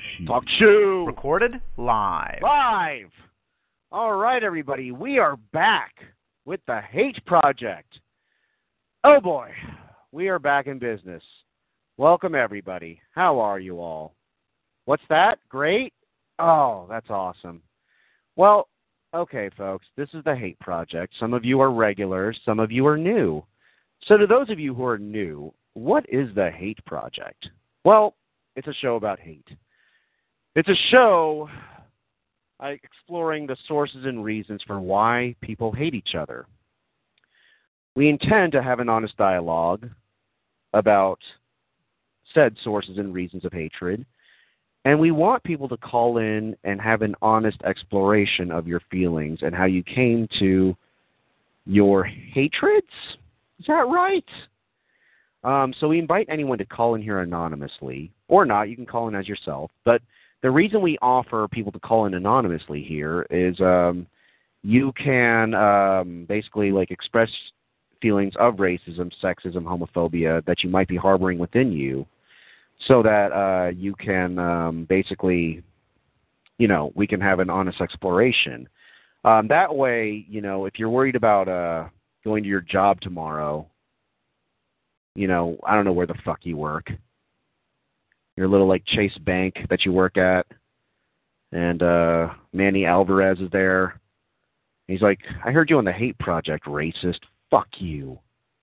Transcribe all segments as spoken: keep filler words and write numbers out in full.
shoe. Talk shoe. Recorded live. Live. All right, everybody. We are back with the Hate Project. Oh, boy. We are back in business. Welcome, everybody. How are you all? What's that? Great? Oh, that's awesome. Well, okay, folks. This is the Hate Project. Some of you are regulars. Some of you are new. So to those of you who are new, what is the Hate Project? Well, it's a show about hate. It's a show uh, exploring the sources and reasons for why people hate each other. We intend to have an honest dialogue about said sources and reasons of hatred, and we want people to call in and have an honest exploration of your feelings and how you came to your hatreds. Is that right? Um, so we invite anyone to call in here anonymously, or not. You can call in as yourself. But the reason we offer people to call in anonymously here is um, you can um, basically like express feelings of racism, sexism, homophobia that you might be harboring within you, so that uh, you can um, basically, you know, we can have an honest exploration. Um, that way, you know, if you're worried about uh, going to your job tomorrow, you know, I don't know where the fuck you work. Your little, like, Chase Bank that you work at. And uh, Manny Alvarez is there. He's like, I heard you on the Hate Project, racist. Fuck you.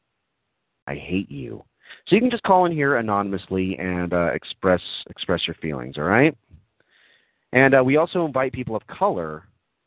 I hate you. So you can just call in here anonymously and uh, express express your feelings, all right? And uh, we also invite people of color.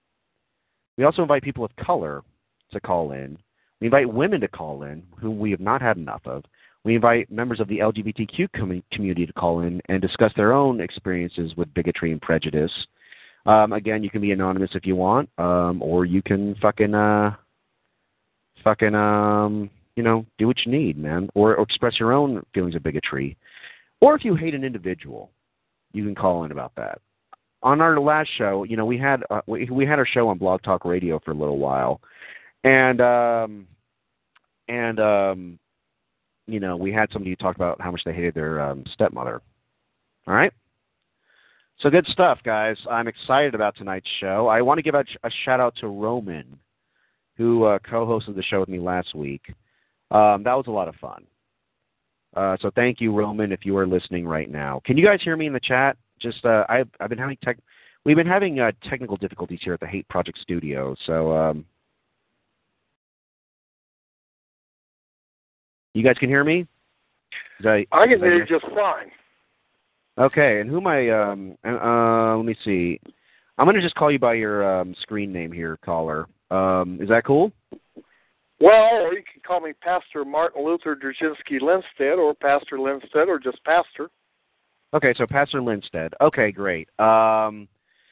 We also invite people of color to call in. We invite women to call in, whom we have not had enough of. We invite members of the L G B T Q com- community to call in and discuss their own experiences with bigotry and prejudice. Um, again, you can be anonymous if you want, um, or you can fucking, uh, fucking, um, you know, do what you need, man, or, or express your own feelings of bigotry. Or if you hate an individual, you can call in about that. On our last show, you know, we had uh, we, we had our show on Blog Talk Radio for a little while. And, um, and um, you know, we had somebody who talked about how much they hated their um, stepmother. All right? So good stuff, guys. I'm excited about tonight's show. I want to give a, a shout-out to Roman, who uh, co-hosted the show with me last week. Um, that was a lot of fun. Uh, so thank you, Roman, if you are listening right now. Can you guys hear me in the chat? Just uh, I've, I've been having tech... We've been having uh, technical difficulties here at the Hate Project Studio, so... Um, You guys can hear me? I, I can hear you just fine. Okay, and who am I? Um, uh, let me see. I'm going to just call you by your um, screen name here, caller. Um, is that cool? Well, or you can call me Pastor Martin Luther Drzezinski Linstead, or Pastor Linstead, or just Pastor. Okay, so Pastor Linstead. Okay, great. Um,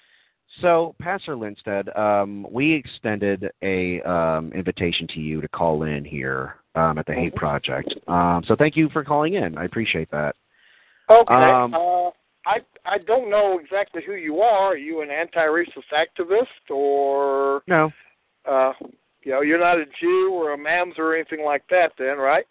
so, Pastor Linstead, um, we extended a um, invitation to you to call in here um, at the Hate Project. Um, so thank you for calling in. I appreciate that. Okay. Um, uh, I I don't know exactly who you are. Are you an anti-racist activist, or no? Uh, you know, you're not a Jew or a Mamzer or anything like that, then, right?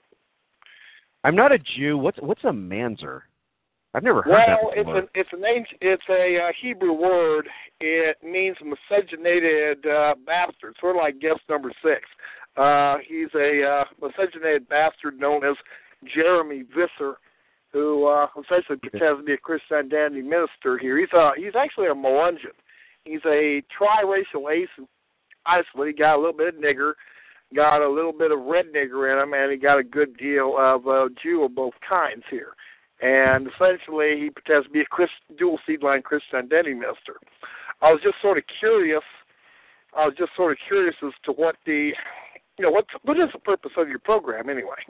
I'm not a Jew. What's what's a Mamzer? I've never heard well, that before. Well, it's an it's an it's a uh, Hebrew word. It means miscegenated uh, bastard, sort of like guest number six. Uh, he's a uh, miscegenated bastard known as Jeremy Visser, who uh, essentially pretends to be a Christian identity minister here. He's a he's actually a Melungeon. He's a triracial ace. Isolate. He got a little bit of nigger, got a little bit of red nigger in him, and he got a good deal of uh, Jew of both kinds here. And essentially, he pretends to be a Christ, dual seed line Christian identity minister. I was just sort of curious. I was just sort of curious as to what the, you know, what what is the purpose of your program anyway?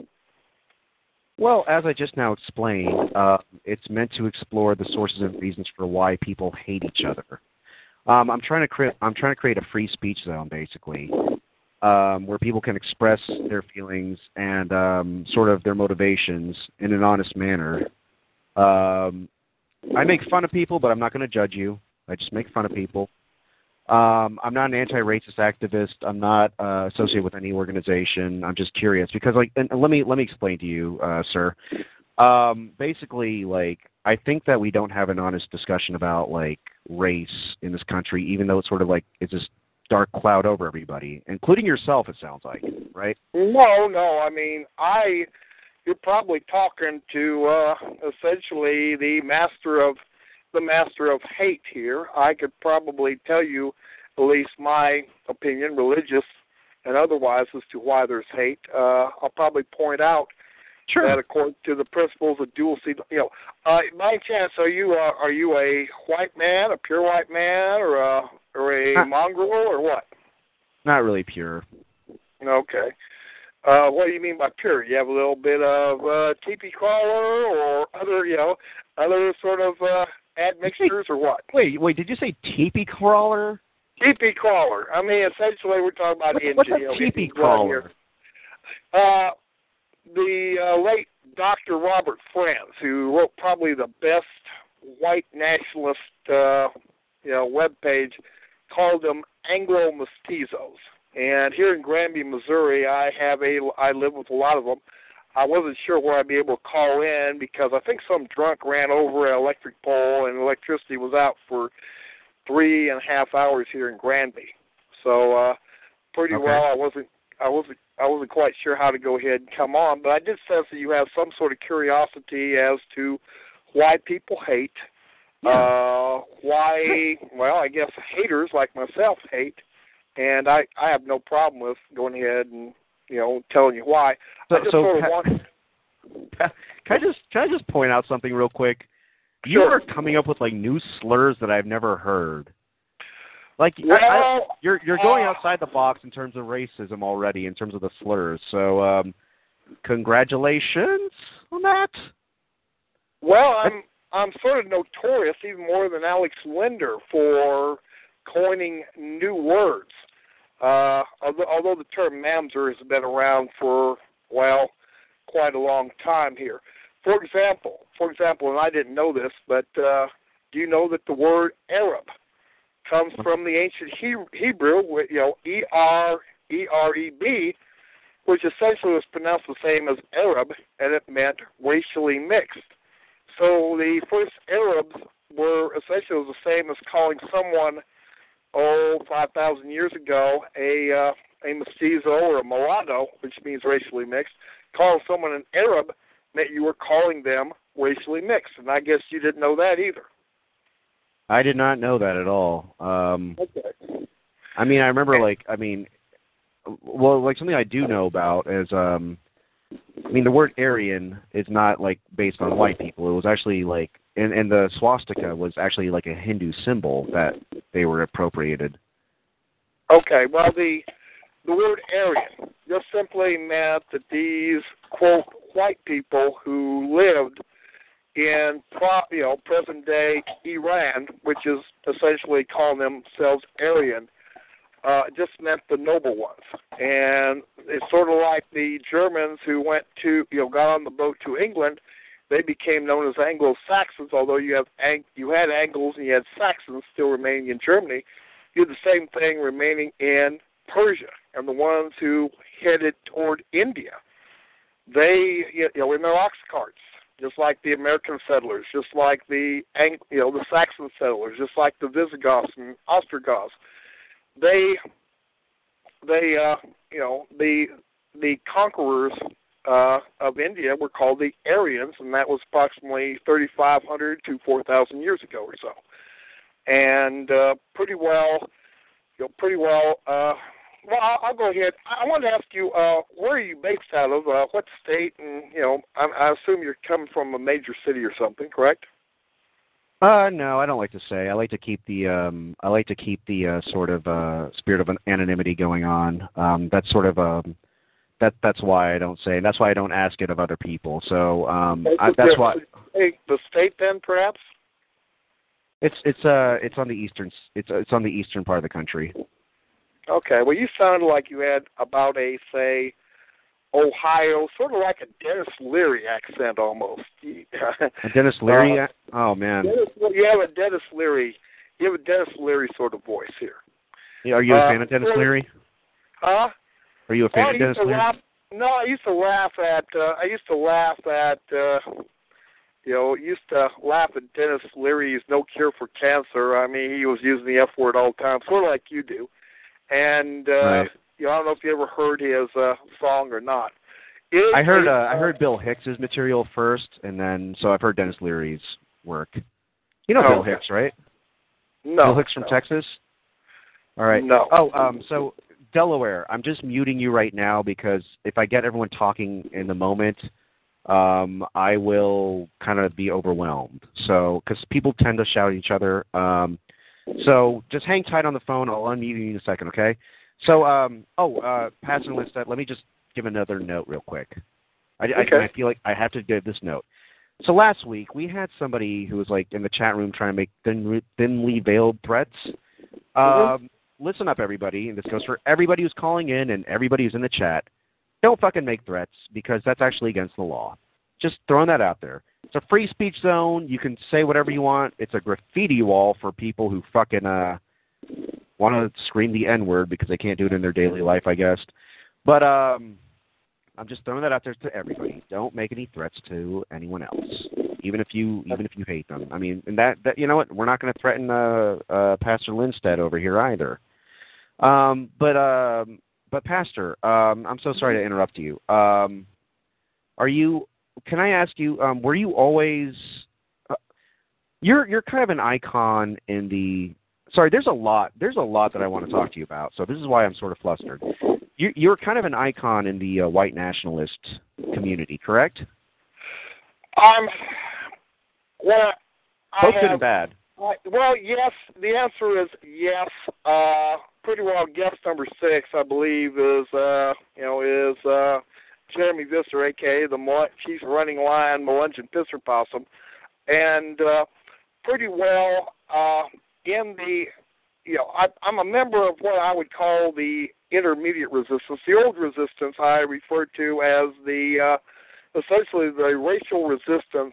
Well, as I just now explained, uh, it's meant to explore the sources and reasons for why people hate each other. Um, I'm trying to create. I'm trying to create a free speech zone, basically, um, where people can express their feelings and um, sort of their motivations in an honest manner. Um, I make fun of people, but I'm not going to judge you. I just make fun of people. Um, I'm not an anti-racist activist. I'm not uh, associated with any organization. I'm just curious because, like, and let me let me explain to you, uh, sir. Um, basically, like, I I think that we don't have an honest discussion about like race in this country, even though it's sort of like it's this dark cloud over everybody, including yourself. It sounds like, right? No, no. I mean, I. You're probably talking to uh, essentially the master of the master of hate here. I could probably tell you at least my opinion, religious and otherwise, as to why there's hate. Uh, I'll probably point out sure. that according to the principles of dual seed, you know, uh, by chance, are you uh, are you a white man, a pure white man, or a or a not, mongrel, or what? Not really pure. Okay. Uh, what do you mean by pure? You have a little bit of uh, teepee crawler or other, you know, other sort of uh, admixtures or what? Wait, wait, did you say teepee crawler? Teepee crawler. I mean, essentially, we're talking about what, Indian. What's you know, a teepee Indian blood here. crawler? Uh, the uh, late Doctor Robert Franz, who wrote probably the best white nationalist, uh, you know, webpage, called them Anglo-mestizos. And here in Granby, Missouri, I have a, I live with a lot of them. I wasn't sure where I'd be able to call in because I think some drunk ran over an electric pole and electricity was out for three and a half hours here in Granby. So uh, pretty okay. well, I wasn't, I wasn't, I wasn't quite sure how to go ahead and come on, but I did sense that you have some sort of curiosity as to why people hate, yeah. uh, why, well, I guess haters like myself hate. And I, I have no problem with going ahead and, you know, telling you why. So, I just so sort of Pat, want... Pat, can I just can I just point out something real quick? You Sure. are coming up with like new slurs that I've never heard. Like well, I, I, you're you're going uh, outside the box in terms of racism already, in terms of the slurs. So um, congratulations on that. Well, I'm I'm sort of notorious, even more than Alex Linder, for coining new words. Uh, although, although the term mamzer has been around for, well, quite a long time here. For example, for example, and I didn't know this, but uh, do you know that the word Arab comes from the ancient he- Hebrew, with, you know, E R E R E B, which essentially was pronounced the same as Arab, and it meant racially mixed. So the first Arabs were essentially the same as calling someone, oh, five thousand years ago, a uh, a mestizo or a mulatto, which means racially mixed. Calling someone an Arab meant you were calling them racially mixed, and I guess you didn't know that either. I did not know that at all. Um, okay. I mean, I remember, like, I mean, well, like something I do know about is, um, I mean, the word Aryan is not like based on white people. It was actually like, and, and the swastika was actually like a Hindu symbol that they were appropriated. Okay, well, the the word Aryan just simply meant that these, quote, white people who lived in, pro, you know, present-day Iran, which is essentially calling themselves Aryan, uh, just meant the noble ones. And it's sort of like the Germans who went to, you know, got on the boat to England. They became known as Anglo-Saxons, although you have you had Angles and you had Saxons still remaining in Germany. You had the same thing remaining in Persia, and the ones who headed toward India. They, you know, in their ox carts, just like the American settlers, just like the, you know, the Saxon settlers, just like the Visigoths and Ostrogoths. They, they, uh, you know, the the conquerors uh, of India were called the Aryans, and that was approximately thirty-five hundred to four thousand years ago or so. And uh, pretty well, you know, pretty well. Uh, well, I'll, I'll go ahead. I want to ask you, uh, where are you based out of? Uh, what state? And you know, I, I assume you're coming from a major city or something, correct? Uh, no, I don't like to say. I like to keep the um, I like to keep the uh, sort of uh, spirit of an anonymity going on. Um, that's sort of um, that that's why I don't say. And that's why I don't ask it of other people. So um, I, that's why. The state, then, perhaps. It's it's uh it's on the eastern it's it's on the eastern part of the country. Okay. Well, you sounded like you had about a, say, Ohio, sort of like a Dennis Leary accent almost. A Dennis Leary? Uh, oh, man. Dennis, you have a Dennis Leary. You have a Dennis Leary sort of voice here. Yeah, are you a uh, fan of Dennis Leary? Huh? Are you a fan oh, of Dennis Leary? Laugh, no, I used to laugh at. Uh, I used to laugh at uh, you know, used to laugh at Dennis Leary's No Cure for Cancer. I mean, he was using the F word all the time, sort of like you do. And uh, right. you know, I don't know if you ever heard his uh, song or not. It, I heard it, uh, I heard Bill Hicks's material first, and then so I've heard Dennis Leary's work. You know oh, Bill Hicks, right? No. Bill Hicks from no. Texas? All right. No. Oh, um, so Delaware, I'm just muting you right now because if I get everyone talking in the moment, um, I will kind of be overwhelmed. So, because people tend to shout at each other. Um, so just hang tight on the phone. I'll unmute you in a second, okay? So, um, oh, uh, Pastor Lindstedt, let me just give another note real quick. I, okay. I, I feel like I have to give this note. So last week we had somebody who was like in the chat room trying to make thin, thinly veiled threats. Mm-hmm. Um, listen up, everybody, and this goes for everybody who's calling in and everybody who's in the chat. Don't fucking make threats because that's actually against the law. Just throwing that out there. It's a free speech zone. You can say whatever you want. It's a graffiti wall for people who fucking uh, want to scream the N-word because they can't do it in their daily life, I guess. But um, I'm just throwing that out there to everybody. Don't make any threats to anyone else, even if you even if you hate them. I mean, and that, that you know what? We're not going to threaten uh, uh, Pastor Lindstedt over here either. Um, but um, but Pastor, um, I'm so sorry to interrupt you. Um, are you? Can I ask you? Um, were you always? Uh, you're you're kind of an icon in the. Sorry, there's a lot. There's a lot that I want to talk to you about. So this is why I'm sort of flustered. You, you're kind of an icon in the uh, white nationalist community, correct? Um. Well, I Both have, good and bad. Uh, well, yes. The answer is yes. Uh, pretty well. Guest number six, I believe, is uh, you know is uh, Jeremy Visser, aka the Mul- Chief Running Lion, Melungeon Pisser Possum, and uh, pretty well uh, in the. You know, I, I'm a member of what I would call the intermediate resistance. The old resistance I refer to as the uh, essentially the racial resistance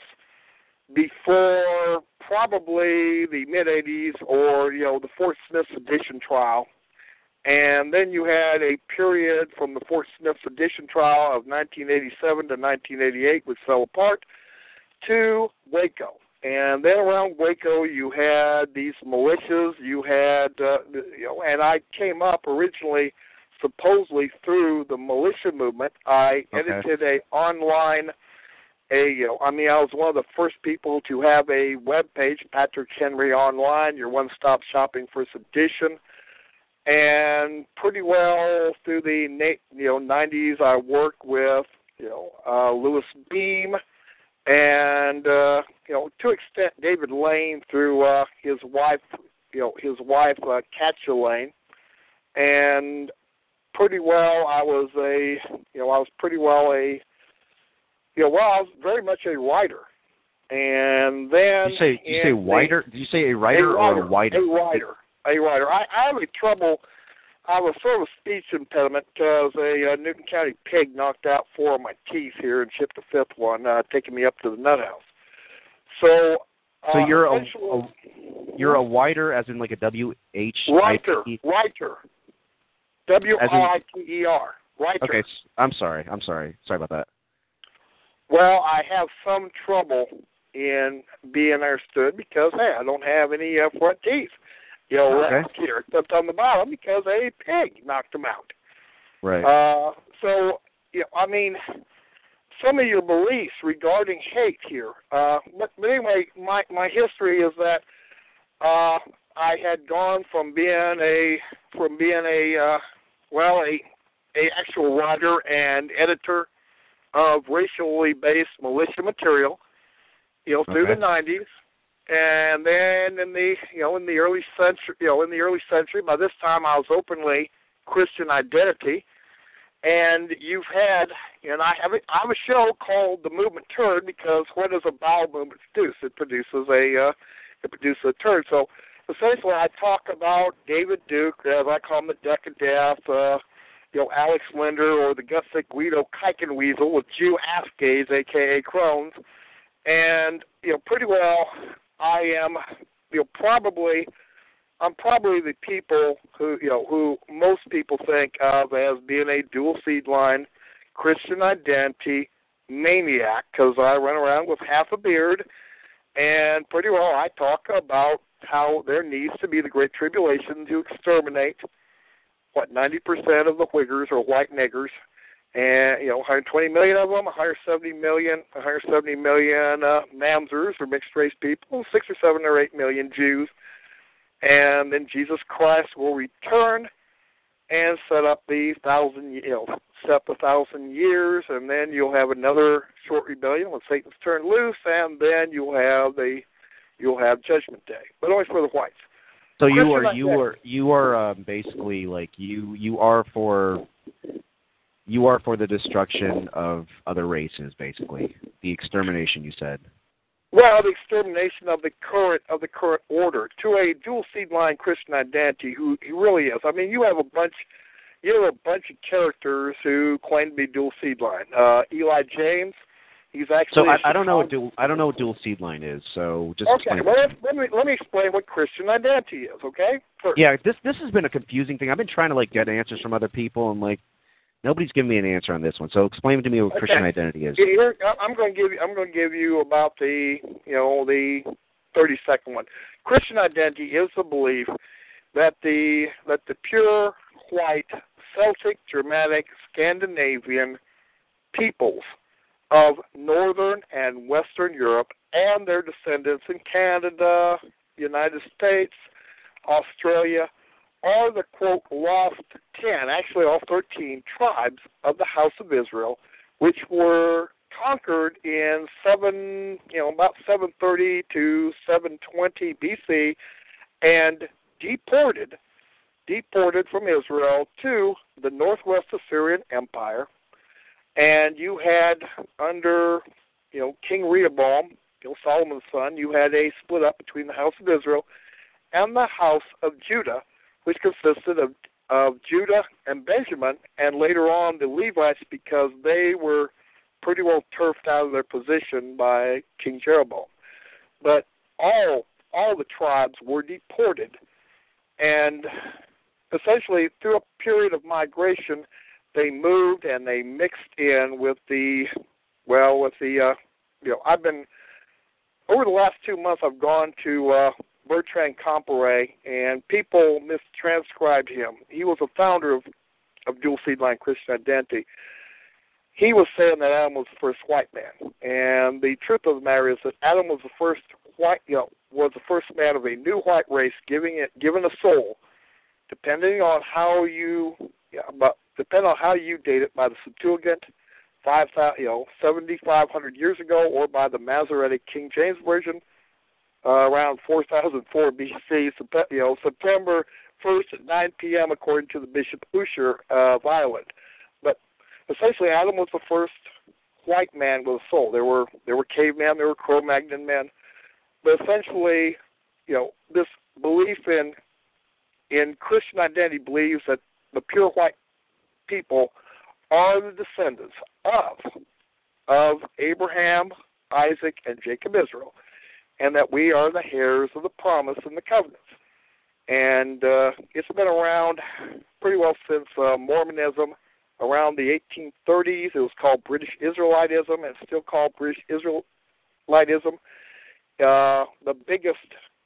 before probably the mid eighties or, you know, the Fort Smith sedition trial. And then you had a period from the Fort Smith sedition trial of nineteen eighty-seven to nineteen eighty-eight, which fell apart, to Waco. And then around Waco, you had these militias. You had, uh, you know, and I came up originally supposedly through the militia movement. I Okay. edited a online, a, you know, I mean, I was one of the first people to have a web page, Patrick Henry Online, your one-stop shopping for sedition. And pretty well through the, you know, nineties, I worked with, you know, uh, Louis Beam, and, uh, you know, to an extent, David Lane through uh, his wife, you know, his wife, uh, Katja Lane. And pretty well, I was a, you know, I was pretty well a, you know, well, I was very much a writer. And then... Did you say, did you say writer? Did you say a writer, a writer or a whiter? A writer. A writer. I, I have a trouble... I have a sort of speech impediment because a uh, Newton County pig knocked out four of my teeth here and chipped the fifth one, uh, taking me up to the nut house. So, uh, so you're a, a you're a whiter, as in like a W H I T E? Writer, writer, W R I T E R, writer. Okay, I'm sorry, I'm sorry, sorry about that. Well, I have some trouble in being understood because hey, I don't have any uh, front teeth. You know, okay. left here, except on the bottom because a pig knocked them out. Right. Uh, so, you know, I mean, some of your beliefs regarding hate here. Uh, but, but anyway, my my history is that uh, I had gone from being a from being a uh, well a a actual writer and editor of racially based militia material, you know, through okay. the nineties. And then in the you know in the early century you know in the early century by this time I was openly Christian identity, and you've had and I have a, I have a show called The Movement Turd because what does a bowel movement produce? It produces a uh, it produces a turd. So essentially I talk about David Duke, as I call him, the Deck of Death, uh, you know Alex Linder, or the Gutsick Guido Kuikenweasel with Jew Askes, aka Crohn's, and you know pretty well. I am, you know, probably, I'm probably the people who, you know, who most people think of as being a dual seed line, Christian identity, maniac because I run around with half a beard, and pretty well I talk about how there needs to be the Great Tribulation to exterminate, what, ninety percent of the Uyghurs or white niggers, and, you know, one hundred twenty million of them, one hundred seventy million, one hundred seventy million uh, Mamzers or mixed-race people, six or seven or eight million Jews, and then Jesus Christ will return and set up the thousand, you know, set up a thousand years, and then you'll have another short rebellion when Satan's turned loose, and then you'll have the you'll have Judgment Day, but only for the whites. So you are you are you are um, basically like you you are for you are for the destruction of other races, basically the extermination. You said. Well, the extermination of the current of the current order to a dual seed line Christian identity. Who he really is. I mean, you have a bunch, you have a bunch of characters who claim to be dual seed line. Uh, Eli James, he's actually. So I, I don't know what dual I don't know what dual seed line is. So just okay. explain. Well, let me let me explain what Christian identity is. Okay. First. Yeah, this this has been a confusing thing. I've been trying to like get answers from other people, and like nobody's giving me an answer on this one. So explain to me what okay. Christian identity is. Here, I'm going to give you. I'm going to give you about the you know the thirty second one. Christian identity is the belief that the that the pure white Celtic, Germanic, Scandinavian peoples of Northern and Western Europe and their descendants in Canada, United States, Australia, are the, quote, lost ten, actually all thirteen tribes of the House of Israel, which were conquered in seven, you know, about seven thirty to seven twenty B C and deported, deported from Israel to the Northwest Assyrian Empire. And you had under, you know, King Rehoboam, you know, Solomon's son, you had a split up between the House of Israel and the House of Judah, which consisted of, of Judah and Benjamin, and later on the Levites, because they were pretty well turfed out of their position by King Jeroboam. But all all the tribes were deported, and essentially through a period of migration, they moved and they mixed in with the, well, with the, uh, you know, I've been, over the last two months I've gone to uh, Bertrand Comparet, and people mistranscribed him. He was a founder of, of dual seed line Christian identity. He was saying that Adam was the first white man, and the truth of the matter is that Adam was the first white, you know, was the first man of a new white race, giving it, given a soul, depending on how you, yeah, but depending on how you date it, by the Septuagint, five thousand, you know, seventy-five hundred years ago, or by the Masoretic King James version, Uh, around four thousand four B C, you know, September first at nine p.m. according to the Bishop Ussher of Ireland. But essentially, Adam was the first white man with a soul. There were there were cavemen, there were Cro-Magnon men, but essentially, you know, this belief in in Christian identity believes that the pure white people are the descendants of of Abraham, Isaac, and Jacob Israel, and that we are the heirs of the promise and the covenants. And uh, it's been around pretty well since uh, Mormonism, around the eighteen thirties. It was called British Israelitism, and it's still called British Israelitism. Uh, the biggest,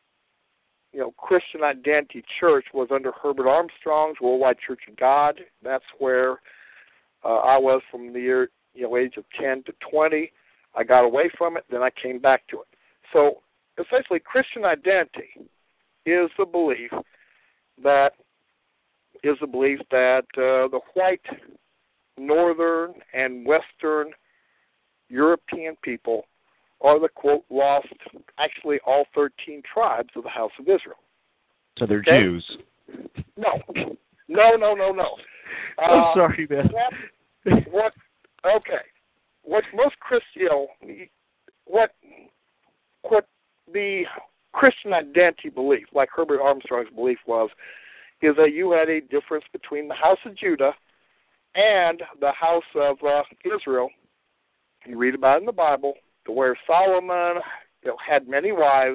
you know, Christian identity church was under Herbert Armstrong's Worldwide Church of God. That's where uh, I was from the year, you know, age of ten to twenty. I got away from it, then I came back to it. So essentially, Christian identity is the belief that is the belief that uh, the white, northern, and western European people are the, quote, lost, actually all thirteen tribes of the House of Israel. So they're okay? Jews. No. No, no, no, no. Uh, I'm sorry, man. What, what, okay. What most Christian, you know, what, what the Christian identity belief, like Herbert Armstrong's belief was, is that you had a difference between the house of Judah and the house of uh, Israel. You read about it in the Bible, to where Solomon, you know, had many wives,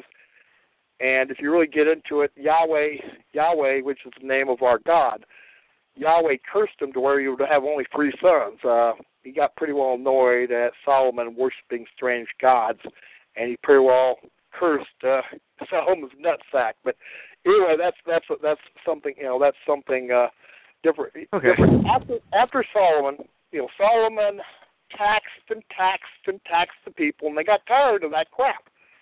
and if you really get into it, Yahweh, Yahweh, which is the name of our God, Yahweh cursed him to where he would have only three sons. Uh, he got pretty well annoyed at Solomon worshiping strange gods, and he pretty well cursed uh, Solomon's nutsack. But anyway, that's that's that's something you know that's something uh, different. Okay. different. After after Solomon, you know, Solomon taxed and taxed and taxed the people, and they got tired of that crap.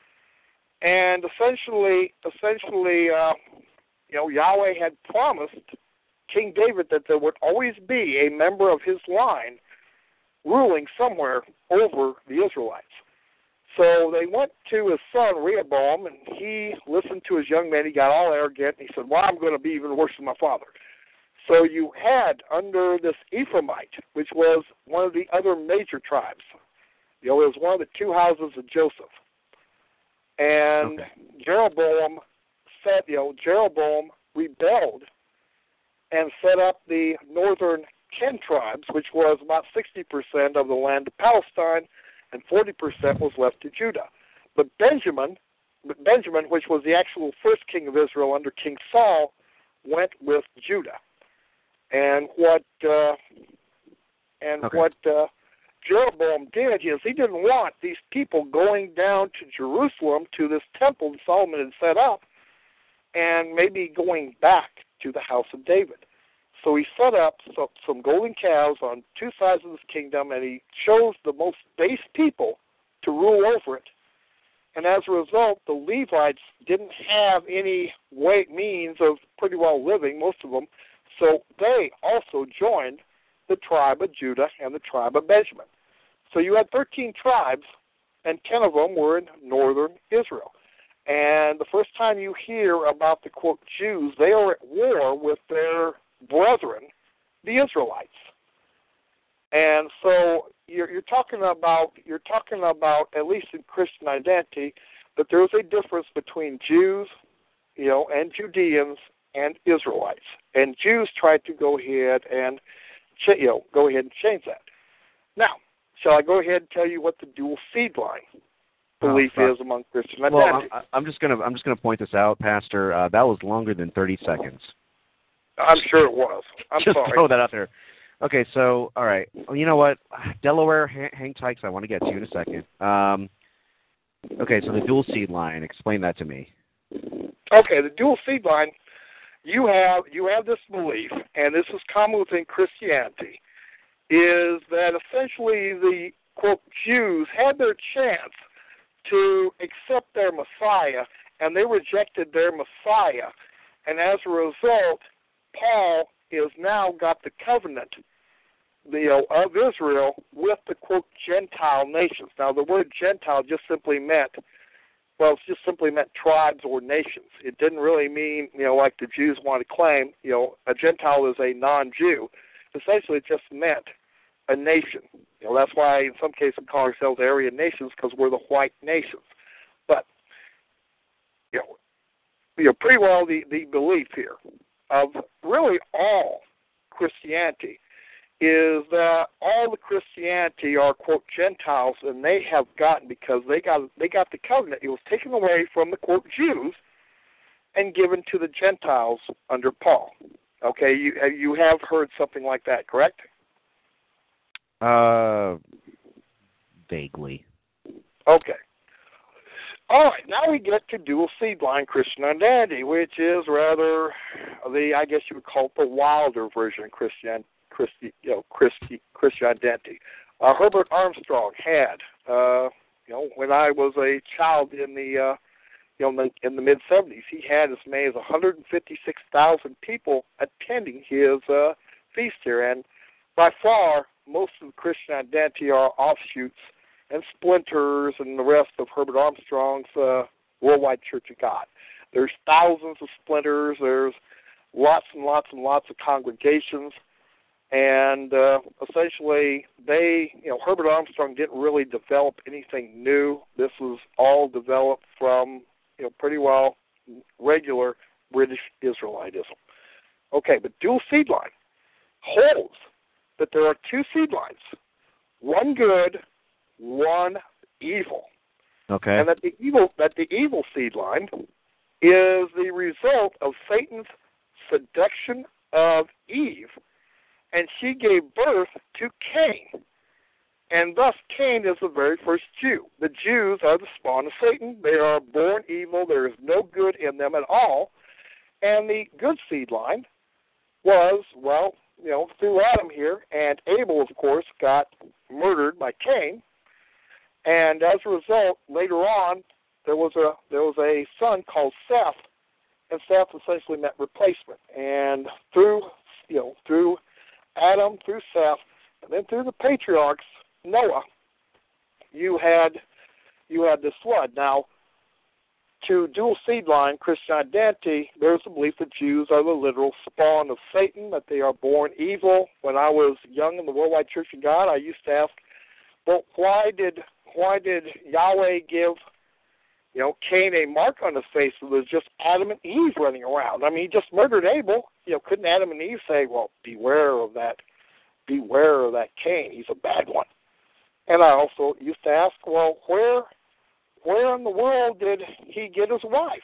And essentially, essentially, uh, you know, Yahweh had promised King David that there would always be a member of his line ruling somewhere over the Israelites. So they went to his son Rehoboam, and he listened to his young men. He got all arrogant, and he said, well, I'm going to be even worse than my father. So you had under this Ephraimite, which was one of the other major tribes. You know, it was one of the two houses of Joseph. And okay. Jeroboam said, you know, Jeroboam rebelled and set up the northern ten tribes, which was about sixty percent of the land of Palestine, and forty percent was left to Judah. But Benjamin, Benjamin, which was the actual first king of Israel under King Saul, went with Judah. And what uh, and okay. what uh, Jeroboam did is he didn't want these people going down to Jerusalem to this temple that Solomon had set up, and maybe going back to the house of David. So he set up some, some golden calves on two sides of his kingdom, and he chose the most base people to rule over it. And as a result, the Levites didn't have any way, means of pretty well living, most of them, so they also joined the tribe of Judah and the tribe of Benjamin. So you had thirteen tribes, and ten of them were in northern Israel. And the first time you hear about the, quote, Jews, they are at war with their brethren, the Israelites. And so you're, you're talking about, you're talking about, at least in Christian identity, that there's a difference between Jews, you know, and Judeans and Israelites. And Jews tried to go ahead and, you know, go ahead and change that. Now, shall I go ahead and tell you what the dual seed line belief oh, is among Christian well, identities? I'm, I'm just gonna I'm just gonna point this out, Pastor. Uh, that was longer than thirty seconds. I'm sure it was. I'm just sorry. throw that out there. Okay, so all right. Well, you know what, Delaware, hang, hang tight, 'cause I want to get to you in a second. Um, okay, so the dual seed line. Explain that to me. Okay, the dual seed line. You have you have this belief, and this is common within Christianity, is that essentially the, quote, Jews had their chance to accept their Messiah, and they rejected their Messiah. And as a result, Paul is now got the covenant, you know, of Israel with the, quote, Gentile nations. Now, the word Gentile just simply meant, well, it just simply meant tribes or nations. It didn't really mean, you know, like the Jews want to claim, you know, a Gentile is a non-Jew. Essentially, it just meant a nation. You know, that's why in some cases we call ourselves Aryan nations, because we're the white nations. But, you know, you know pretty well the, the belief here of really all Christianity is that all the Christianity are, quote, Gentiles, and they have gotten, because they got they got the covenant. It was taken away from the, quote, Jews and given to the Gentiles under Paul. Okay, you you have heard something like that, correct? Uh, vaguely. Okay. All right, now we get to dual seed line Christian identity, which is rather the, I guess you would call it the wilder version of Christian, Christi, you know, Christi, Christian identity. Uh, Herbert Armstrong had, uh, you know, when I was a child in the, uh, you know, in the, in the mid seventies, he had as many as one hundred fifty-six thousand people attending his uh, feast here, and by far most of the Christian identity are offshoots and splinters and the rest of Herbert Armstrong's uh, Worldwide Church of God. There's thousands of splinters. There's lots and lots and lots of congregations. And uh, essentially, they, you know, Herbert Armstrong didn't really develop anything new. This was all developed from, you know, pretty well regular British Israelitism. Okay, but dual seed line holds that there are two seed lines, one good, one evil. Okay. And that the evil that the evil seed line is the result of Satan's seduction of Eve, and she gave birth to Cain. And thus Cain is the very first Jew. The Jews are the spawn of Satan. They are born evil. There is no good in them at all. And the good seed line was, well, you know, through Adam here, and Abel, of course, got murdered by Cain. And as a result, later on, there was a there was a son called Seth, and Seth essentially meant replacement. And through you know through Adam, through Seth, and then through the patriarchs, Noah, you had you had this flood. Now, to dual seed line Christian identity, there's a belief that Jews are the literal spawn of Satan, that they are born evil. When I was young in the Worldwide Church of God, I used to ask, well, why did why did Yahweh give, you know, Cain a mark on his face that was just Adam and Eve running around? I mean, he just murdered Abel. You know, couldn't Adam and Eve say, well, beware of that, beware of that Cain, he's a bad one? And I also used to ask, well, where where in the world did he get his wife?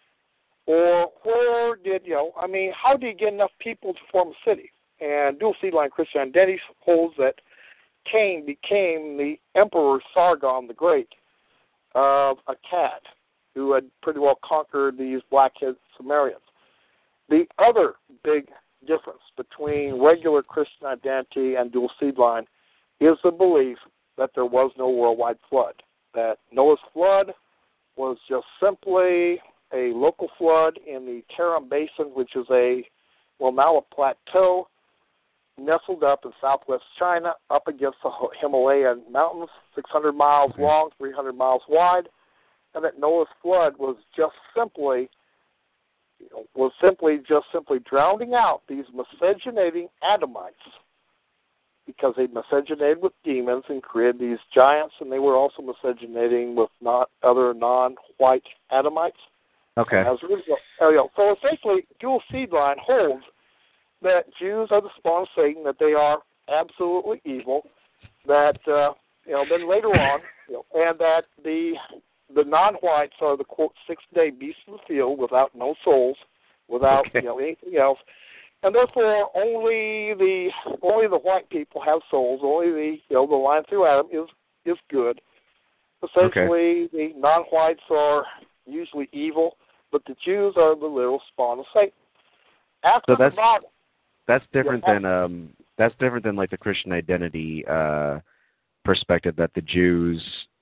Or where did, you know, I mean, how did he get enough people to form a city? And dual seed line Christian identity holds that Cain became the Emperor Sargon the Great of Akkad, who had pretty well conquered these black-headed Sumerians. The other big difference between regular Christian identity and dual seed line is the belief that there was no worldwide flood, that Noah's flood was just simply a local flood in the Tarim Basin, which is a, well, now a plateau nestled up in southwest China, up against the Himalayan mountains, six hundred miles Okay. long, three hundred miles wide, and that Noah's flood was just simply, you know, was simply just simply drowning out these miscegenating Adamites, because they miscegenated with demons and created these giants, and they were also miscegenating with not other non-white Adamites. Okay. As a result, oh, yeah, so essentially, dual seed line holds that Jews are the spawn of Satan, that they are absolutely evil, that, uh, you know, then later on, you know, and that the the non-whites are the, quote, six-day beasts of the field without no souls, without, Okay. you know, anything else, and therefore only the only the white people have souls, only the, you know, the line through Adam is, is good. Essentially, okay. The non-whites are usually evil, but the Jews are the literal spawn of Satan. After so that's, the Bible, That's different yeah, than um. That's different than like the Christian identity uh, perspective that the Jews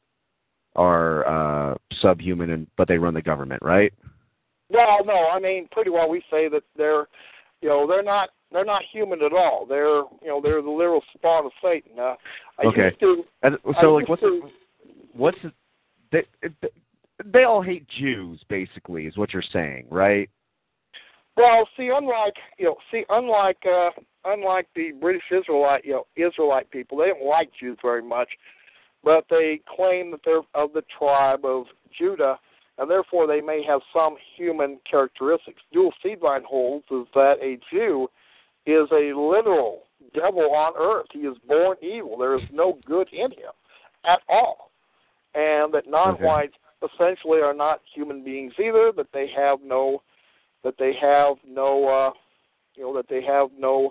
are uh, subhuman and but they run the government, right? No, no. I mean, pretty well we say that they're, you know, they're not they're not human at all. They're, you know, they're the literal spawn of Satan. Uh, I okay. Used to, and so I like what's to, the, what's the, they they all hate Jews basically is what you're saying, right? Well, see, unlike you know, see, unlike uh, unlike the British Israelite, you know, Israelite people, they don't like Jews very much, but they claim that they're of the tribe of Judah, and therefore they may have some human characteristics. Dual seed line holds is that a Jew is a literal devil on earth. He is born evil. There is no good in him at all, and that non-whites okay. essentially are not human beings either. That they have no that they have no, uh, you know, that they have no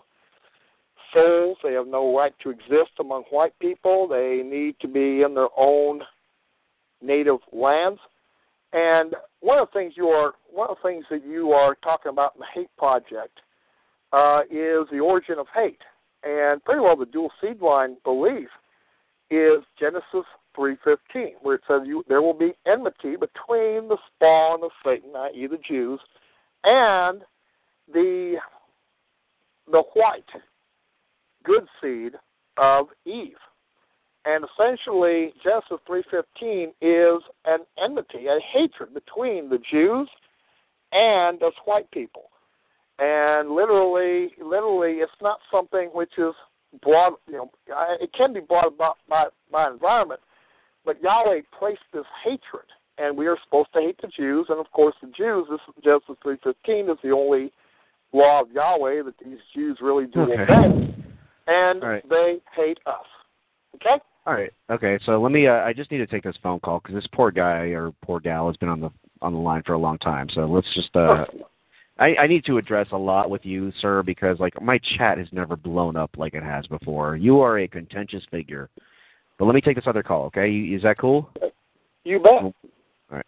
souls. They have no right to exist among white people. They need to be in their own native lands. And one of the things you are, one of the things that you are talking about in the Hate Project uh, is the origin of hate. And pretty well the dual seed line belief is Genesis three fifteen, where it says you, there will be enmity between the spawn of Satan, that is the Jews, and the the white good seed of Eve. And essentially, Genesis three fifteen is an enmity, a hatred between the Jews and us white people. And literally, literally, it's not something which is brought, you know, it can be brought about by, by environment, but Yahweh placed this hatred. And we are supposed to hate the Jews, and of course the Jews, this Genesis three fifteen is the only law of Yahweh that these Jews really do okay. obey, and right. they hate us. Okay? All right. Okay, so let me, uh, I just need to take this phone call because this poor guy or poor gal has been on the on the line for a long time, so let's just, uh, I, I need to address a lot with you, sir, because like my chat has never blown up like it has before. You are a contentious figure. But let me take this other call, okay? Is that cool? You bet. All right.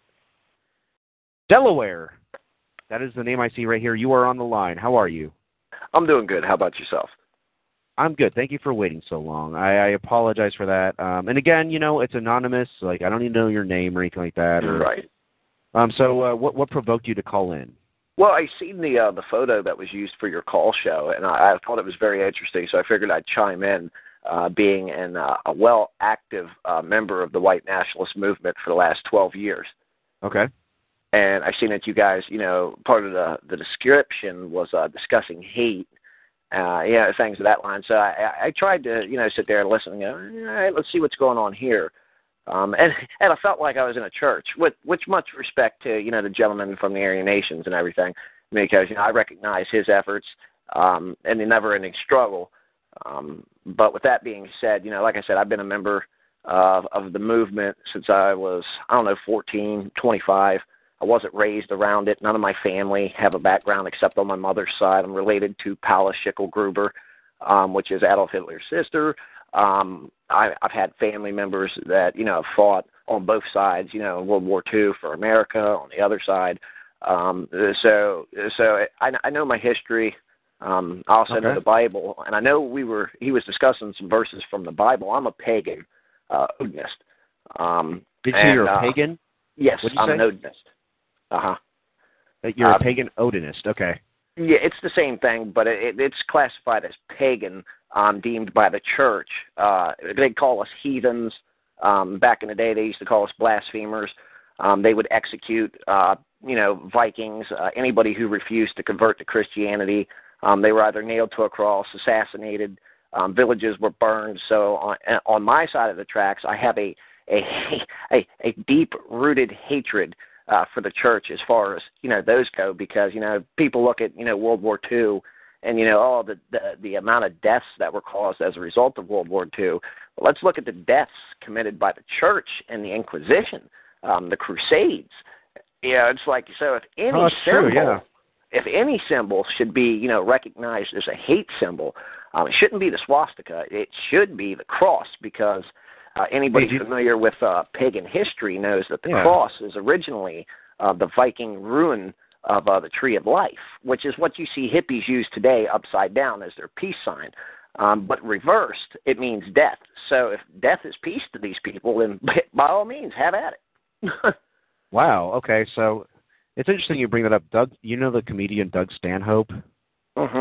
Delaware. That is the name I see right here. You are on the line. How are you? I'm doing good. How about yourself? I'm good. Thank you for waiting so long. I, I apologize for that. Um, and again, you know, it's anonymous. Like, I don't need to know your name or anything like that. Or, right. Um. So, uh, what what provoked you to call in? Well, I seen the uh, the photo that was used for your call show, and I, I thought it was very interesting. So I figured I'd chime in, uh, being an, uh, a well active uh, member of the white nationalist movement for the last twelve years. Okay. And I seen that you guys, you know, part of the the description was uh, discussing hate. Uh, you know, things of that line. So I, I tried to, you know, sit there and listen and go, all right, let's see what's going on here. Um, and, and I felt like I was in a church, with, which much respect to, you know, the gentleman from the Aryan Nations and everything, because, you know, I recognize his efforts um, and the never-ending struggle. Um, but with that being said, you know, like I said, I've been a member of, of the movement since I was, I don't know, fourteen, twenty-five. I wasn't raised around it. None of my family have a background except on my mother's side. I'm related to Paula Schickel-Gruber, um, which is Adolf Hitler's sister. Um, I, I've had family members that, you know, fought on both sides, you know, in World War Two for America on the other side. Um, so so I, I know my history. Um, I also Okay. know the Bible. And I know we were he was discussing some verses from the Bible. I'm a pagan uh, Odinist. Um, Did you and, say you're a uh, pagan? Yes, What'd you I'm say? an Odinist. Uh-huh. You're Uh, a pagan Odinist. Okay. Yeah, it's the same thing, but it, it's classified as pagan, um, deemed by the church. Uh, they call us heathens. Um, back in the day, they used to call us blasphemers. Um, they would execute, uh, you know, Vikings, uh, anybody who refused to convert to Christianity. Um, they were either nailed to a cross, assassinated, um, villages were burned. So on, on my side of the tracks, I have a a a, a deep-rooted hatred Uh, for the church as far as, you know, those go, because, you know, people look at, you know, World War Two and, you know, oh, the, the, the amount of deaths that were caused as a result of World War Two. But let's look at the deaths committed by the church and the Inquisition, um, the Crusades. You know, it's like, so if any Oh, that's symbol, true, yeah. if any symbol should be, you know, recognized as a hate symbol, um, it shouldn't be the swastika. It should be the cross, because Uh, anybody Hey, you, familiar with uh, pagan history knows that the yeah. cross is originally uh, the Viking rune of uh, the Tree of Life, which is what you see hippies use today upside down as their peace sign. Um, but reversed, it means death. So if death is peace to these people, then by all means, have at it. Wow. Okay. So it's interesting you bring that up. Doug, you know the comedian Doug Stanhope? Mm-hmm.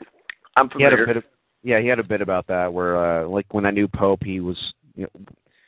I'm He had familiar. a bit of, yeah, he had a bit about that where, uh, like, when I knew Pope, he was, you know,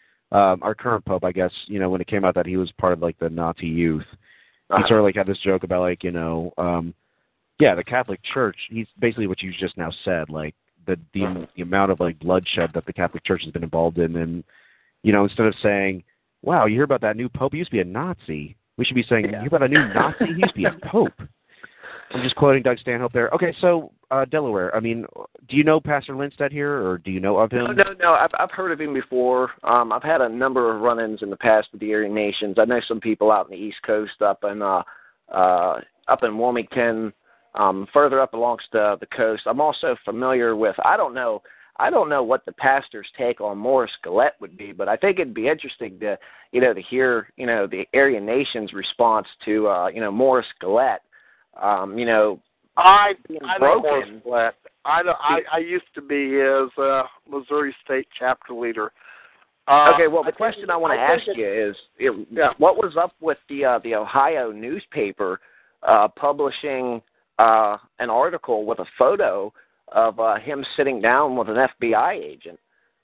um, our current Pope, I guess, you know, when it came out that he was part of, like, the Nazi youth, Uh-huh. he sort of, like, had this joke about, like, you know, um, yeah, the Catholic Church, he's basically what you just now said, like, the, the, Mm-hmm. the amount of, like, bloodshed that the Catholic Church has been involved in, and, you know, instead of saying, wow, you hear about that new Pope, he used to be a Nazi, we should be saying, Yeah. you hear about a new Nazi, he used to be a Pope. I'm just quoting Doug Stanhope there. Okay, so uh, Delaware. I mean, do you know Pastor Lindstedt here, or do you know of him? No, no, no. I've I've heard of him before. Um, I've had a number of run-ins in the past with the Aryan Nations. I know some people out in the East Coast, up in uh, uh, up in Wilmington, um, further up alongst uh, the coast. I'm also familiar with. I don't know. I don't know what the pastor's take on Morris Gillette would be, but I think it'd be interesting to, you know, to hear, you know, the Aryan Nations response to, uh, you know, Morris Gillette. Um, you know, I being I know broken. Morris Gillette. I know, I I used to be his uh, Missouri State chapter leader. Uh, Okay, well, the I question think- I want to I ask think you it- is, it, Yeah. what was up with the uh, the Ohio newspaper uh, publishing uh, an article with a photo of uh, him sitting down with an F B I agent?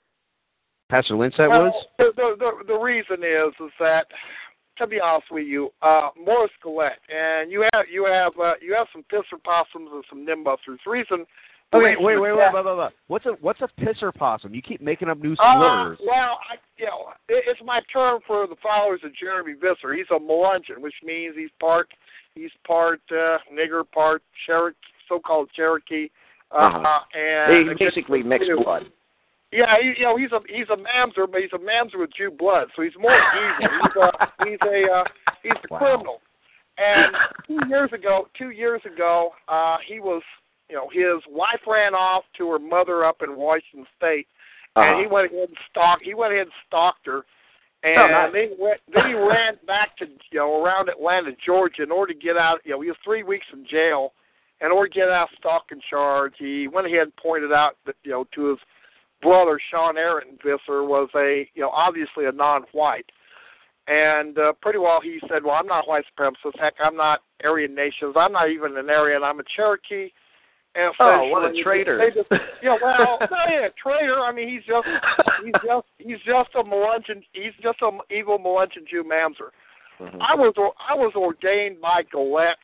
Pastor Lindstedt Well, was? the, the the the reason is is that, to be honest with you, uh, Morris Gillette, and you have you have uh, you have some pisser possums and some nimbusters. The reason. the Okay, reason wait, wait, that- wait, wait, wait, wait. What's a what's a pisser possum? You keep making up new Uh, slurs. well, I, you know, it, it's my term for the followers of Jeremy Visser. He's a Melungeon, which means he's part he's part uh, nigger, part Cherokee, so-called Cherokee, uh, Uh-huh. and He's basically mixed blood. Yeah, he, you know, he's a he's a mamzer, but he's a mamzer with Jew blood, so he's more evil. He's a he's a uh, he's a Wow. criminal. And two years ago, two years ago, uh, he was, you know, his wife ran off to her mother up in Washington State, Uh-huh. and he went ahead and stalked. He went ahead and stalked her, and oh, nice. then, he went, then he ran back to you know around Atlanta, Georgia, in order to get out. You know, he was three weeks in jail. In order to get out of stalking charge, he went ahead and pointed out that you know to his brother Sean Aaron Visser was a you know obviously a non-white. And uh, pretty well he said, well, I'm not white supremacist. Heck, I'm not Aryan Nations. I'm not even an Aryan. I'm a Cherokee. And oh, what a traitor! They just, you know, well, not a traitor. I mean, he's just, he's just, he's just a Melanesian. He's just an evil Melanesian Jew mamzer. Mm-hmm. I was, I was ordained by Gillette,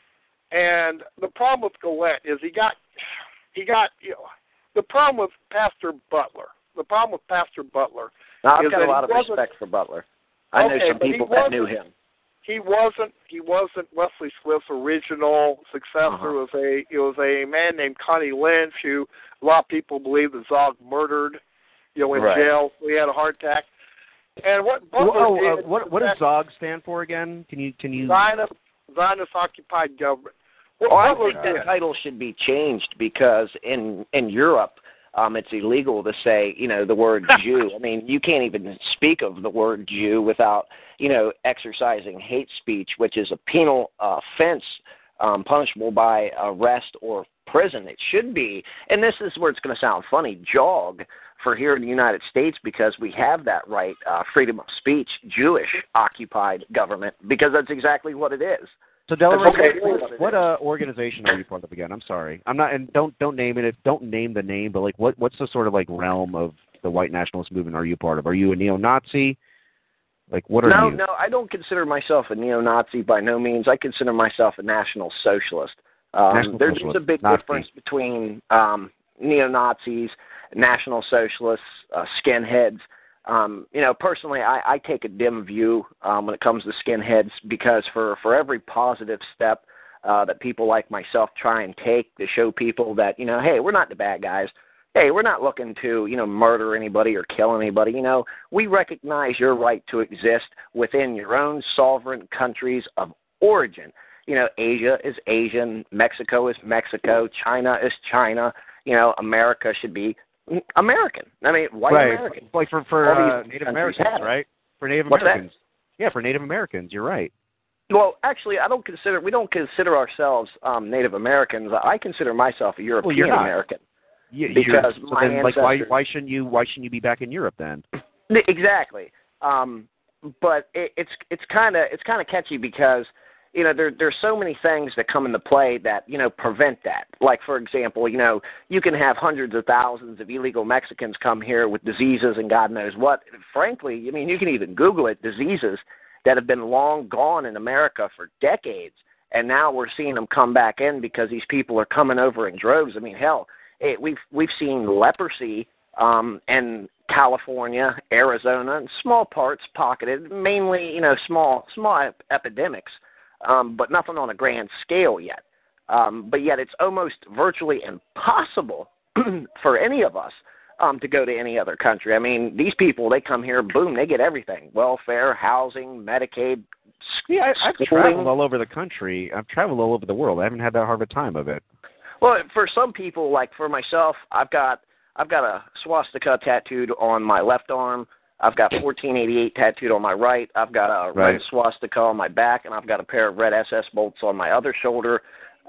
and the problem with Gillette is he got, he got, you know, the problem with Pastor Butler. The problem with Pastor Butler. Now, I've is got a that lot of respect for Butler. I okay, know some people that knew him. He wasn't. He wasn't Wesley Swift's original successor. Uh-huh. It was a. It was a man named Connie Lynch, who a lot of people believe that Zog murdered. You know, in right. jail. So he had a heart attack. And what Butler oh, did. Uh, what what does Zog stand for again? Can you can you? Zionist Zionist occupied government. What well, I Butler think did, that title should be changed because in in Europe. Um, it's illegal to say, you know, the word Jew. I mean, you can't even speak of the word Jew without, you know, exercising hate speech, which is a penal uh, offense um, punishable by arrest or prison. It should be, and this is where it's going to sound funny, jog for here in the United States because we have that right, uh, freedom of speech, Jewish-occupied government, because that's exactly what it is. So Delaware, okay. what, what uh, organization are you part of again? I'm sorry, I'm not, and don't don't name it. Don't name the name, but like, what what's the sort of like realm of the white nationalist movement are you part of? Are you a neo-Nazi? Like, what are no, you? No, no, I don't consider myself a neo-Nazi by no means. I consider myself a national socialist. Um, national there's socialist. a big Nazi. difference between um, neo-Nazis, national socialists, uh, skinheads. Um, you know, personally, I, I take a dim view um, when it comes to skinheads because for, for every positive step uh, that people like myself try and take to show people that, you know, hey, we're not the bad guys. Hey, we're not looking to, you know, murder anybody or kill anybody. You know, we recognize your right to exist within your own sovereign countries of origin. You know, Asia is Asian, Mexico is Mexico, China is China. You know, America should be American. I mean, white right. American. Like for, for uh, Native countries Americans, have it. right? For Native What's Americans. that? Yeah, for Native Americans, you're right. Well, actually, I don't consider we don't consider ourselves um, Native Americans. I consider myself a European well, American. You, because so my then, ancestors. Like, why why shouldn't you why shouldn't you be back in Europe then? Exactly. Um, but it, it's it's kind of it's kind of catchy because you know there there's so many things that come into play that you know prevent that. Like for example, you know you can have hundreds of thousands of illegal Mexicans come here with diseases and God knows what. Frankly, I mean you can even Google it, diseases that have been long gone in America for decades, and now we're seeing them come back in because these people are coming over in droves. I mean, hell, it, we've we've seen leprosy um, in California, Arizona, in small parts, pocketed, mainly you know small small ep- epidemics, um, but nothing on a grand scale yet. Um, but yet, it's almost virtually impossible for any of us um, to go to any other country. I mean, these people, they come here, boom, they get everything: welfare, housing, Medicaid. Yeah, I, I've schooling. traveled all over the country. I've traveled all over the world. I haven't had that hard of a time of it. Well, for some people, like for myself, I've got I've got a swastika tattooed on my left arm. I've got fourteen eighty-eight tattooed on my right. I've got a right. red swastika on my back, and I've got a pair of red S S bolts on my other shoulder.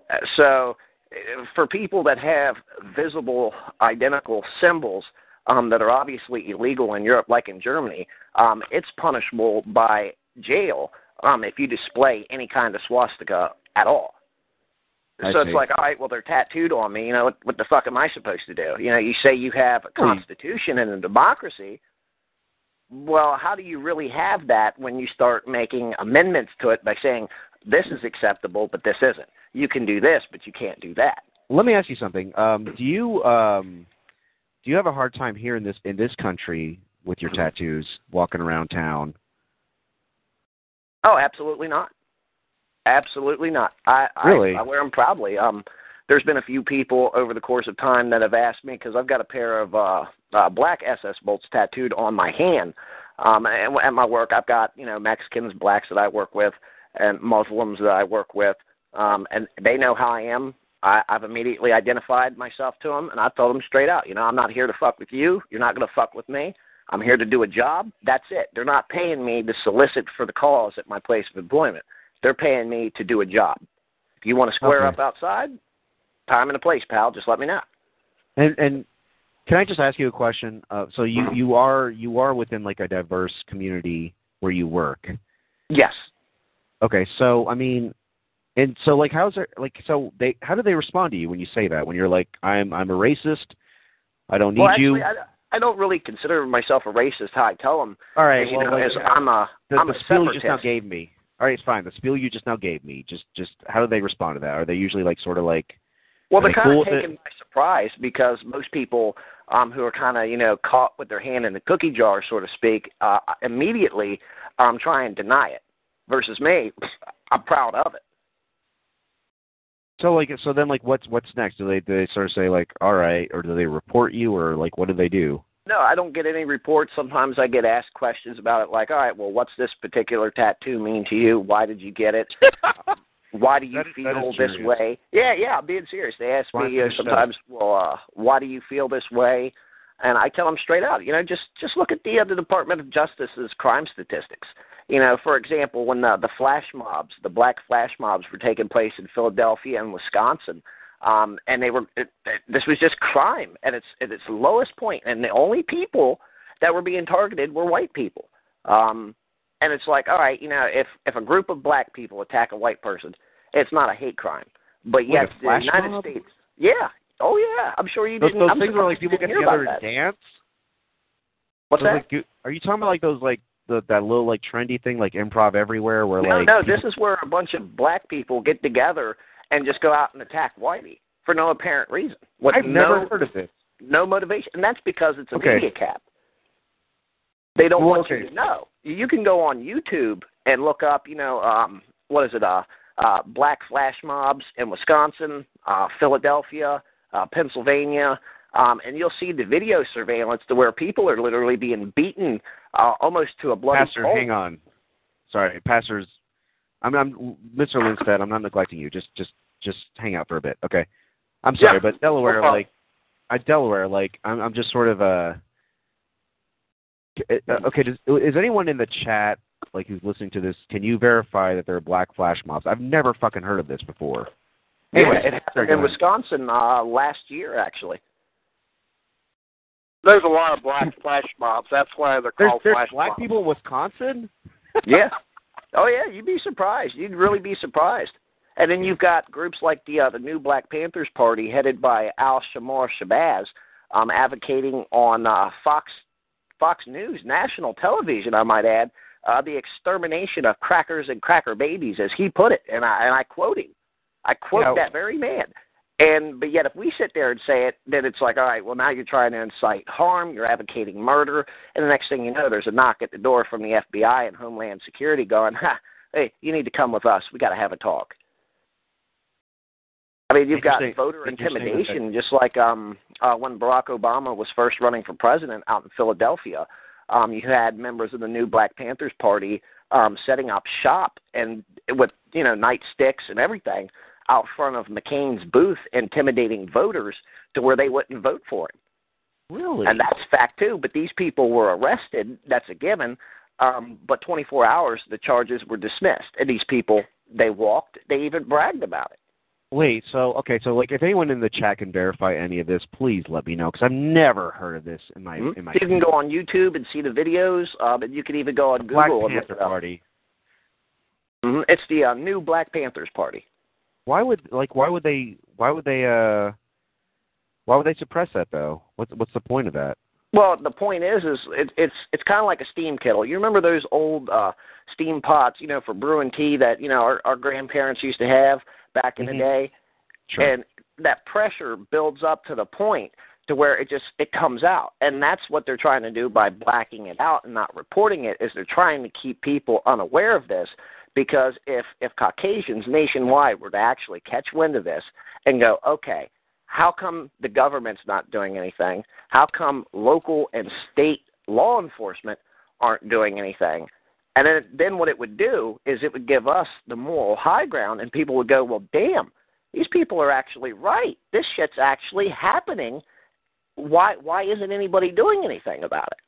So for people that have visible, identical symbols um, that are obviously illegal in Europe, like in Germany, um, it's punishable by jail um, if you display any kind of swastika at all. I so see. it's like, all right, well, they're tattooed on me. You know, what, what the fuck am I supposed to do? You know, you say you have a constitution and a democracy. Well, how do you really have that when you start making amendments to it by saying this is acceptable, but this isn't? You can do this, but you can't do that. Let me ask you something. Um, do you um, do you have a hard time here in this in this country with your tattoos, walking around town? Oh, absolutely not. Absolutely not. I, really? I, I wear them proudly. Um, there's been a few people over the course of time that have asked me because I've got a pair of uh, uh, black S S bolts tattooed on my hand. Um, and at my work, I've got you know Mexicans, blacks that I work with, and Muslims that I work with, um, and they know how I am. I, I've immediately identified myself to them, and I told them straight out, you know, I'm not here to fuck with you. You're not going to fuck with me. I'm here to do a job. That's it. They're not paying me to solicit for the calls at my place of employment. They're paying me to do a job. If you want to square okay. up outside, time and a place, pal. Just let me know. And and can I just ask you a question? Uh, so you, you are you are within like a diverse community where you work. Yes. Okay. So I mean, and so like how's there like so they how do they respond to you when you say that? When you're like I'm I'm a racist. I don't need well, actually, you. I, I don't really consider myself a racist. How I tell them. All right. Is, you well, know, like, is I'm a the, I'm the a spiel you just now separatist. gave me. All right, it's fine. The spiel you just now gave me. Just just how do they respond to that? Are they usually like sort of like? Well, they're they kind cool of taken by surprise because most people um, who are kind of, you know, caught with their hand in the cookie jar, so to speak, uh, immediately um, try and deny it. Versus me, I'm proud of it. So like, so then like, what's what's next? Do they do they sort of say like, all right, or do they report you, or like, what do they do? No, I don't get any reports. Sometimes I get asked questions about it, like, all right, well, what's this particular tattoo mean to you? Why did you get it? Why do you that is, feel this way? Yeah, yeah, I'm being serious. They ask Why me uh, sometimes, well, uh, why do you feel this way? And I tell them straight out, you know, just just look at the uh, the Department of Justice's crime statistics. You know, for example, when the, the flash mobs, the black flash mobs were taking place in Philadelphia and Wisconsin, um, and they were it, it, this was just crime at its at its lowest point, and the only people that were being targeted were white people. Um, and it's like, all right, you know, if if a group of black people attack a white person, it's not a hate crime. But yet, Wait, the United mob? States, yeah, oh yeah, I'm sure you those, didn't. Those I'm things where like you people get didn't hear together about and that. dance. What's those, that? Like, are you talking about like those like the that little like trendy thing like Improv Everywhere where No, like no, people... this is where a bunch of black people get together and just go out and attack whitey for no apparent reason. With I've no, never heard of this. No motivation, and that's because it's a Okay. media cap. They don't well, want okay. you to know. You can go on YouTube and look up, you know, um, what is it, uh, uh, black flash mobs in Wisconsin, uh, Philadelphia, uh, Pennsylvania, um, and you'll see the video surveillance to where people are literally being beaten uh, almost to a bloody Pastor, pulp. hang on. Sorry, Pastor's. I'm, I'm Mister Lindstedt. I'm not neglecting you. Just, just, just hang out for a bit, okay? I'm sorry, Yeah, but Delaware, no problem. like, I Delaware, like, I'm, I'm just sort of uh Uh, okay, does, is anyone in the chat, like, who's listening to this, can you verify that there are black flash mobs? I've never fucking heard of this before. Anyway, yeah, it happened in Wisconsin uh, last year, actually. There's a lot of black flash mobs. That's why they're There's, called there's flash black mobs. people in Wisconsin? Yeah. Oh, yeah, you'd be surprised. You'd really be surprised. And then you've got groups like the uh, the new Black Panthers Party, headed by Al-Shamar Shabazz, um, advocating on uh, Fox Fox News, national television, I might add, uh, the extermination of crackers and cracker babies, as he put it. And I, and I quote him. I quote You know, that very man. And but yet if we sit there and say it, then it's like, all right, well, now you're trying to incite harm, you're advocating murder, and the next thing you know, there's a knock at the door from the F B I and Homeland Security going, ha, hey, you need to come with us. We got to have a talk. I mean, you've got voter intimidation, just like um, uh, when Barack Obama was first running for president out in Philadelphia. Um, you had members of the new Black Panthers Party um, setting up shop and with, you know, nightsticks and everything out front of McCain's booth, intimidating voters to where they wouldn't vote for him. Really? And that's fact, too. But these people were arrested. That's a given. Um, but twenty-four hours, the charges were dismissed. And these people, they walked. They even bragged about it. Wait, so, okay, so, like, if anyone in the chat can verify any of this, please let me know, because I've never heard of this in my... Mm-hmm. In my you can go on YouTube and see the videos, uh, but you can even go on the Black Google. Panther and look Party. Mm-hmm. It's the uh, new Black Panthers Party. Why would, like, why would they, why would they, uh, why would they suppress that, though? What's, what's the point of that? Well, the point is, is it, it's it's kind of like a steam kettle. You remember those old uh, steam pots, you know, for brewing tea that, you know, our, our grandparents used to have back in Mm-hmm. the day? Sure. And that pressure builds up to the point to where it just it comes out. And that's what they're trying to do by blacking it out and not reporting it, is they're trying to keep people unaware of this. Because if, if Caucasians nationwide were to actually catch wind of this and go, okay, how come the government's not doing anything? How come local and state law enforcement aren't doing anything? And then, then what it would do is it would give us the moral high ground, and people would go, well, damn, these people are actually right. This shit's actually happening. Why why isn't anybody doing anything about it?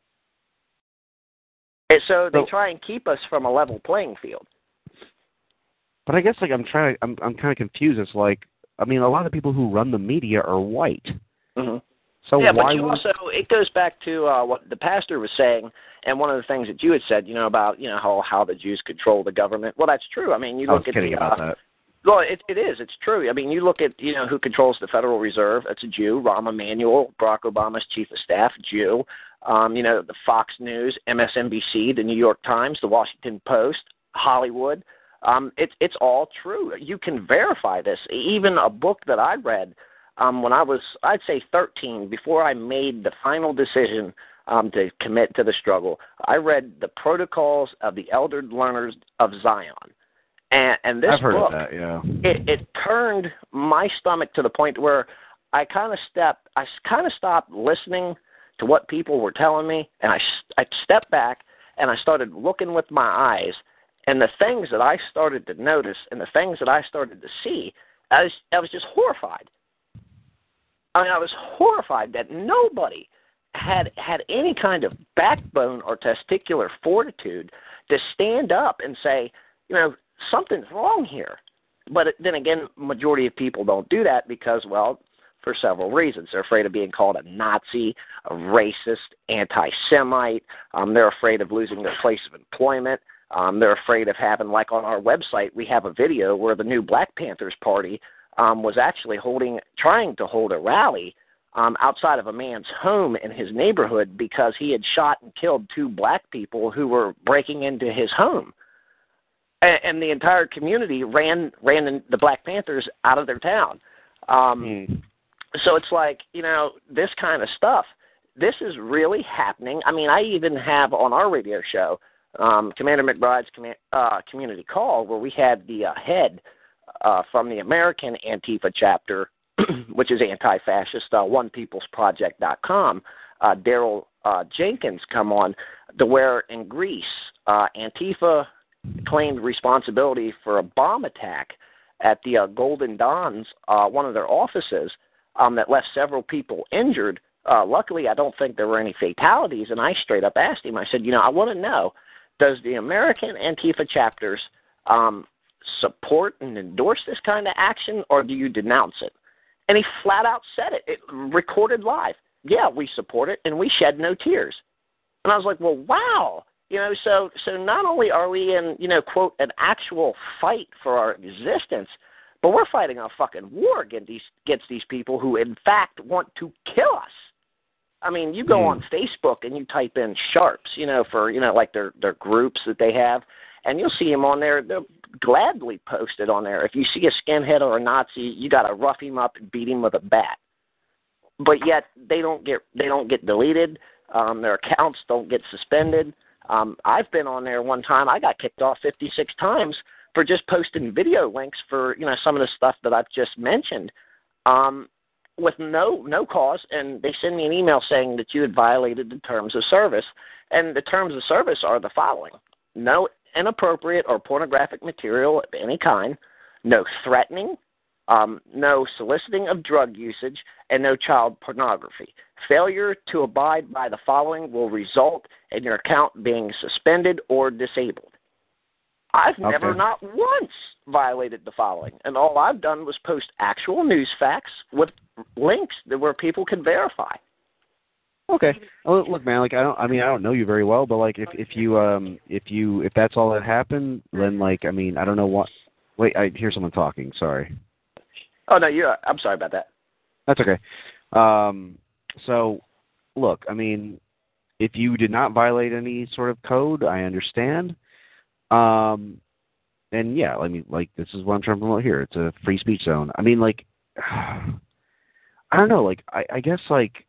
And so they so, try and keep us from a level playing field. But I guess like I'm trying, I'm I'm kind of confused. It's like, I mean, a lot of the people who run the media are white. Mm-hmm. So yeah, why but you would... also, it goes back to uh, what the pastor was saying, and one of the things that you had said, you know, about, you know, how, how the Jews control the government. Well, that's true. I mean, you I look was at kidding the, about uh, that. Well, it, it is. It's true. I mean, you look at, you know, who controls the Federal Reserve. That's a Jew. Rahm Emanuel, Barack Obama's chief of staff, Jew. Um, you know, the Fox News, M S N B C, the New York Times, the Washington Post, Hollywood. Um, it's it's all true. You can verify this. Even a book that I read um, when I was, I'd say, thirteen, before I made the final decision um, to commit to the struggle, I read The Protocols of the Elder Learners of Zion. And, and this I've heard book, of that, yeah. it, it turned my stomach to the point where I kind of stepped, I kind of stopped listening to what people were telling me, and I, I stepped back and I started looking with my eyes, and the things that I started to notice and the things that I started to see, I was, I was just horrified. I mean, I was horrified that nobody had had any kind of backbone or testicular fortitude to stand up and say, you know, something's wrong here. But then again, majority of people don't do that because, well, for several reasons. They're afraid of being called a Nazi, a racist, anti-Semite. Um, they're afraid of losing their place of employment. Um, they're afraid of having, like on our website, we have a video where the new Black Panthers Party um, was actually holding, trying to hold a rally um, outside of a man's home in his neighborhood because he had shot and killed two black people who were breaking into his home. And, and the entire community ran ran the Black Panthers out of their town. Um, mm. So it's like, you know, this kind of stuff, this is really happening. I mean, I even have on our radio show, um, Commander McBride's com- uh, community call, where we had the uh, head uh, from the American Antifa chapter, which is anti-fascist, uh, one peoples project dot com, uh, Daryl uh, Jenkins, come on, to where in Greece, uh, Antifa claimed responsibility for a bomb attack at the uh, Golden Dawns, uh, one of their offices, um, that left several people injured. Uh, luckily, I don't think there were any fatalities, and I straight up asked him, I said, you know, I want to know, does the American Antifa chapters um, support and endorse this kind of action, or do you denounce it? And he flat out said it, it recorded live. Yeah, we support it, and we shed no tears. And I was like, well, wow. You know, so so not only are we in, you know, quote, an actual fight for our existence, but we're fighting a fucking war against these, against these people who, in fact, want to kill us. I mean, you go mm. on Facebook and you type in Sharps, you know, for, you know, like their, their groups that they have, and you'll see them on there. They'll gladly post it on there. If you see a skinhead or a Nazi, you got to rough him up and beat him with a bat. But yet they don't get they don't get deleted. Um, their accounts don't get suspended. Um, I've been on there one time. I got kicked off fifty-six times for just posting video links for, you know, some of the stuff that I've just mentioned, um, with no no cause. And they send me an email saying that you had violated the terms of service. And the terms of service are the following: no inappropriate or pornographic material of any kind, no threatening, um, no soliciting of drug usage, and no child pornography. Failure to abide by the following will result in your account being suspended or disabled. I've okay. never, not once, violated the following, and all I've done was post actual news facts with links that where people can verify. Okay. Well, look, man. Like I don't. I mean, I don't know you very well, but like, if if you um if you if that's all that happened, then like, I mean, I don't know what. Wait, I hear someone talking. Sorry. Oh no, you're. I'm sorry about that. That's okay. Um. So, look. I mean, if you did not violate any sort of code, I understand. Um. And yeah, I mean, like, this is what I'm trying to promote here. It's a free speech zone. I mean, like, I don't know. Like, I, I guess like.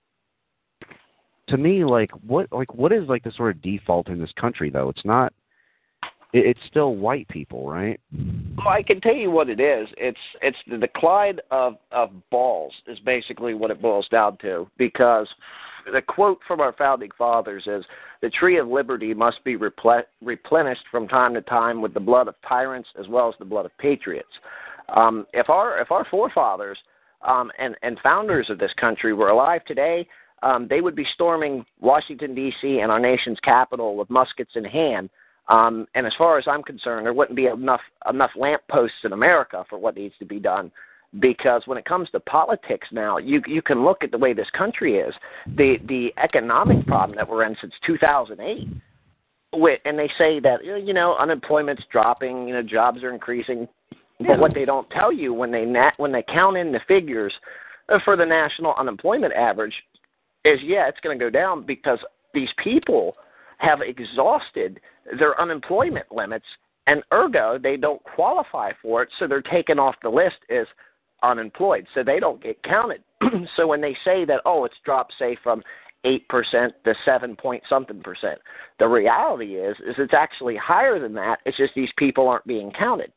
To me, like what, like what is like the sort of default in this country, though? It's not. It, it's still white people, right? Well, I can tell you what it is. It's it's the decline of of balls is basically what it boils down to. Because the quote from our founding fathers is, "The tree of liberty must be replen- replenished from time to time with the blood of tyrants as well as the blood of patriots." Um, if our if our forefathers um, and and founders of this country were alive today, um, they would be storming Washington D C and our nation's capital with muskets in hand. Um, and as far as I'm concerned, there wouldn't be enough enough lampposts in America for what needs to be done. Because when it comes to politics now, you you can look at the way this country is, the the economic problem that we're in since two thousand eight, and they say that you know unemployment's dropping, you know jobs are increasing, but what they don't tell you when they nat, when they count in the figures for the national unemployment average is yeah it's going to go down because these people have exhausted their unemployment limits, and ergo they don't qualify for it, so they're taken off the list as unemployed, so they don't get counted. So when they say that, oh, it's dropped, say, from eight percent to seven point something percent, the reality is, is it's actually higher than that. It's just these people aren't being counted.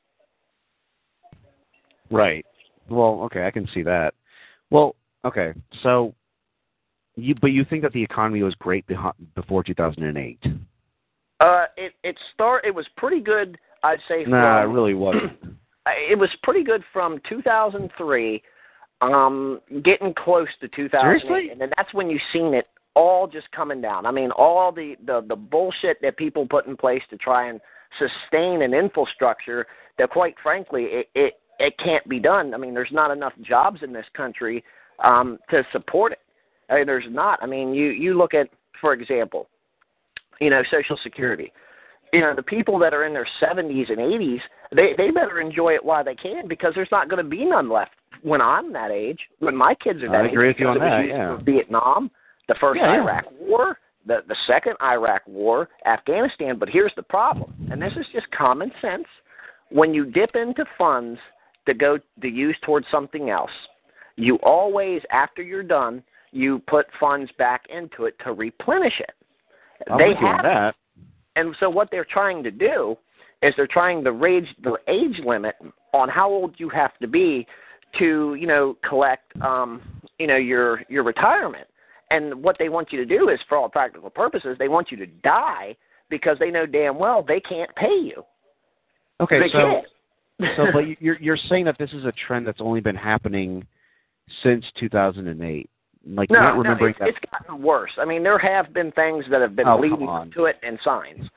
Right. Well, okay, I can see that. Well, okay, so, you but you think that the economy was great before two thousand eight? Uh, it it start it was pretty good, I'd say. Nah, from, it really wasn't. It was pretty good from two thousand three, um, getting close to two thousand eight, Seriously? and then that's when you've seen it all just coming down. I mean, all the, the, the bullshit that people put in place to try and sustain an infrastructure that, quite frankly, it, it, it can't be done. I mean, there's not enough jobs in this country um, to support it. I mean, there's not. I mean, you, you look at, for example, you know, Social Security. You know, the people that are in their seventies and eighties, they, they better enjoy it while they can because there's not going to be none left when I'm that age, when my kids are that age. I agree with you on that, used yeah. for Vietnam, the first yeah, Iraq yeah. War, the, the second Iraq War, Afghanistan. But here's the problem, and this is just common sense. When you dip into funds to go to use towards something else, you always, after you're done, you put funds back into it to replenish it. I'm they with you have on that. And so what they're trying to do is they're trying to raise the age limit on how old you have to be to, you know, collect, um, you know, your your retirement. And what they want you to do is, for all practical purposes, they want you to die because they know damn well they can't pay you. Okay, they so, can't. so but you're you're saying that this is a trend that's only been happening since two thousand eight. Like, no, not remembering no, it's, that... it's gotten worse. I mean, there have been things that have been oh, leading up to it and signs.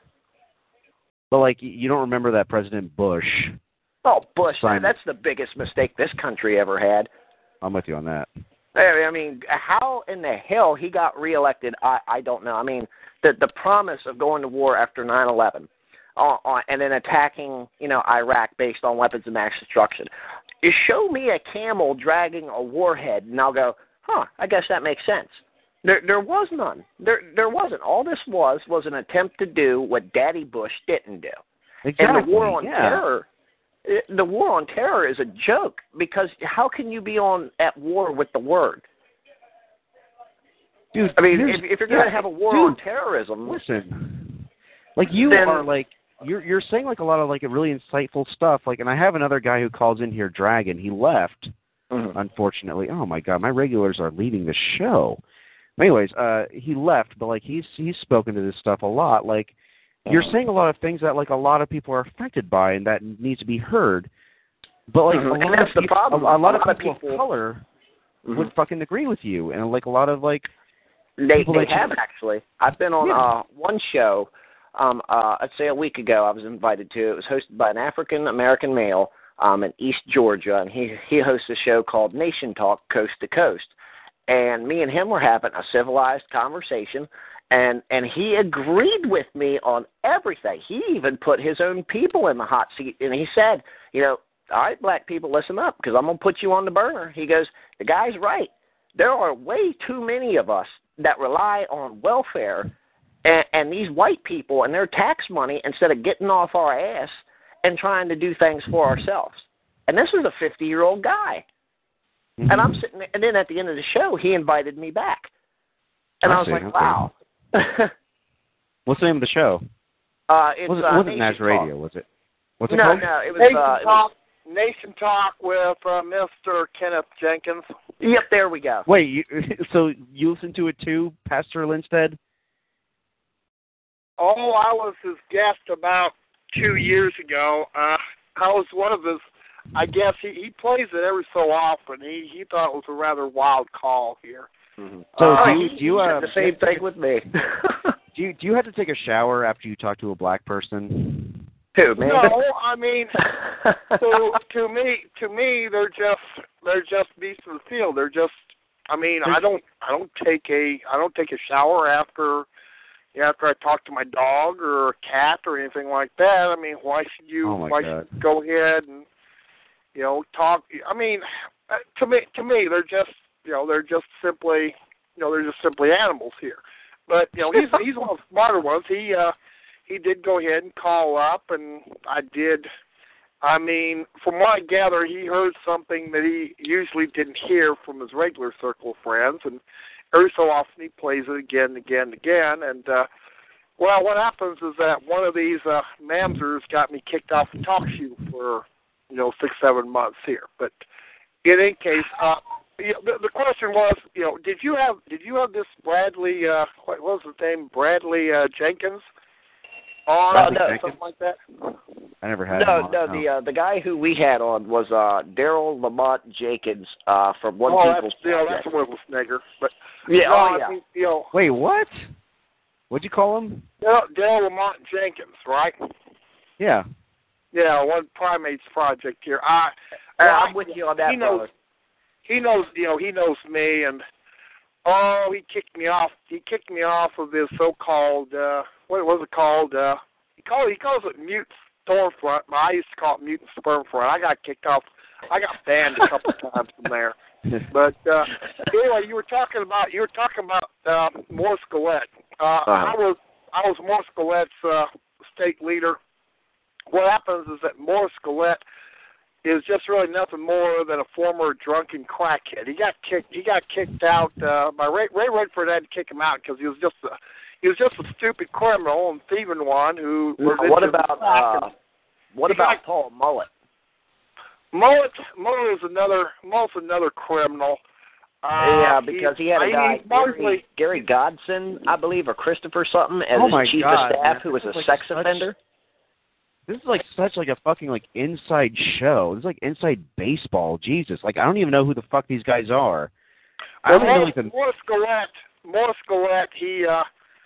But, like, you don't remember that President Bush... Oh, Bush, signed... that's the biggest mistake this country ever had. I'm with you on that. I mean, how in the hell he got reelected, I, I don't know. I mean, the the promise of going to war after nine eleven uh, uh, and then attacking, you know, Iraq based on weapons of mass destruction. You show me a camel dragging a warhead, and I'll go, huh, I guess that makes sense. There there was none. There there wasn't. All this was was an attempt to do what Daddy Bush didn't do. Exactly, and the war on yeah. terror, the war on terror is a joke because how can you be on at war with the word? Dude, I mean, if, if you're going to yeah, have a war dude, on terrorism, listen, like you then, are like you're you're saying like a lot of like really insightful stuff. Like, and I have another guy who calls in here, Dragon. He left. Mm-hmm. Unfortunately, oh my God, my regulars are leaving the show. Anyways, uh, he left, but like he's he's spoken to this stuff a lot. Like, you're saying a lot of things that like a lot of people are affected by and that needs to be heard. But like mm-hmm. a, lot and that's of the people, problem. a, a lot a of lot people of, people, of color mm-hmm. would fucking agree with you, and like a lot of like they people they that have you, actually. I've been on yeah. uh, one show. Um, uh, I'd say a week ago. I was invited to. It was hosted by an African American male. Um, in East Georgia, and he he hosts a show called Nation Talk Coast to Coast. And me and him were having a civilized conversation, and, and he agreed with me on everything. He even put his own people in the hot seat, and he said, you know, all right, black people, listen up, because I'm going to put you on the burner. He goes, the guy's right. There are way too many of us that rely on welfare and, and these white people and their tax money instead of getting off our ass and trying to do things for ourselves. And this was a fifty-year-old guy. Mm-hmm. And I'm sitting there, and then at the end of the show, he invited me back. And I, I was see, like, okay. wow. What's the name of the show? Uh, it's, was it, uh, wasn't Naz Talk. Radio, was it? What's it no, called? No, it was, Nation, uh, it Talk, was... Nation Talk with uh, Mister Kenneth Jenkins. Yep, there we go. Wait, you, so you listened to it too, Pastor Lindstedt? Oh, I was his guest about two years ago. Uh, I was one of his I guess he, he plays it every so often. He he thought it was a rather wild call here. Mm-hmm. So uh, do you, do you uh, the same thing with me. do you do you have to take a shower after you talk to a black person? Who, man? No, I mean, to to me, to me, they're just they're just beasts of the field. They're just. I mean, I don't I don't take a I don't take a shower after after I talk to my dog or a cat or anything like that. I mean, why should you Oh my why God. should you go ahead and you know talk? I mean, to me to me, they're just you know they're just simply you know they're just simply animals here. But you know he's he's one of the smarter ones. He uh, he did go ahead and call up, and I did. I mean, from what I gather, he heard something that he usually didn't hear from his regular circle of friends, and every so often he plays it again and again and again. And, uh, well, what happens is that one of these uh, mamzers got me kicked off the talk show for, you know, six, seven months here. But in any case, uh, you know, the, the question was, you know, did you have did you have this Bradley, uh, what was his name, Bradley uh, Jenkins? On No, no, something like that? I never had No, him on, no, the uh, the guy who we had on was uh, Daryl Lamont Jenkins uh, from One oh, People's that's, you know, Project. that's one with Snigger. But Yeah, no, oh I yeah. mean, you know, Wait, what? What'd you call him? Dale, Dale Lamont Jenkins, right? Yeah. Yeah, One Primates Project here. I, Uh, well, I'm with you on that, he knows, brother. he knows, you know, he knows me, and oh, he kicked me off. He kicked me off of his so-called uh, what was it called? Uh, he called he calls it Mute Stormfront. But I used to call it Mutant Spermfront. I got kicked off. I got banned a couple times from there. But uh, anyway, you were talking about you were talking about uh, Morris Gillette. Uh, Uh-huh. I was I was Morris Gillette's uh, state leader. What happens is that Morris Gillette is just really nothing more than a former drunken crackhead. He got kicked. He got kicked out uh, by Ray, Ray Redford. Had to kick him out because he was just a he was just a stupid criminal and thieving one who. Was What into about crack uh, what he about got- Paul Mullet? Mullet? Mullet is another Mullet's another criminal. Uh, yeah, because he had a I guy, mean, mostly, Gary, Gary Godson, I believe, or Christopher something, as Oh my his chief God, of staff, man. who was This a is sex like such- offender. This is like such like a fucking like inside show. This is like inside baseball. Jesus, like I don't even know who the fuck these guys are. I Well, don't even know Morris, like the. Morris Gillette, Morris Gillette, he, uh,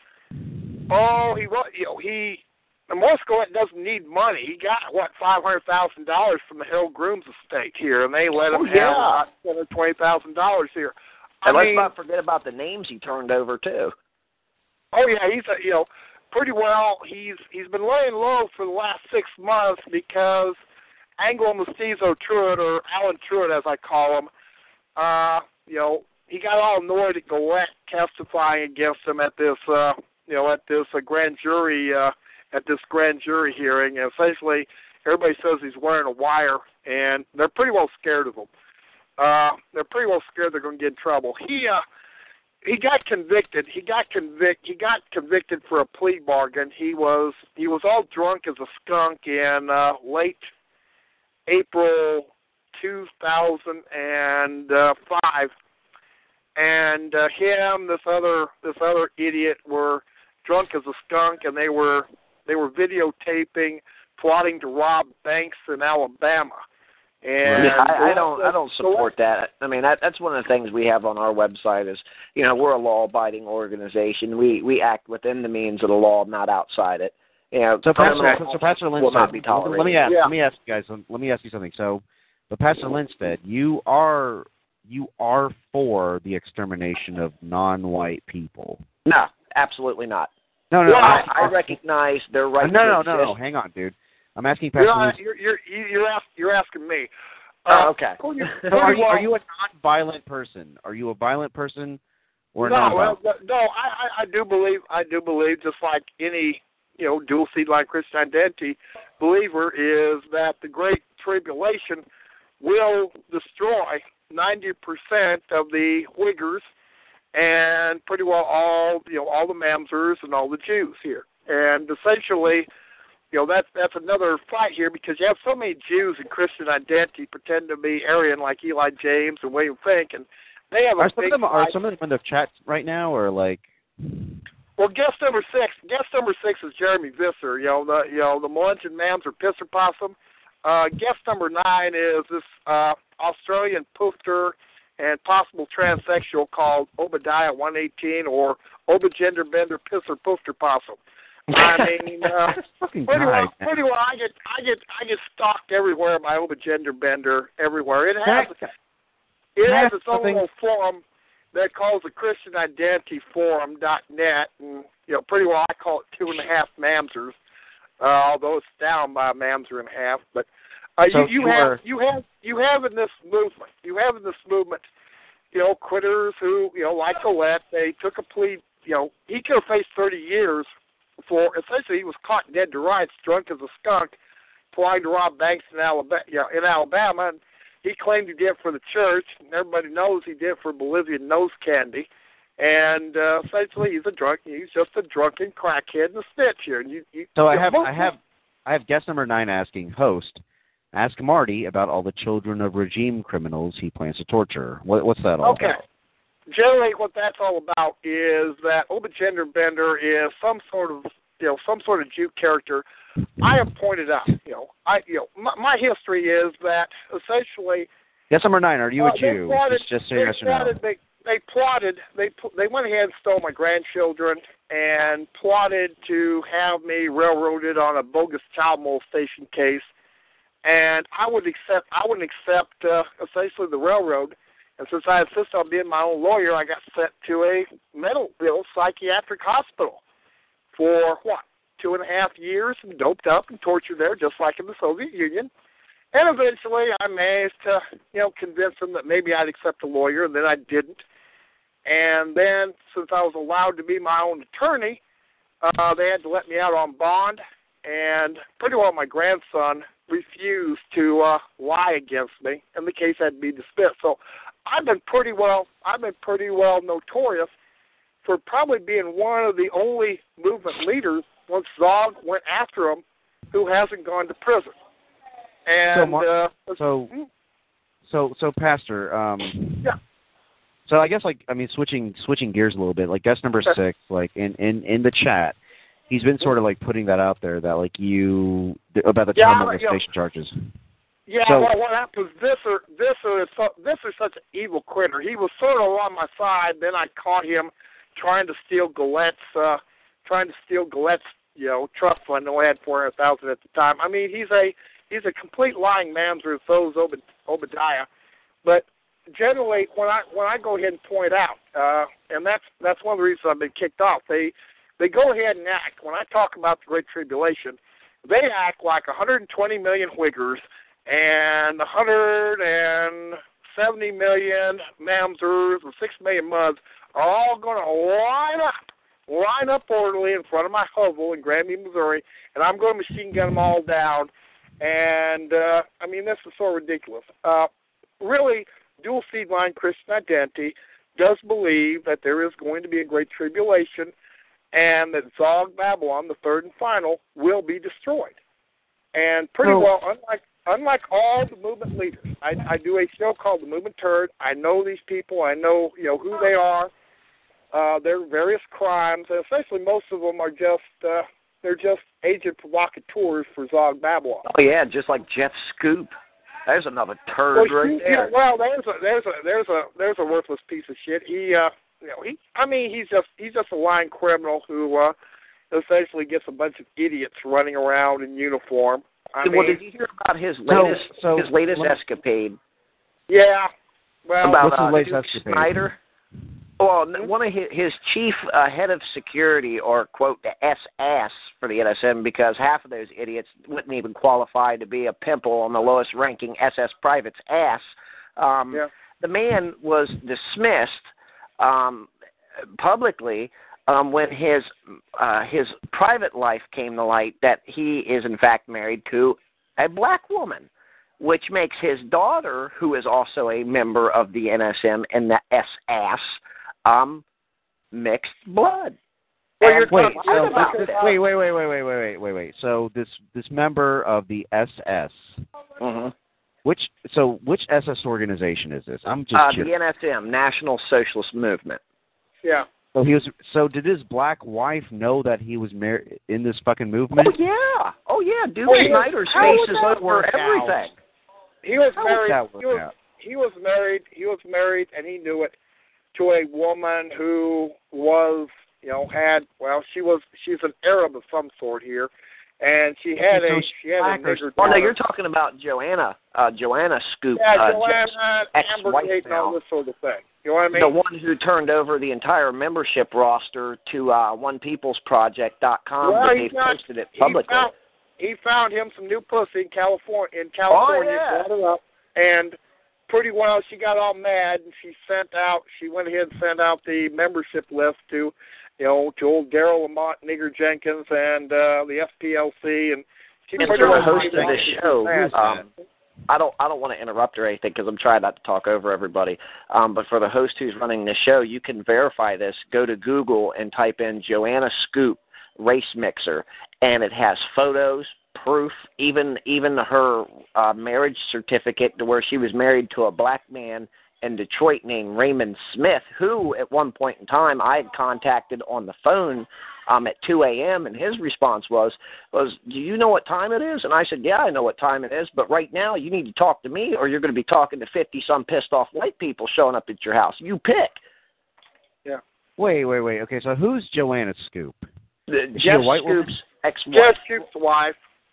oh, he was, you know, he, Morris Gillette doesn't need money. He got, what, five hundred thousand dollars from the Harold Grooms estate here, and they let him Oh, have yeah. about ten or twenty thousand dollars here. I And let's mean, not forget about the names he turned over, too. oh, yeah, he's, a, you know, pretty well, he's he's been laying low for the last six months because Anglo Mestizo Truitt, or Alan Truitt as I call him, uh, you know, he got all annoyed at Gillette testifying against him at this, uh, you know, at this uh, grand jury, uh, at this grand jury hearing. And essentially, everybody says he's wearing a wire, and they're pretty well scared of him. Uh, they're pretty well scared they're going to get in trouble. He, uh, he got convicted. He got convict. He got convicted for a plea bargain. He was he was all drunk as a skunk in uh, late April two thousand five, and uh, him, this other this other idiot, were drunk as a skunk, and they were they were videotaping, plotting to rob banks in Alabama. And Yeah, I, I don't. I don't support that. I mean, that, that's one of the things we have on our website is, you know, we're a law-abiding organization. We we act within the means of the law, not outside it. You know, So Pastor, criminals so Pastor will not be Lindsted, tolerated. let me ask, Yeah. let me ask you guys, let me ask you something. So, but Pastor Lindsted, you are you are for the extermination of non-white people? No, absolutely not. No, no, Well, no. I, I recognize their right no, to no, exist. no, no. Hang on, dude. I'm asking Pastor You're, Lindsted. you're, you're, you're, ask, you're asking me. Oh, okay. Uh, pretty- So are pretty you, are well- you a non-violent person? Are you a violent person or no, non-violent? well, no, I, I, I do believe, I do believe, just like any, you know, dual seed line Christian identity believer, is that the Great Tribulation will destroy ninety percent of the Uyghurs and pretty well all, you know, all the Mamzers and all the Jews here. And essentially, you know, that's that's another fight here because you have so many Jews in Christian identity pretend to be Aryan like Eli James and William Fink, and they have a Are some big of them are fight. some of them in the chat right now, or like? Well, guest number six, guest number six is Jeremy Visser. You know, the you know the Munch and Mams are Pisser Possum. Uh, guest number nine is this uh, Australian poofter and possible transsexual called Obadiah one eighteen, or Obagender Bender Pisser Poofter Possum. I mean, uh, pretty well, pretty well. I get, I get, I get stalked everywhere by Obagender Bender everywhere. It has, it has its own little forum that calls the Christian Identity Forum dot net, and you know, pretty well I call it two and a half mamsers, uh, although it's down by a mamser and a half. But uh, so you, you have, you have, you have in this movement, you have in this movement, you know, quitters who, you know, like Colette, they took a plea. You know, he could have faced thirty years. For essentially, he was caught dead to rights, drunk as a skunk, trying to rob banks in Alabama. You know, in Alabama, and he claimed he did it for the church, and everybody knows he did it for Bolivian nose candy. And uh, essentially, he's a drunk. He's just a drunken crackhead and a snitch here. And you, you, so you I have, I have, I have guest number nine asking host, ask Marty about all the children of regime criminals he plans to torture. What, what's that all okay. about? Okay. Generally, what that's all about is that Obagender Bender is some sort of, you know, some sort of Jew character. I have pointed out, you know, I, you know, my, my history is that essentially. Yes, number nine. Are you uh, a Jew? Plotted, just, just say they yes or plotted, no. They, they plotted. They they went ahead and stole my grandchildren and plotted to have me railroaded on a bogus child molestation case. And I would accept. I wouldn't accept uh, essentially the railroad. And since I insist on being my own lawyer, I got sent to a mental ill psychiatric hospital for, what, two and a half years, and doped up and tortured there, just like in the Soviet Union. And eventually I managed to, you know, convince them that maybe I'd accept a lawyer, and then I didn't. And then, since I was allowed to be my own attorney, uh, they had to let me out on bond, and pretty well my grandson refused to uh, lie against me, and the case had to be dismissed. So I've been pretty well. I've been pretty well notorious for probably being one of the only movement leaders, once Zog went after him, who hasn't gone to prison. And so, Mar- uh, so, so, so, Pastor. Um, yeah. So I guess, like, I mean, switching switching gears a little bit. Like, guest number six, like in, in, in the chat, he's been sort of like putting that out there that like you about the yeah, child molestation charges. Yeah, so, well, what happened was this or this or this is such an evil quitter. He was sort of on my side. Then I caught him trying to steal Galette's, uh, trying to steal Galette's, you know, trust fund. I know I had four hundred thousand at the time. I mean, he's a he's a complete lying mamzer. So is Ob- Obadiah. But generally, when I when I go ahead and point out, uh, and that's that's one of the reasons I've been kicked off. They they go ahead and act when I talk about the Great Tribulation. They act like one hundred twenty million Whiggers and one hundred seventy million mamzers and six million muds are all going to line up, line up orderly in front of my hovel in Granby, Missouri, and I'm going to machine gun them all down. And, uh, I mean, this is so ridiculous. Uh, really, dual seed line Christian Identity does believe that there is going to be a great tribulation and that Zog Babylon, the third and final, will be destroyed. And pretty so, well, unlike unlike all the movement leaders, I, I do a show called The Movement Turd. I know these people. I know you know who they are. Uh, their various crimes, and essentially most of them are just uh, they're just agent provocateurs for Zog Babylon. Oh yeah, just like Jeff Scoop. There's another turd well, right you, there. Yeah, well, there's a there's a there's a there's a worthless piece of shit. He uh, you know he I mean he's just he's just a lying criminal who uh, essentially gets a bunch of idiots running around in uniform. I well, mean, did you hear about his latest so, so, his latest me, escapade? Yeah. Well, about what's uh, his latest Duke escapade? Snyder. Well, one of his, his chief uh, head of security, or quote, the S S for the N S M, because half of those idiots wouldn't even qualify to be a pimple on the lowest ranking S S private's ass. Um, yeah. The man was dismissed um, publicly um, when his uh, his private life came to light that he is in fact married to a black woman, which makes his daughter, who is also a member of the N S M and the S S, um, mixed blood. Well, you're wait, talking so, about this, this. wait, wait, wait, wait, wait, wait, wait, wait, wait. So this this member of the S S, Mm-hmm. which so which S S organization is this? I'm just uh, curious. the N S M, National Socialist Movement. Yeah. So he was. So did his black wife know that he was married in this fucking movement? Oh yeah, Oh yeah, Duke Well, Snyder's how face would is that over work everything. He was How would married. that work He was, out? he was married. He was married, and he knew it, to a woman who was, you know, had well, she was she's an Arab of some sort here, and she had Okay, so a she had a Slackers- nigger Oh no, daughter. you're talking about Joanna, uh, Joanna Scoop, Yeah, uh, Joanna, Jeff's ex-wife Ambergate, and all now. this sort of thing. You know what I mean? The one who turned over the entire membership roster to uh, one peoples project dot com, Well, but he they've got- posted it he publicly. found, he found him some new pussy in California. In California, Oh, yeah. brought her up, and pretty well she got all mad, and she sent out. She went ahead and sent out the membership list to, you know, to old Daryl Lamont, Nigger Jenkins, and uh, the F P L C, and she And pretty for the much host of made this it show, mad. um, I don't I don't want to interrupt or anything because I'm trying not to talk over everybody. Um, but for the host who's running this show, you can verify this. Go to Google and type in Joanna Scoop race mixer, and it has photos, proof, even even her uh, marriage certificate to where she was married to a black man in Detroit named Raymond Smith, who at one point in time I had contacted on the phone um, at two a.m. and his response was, was, do you know what time it is? And I said, yeah, I know what time it is, but right now you need to talk to me or you're going to be talking to fifty-some pissed-off white people showing up at your house. You pick. Yeah. Wait, wait, wait. Okay, so who's Joanna Scoop? The, Is she a Jeff white woman? Scoop's ex-wife. Jeff Scoop's wife.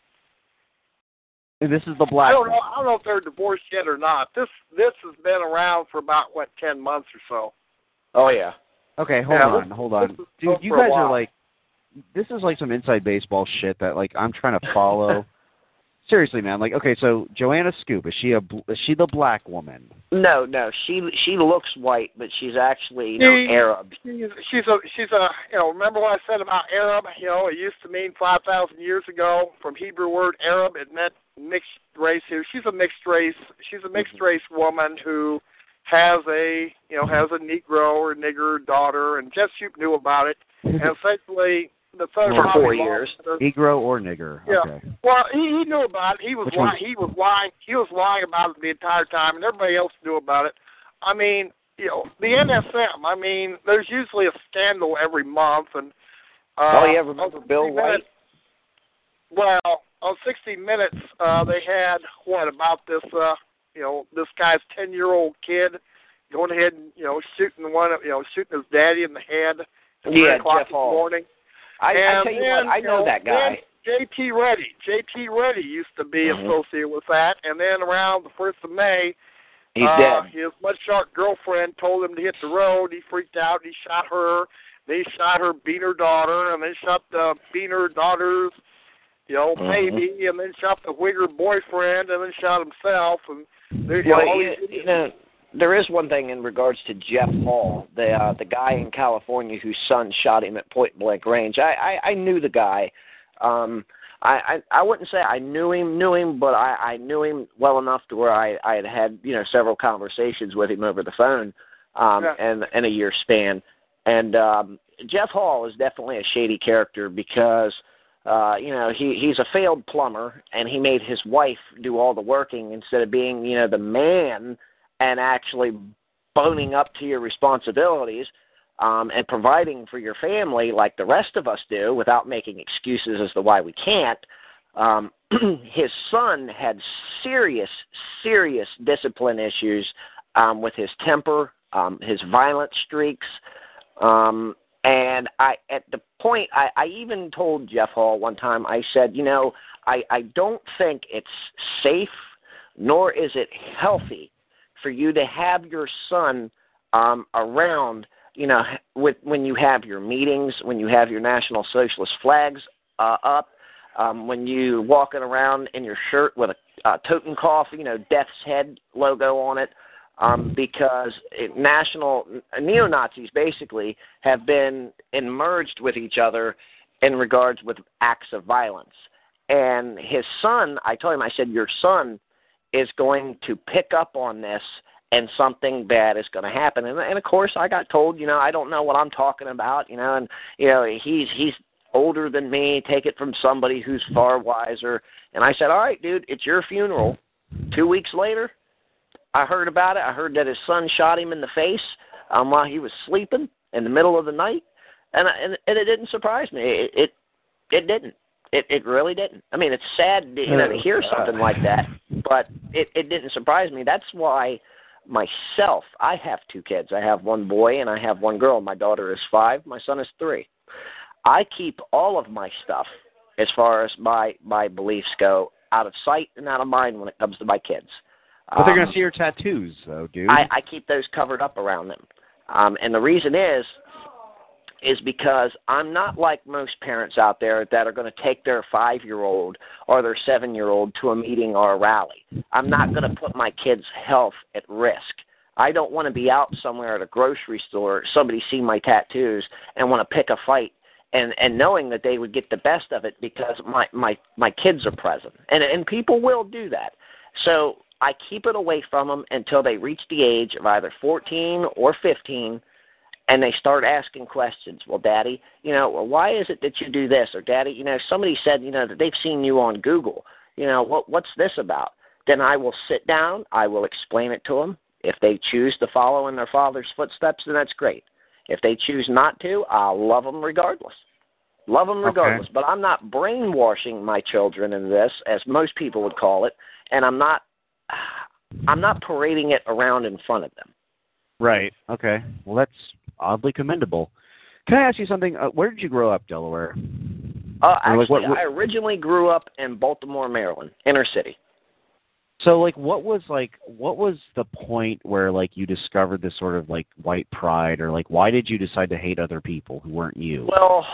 And this is the I black don't know. one. I don't know if they're divorced yet or not. This this has been around for about what ten months or so. Oh, yeah. Okay, hold Yeah, on, this- hold on. this is Dude, for you a guys while. are like, this is like some inside baseball shit that like I'm trying to follow. Seriously, man. Like, okay, so Joanna Scoop, is she a bl- is she the black woman? No, no. She she looks white, but she's actually you know, She- Arab. She's she's a she's a you know remember what I said about Arab? You know, it used to mean five thousand years ago. From Hebrew word Arab, it meant mixed race. Here, she's a mixed race. She's a mixed race woman who has a you know has a Negro or nigger daughter, and Jeff Scoop knew about it. And essentially, the son For probably four lost years. her. Negro or nigger? Yeah. Okay. Well, he, he knew about it. He was Which lying. one? He was lying. He was lying about it the entire time, and everybody else knew about it. I mean, you know, the N S M. I mean, there's usually a scandal every month, and uh, Oh, yeah, remember on Bill sixty White? Minutes, well, on sixty minutes, uh, they had what about this? Uh, you know, this guy's ten-year-old kid going ahead and you know shooting one, of, you know, shooting his daddy in the head at three Yeah, o'clock Jeff in the Hall. morning. I, I And tell you then, what, I know that guy. then J T Reddy. J T Reddy used to be Mhm. associated with that, and then around the first of May, He's uh, dead. his mudshot girlfriend told him to hit the road. He freaked out. He shot her. Then he shot her Beaner daughter, and then shot the Beaner daughter's, you know, Mhm. baby, and then shot the Wigger boyfriend, and then shot himself. And there, you Well, know, all you, these- you know, there is one thing in regards to Jeff Hall, the uh, the guy in California whose son shot him at point blank range. I, I, I knew the guy. Um, I, I I wouldn't say I knew him, knew him, but I, I knew him well enough to where I, I had had you know several conversations with him over the phone, um, Yeah. and in a year span. And um, Jeff Hall is definitely a shady character because. Uh, you know, he he's a failed plumber, and he made his wife do all the working instead of being, you know, the man and actually boning up to your responsibilities um, and providing for your family like the rest of us do without making excuses as to why we can't. Um, his son had serious, serious discipline issues um, with his temper, um, his violent streaks, um, and I, at the point, I, I even told Jeff Hall one time, I said, you know, I, I don't think it's safe, nor is it healthy for you to have your son um, around, you know, with when you have your meetings, when you have your National Socialist flags uh, up, um, when you walking around in your shirt with a uh, Totenkopf, you know, Death's Head logo on it. Um, because it, national neo-Nazis basically have been merged with each other in regards with acts of violence. And his son, I told him, I said, your son is going to pick up on this and something bad is going to happen. And, and of course, I got told, you know, I don't know what I'm talking about, you know, and, you know, he's he's older than me. Take it from somebody who's far wiser. And I said, all right, dude, it's your funeral. Two weeks later, I heard about it. I heard that his son shot him in the face um, while he was sleeping in the middle of the night, and and, and it didn't surprise me. It, it it didn't. It it really didn't. I mean, it's sad, you know, to hear something like that, but it, it didn't surprise me. That's why myself, I have two kids. I have one boy and I have one girl. My daughter is five. My son is three. I keep all of my stuff, as far as my, my beliefs go, out of sight and out of mind when it comes to my kids. But they're going Um, to see your tattoos, though, dude. I, I keep those covered up around them. Um, and the reason is, is because I'm not like most parents out there that are going to take their five-year-old or their seven-year-old to a meeting or a rally. I'm not going to put my kids' health at risk. I don't want to be out somewhere at a grocery store, somebody see my tattoos and want to pick a fight, and, and knowing that they would get the best of it because my, my, my kids are present. And, and people will do that. So I keep it away from them until they reach the age of either fourteen or fifteen, and they start asking questions. Well, Daddy, you know, well, why is it that you do this? Or, Daddy, you know, somebody said, you know, that they've seen you on Google. You know, what what's this about? Then I will sit down. I will explain it to them. If they choose to follow in their father's footsteps, then that's great. If they choose not to, I'll love them regardless. Love them regardless. Okay. But I'm not brainwashing my children in this, as most people would call it, and I'm not I'm not parading it around in front of them. Right. Okay. Well, that's oddly commendable. Can I ask you something? Uh, where did you grow up, Delaware? Uh, actually, like what, what, I originally grew up in Baltimore, Maryland, inner city. So, like, what was like, what was the point where, like, you discovered this sort of like white pride, or like, why did you decide to hate other people who weren't you? Well,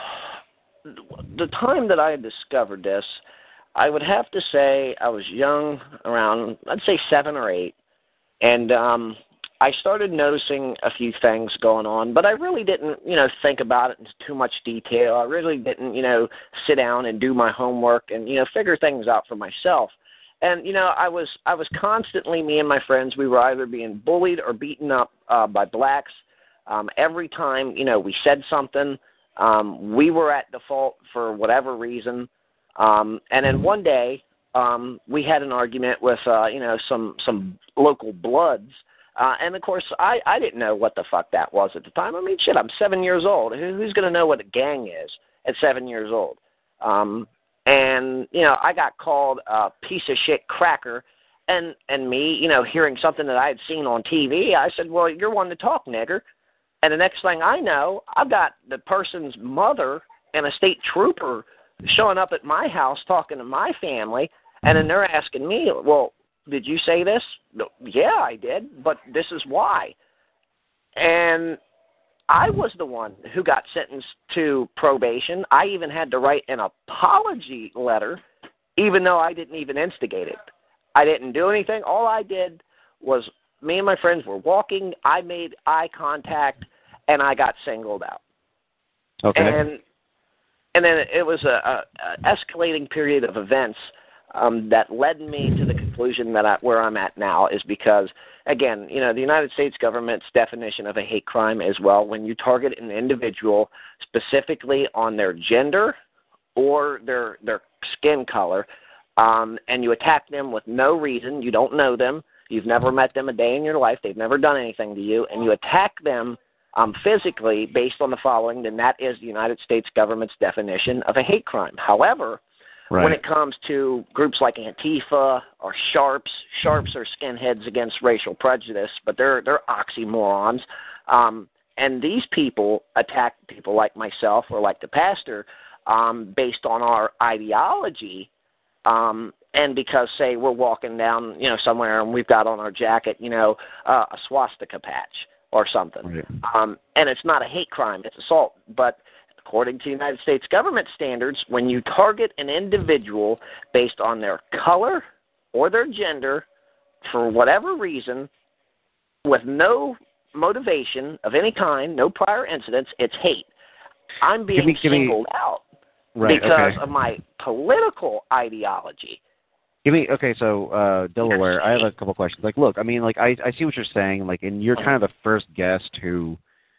the time that I discovered this, I would have to say I was young, around, I'd say seven or eight, and um, I started noticing a few things going on, but I really didn't, you know, think about it in too much detail. I really didn't, you know, sit down and do my homework and, you know, figure things out for myself. And, you know, I was I was constantly, me and my friends, we were either being bullied or beaten up uh, by blacks. Um, every time, you know, we said something, um, we were at default for whatever reason. Um, and then one day, um, we had an argument with, uh, you know, some, some local Bloods. Uh, and, of course, I, I didn't know what the fuck that was at the time. I mean, shit, I'm seven years old. Who, who's going to know what a gang is at seven years old? Um, and, you know, I got called a piece of shit cracker. And, and me, you know, hearing something that I had seen on T V, I said, well, you're one to talk, nigger. And the next thing I know, I've got the person's mother and a state trooper showing up at my house talking to my family, and then they're asking me, well, did you say this? Yeah, I did, but this is why. And I was the one who got sentenced to probation. I even had to write an apology letter, even though I didn't even instigate it. I didn't do anything. All I did was me and my friends were walking. I made eye contact, and I got singled out. Okay. And and then it was a, a, a escalating period of events um, that led me to the conclusion that I, where I'm at now is because, again, you know, the United States government's definition of a hate crime is, well, when you target an individual specifically on their gender or their their skin color, um, and you attack them with no reason, you don't know them, you've never met them a day in your life, they've never done anything to you, and you attack them um, physically based on the following, then that is the United States government's definition of a hate crime. However, right. when it comes to groups like Antifa or Sharps, Sharps are skinheads against racial prejudice, but they're they're oxymorons. Um, and these people attack people like myself or like the pastor um, based on our ideology. Um, and because, say, we're walking down, you know, somewhere and we've got on our jacket, you know, uh, a swastika patch or something. Right. Um, and it's not a hate crime, it's assault. But according to United States government standards, when you target an individual based on their color or their gender for whatever reason with no motivation of any kind, no prior incidents, it's hate. I'm being give me, give singled me... out right, because okay. of my political ideology. Give me okay. So uh, Delaware, I have a couple questions. Like, look, I mean, like, I I see what you're saying. Like, and you're kind of the first guest who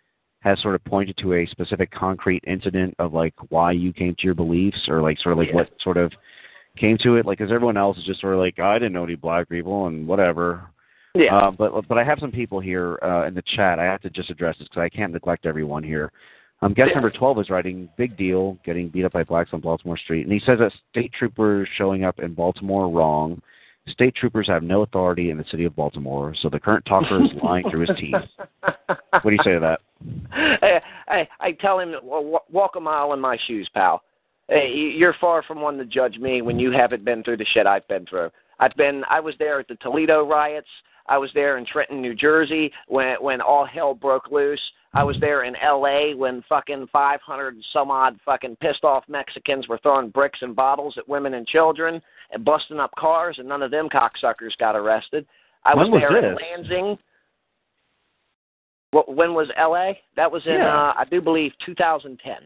has sort of pointed to a specific concrete incident of like why you came to your beliefs, or like sort of like yeah. what sort of came to it. Like, because everyone else is just sort of like, oh, I didn't know any black people and whatever. Yeah. Uh, but but I have some people here uh, in the chat. I have to just address this because I can't neglect everyone here. Um, guest number twelve is writing, big deal, getting beat up by blacks on Baltimore Street. And he says that state troopers showing up in Baltimore are wrong. State troopers have no authority in the city of Baltimore, so the current talker is lying through his teeth. What do you say to that? I, I, I tell him, well, walk a mile in my shoes, pal. Hey, you're far from one to judge me when you haven't been through the shit I've been through. I've been, I was there at the Toledo riots. I was there in Trenton, New Jersey, when when all hell broke loose. I was there in L A when fucking five hundred some odd fucking pissed off Mexicans were throwing bricks and bottles at women and children and busting up cars, and none of them cocksuckers got arrested. I was, was there this? in Lansing. Well, when was L A? That was in, yeah. uh, I do believe, two thousand ten.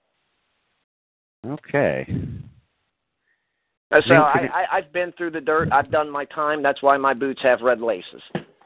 Okay. So I, I, I've been through the dirt. I've done my time. That's why my boots have red laces.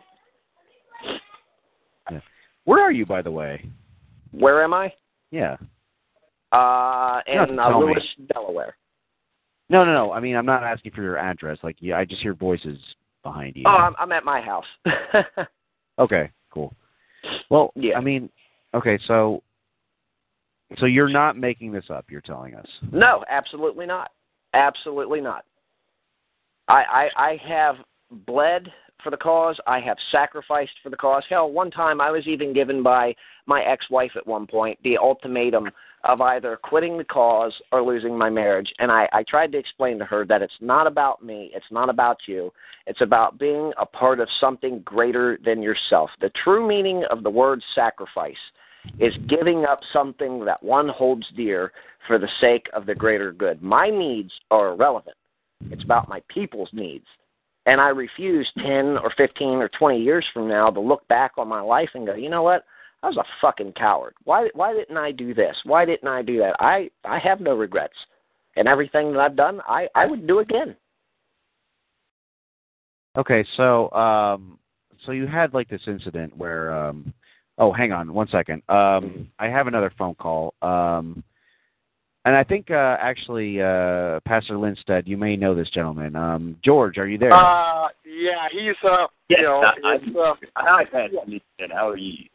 Yeah. Where are you, by the way? Where am I? Yeah. Uh, in uh, Lewis, me. Delaware. No, no, no. I mean, I'm not asking for your address. Like, yeah, I just hear voices behind you. Oh, I'm, I'm at my house. Okay, cool. Well, yeah. I mean, okay, so so you're not making this up, you're telling us. No, absolutely not. Absolutely not. I, I I have bled for the cause. I have sacrificed for the cause. Hell, one time I was even given by my ex-wife at one point the ultimatum of either quitting the cause or losing my marriage. And I, I tried to explain to her that it's not about me. It's not about you. It's about being a part of something greater than yourself. The true meaning of the word sacrifice is giving up something that one holds dear for the sake of the greater good. My needs are irrelevant. It's about my people's needs. And I refuse ten or fifteen or twenty years from now to look back on my life and go, you know what? I was a fucking coward. Why why didn't I do this? Why didn't I do that? I, I have no regrets. And everything that I've done, I, I would do again. Okay, so um, so you had like this incident where um, oh, hang on one second. Um, I have another phone call. Um, and I think uh, actually, uh, Pastor Lindstedt, you may know this gentleman. Um, George, are you there? Uh, yeah, he's uh, yes, you know, I, it's, uh, hi, Pastor Lindstedt. How are you?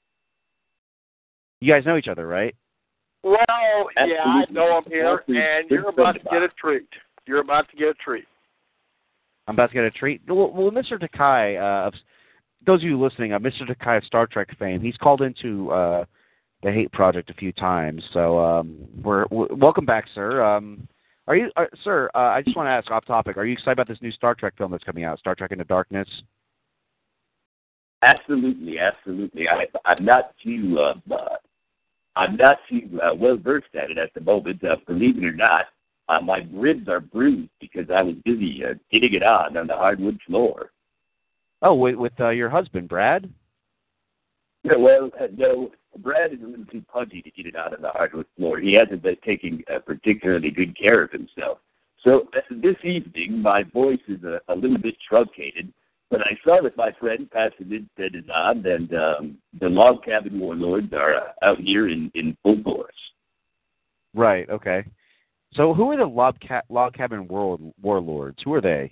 You guys know each other, right? Well, yeah, I know him here, Absolutely. and you're about to get a treat. You're about to get a treat. I'm about to get a treat. Well, well Mister Takai, uh, of, those of you listening, uh, Mister Takai of Star Trek fame, he's called into uh, the Hate Project a few times. So um, we're, we're welcome back, sir. Um, are you, uh, sir? Uh, I just want to ask off topic. Are you excited about this new Star Trek film that's coming out, Star Trek Into Darkness? Absolutely, absolutely. I, I'm not too, uh, uh, I'm not too uh, well versed at it at the moment. Uh, believe it or not, uh, my ribs are bruised because I was busy uh, getting it on on the hardwood floor. Oh, with, with uh, your husband, Brad? Yeah, well, uh, no, Brad is a little too pudgy to get it out on the hardwood floor. He hasn't been taking uh, particularly good care of himself. So uh, this evening, my voice is a, a little bit truncated, but I saw that my friend, Pastor Lindstedt, is on, and um, the Log Cabin Warlords are uh, out here in, in full force. Right, okay. So who are the Log, Ca- Log Cabin War- Warlords? Who are they?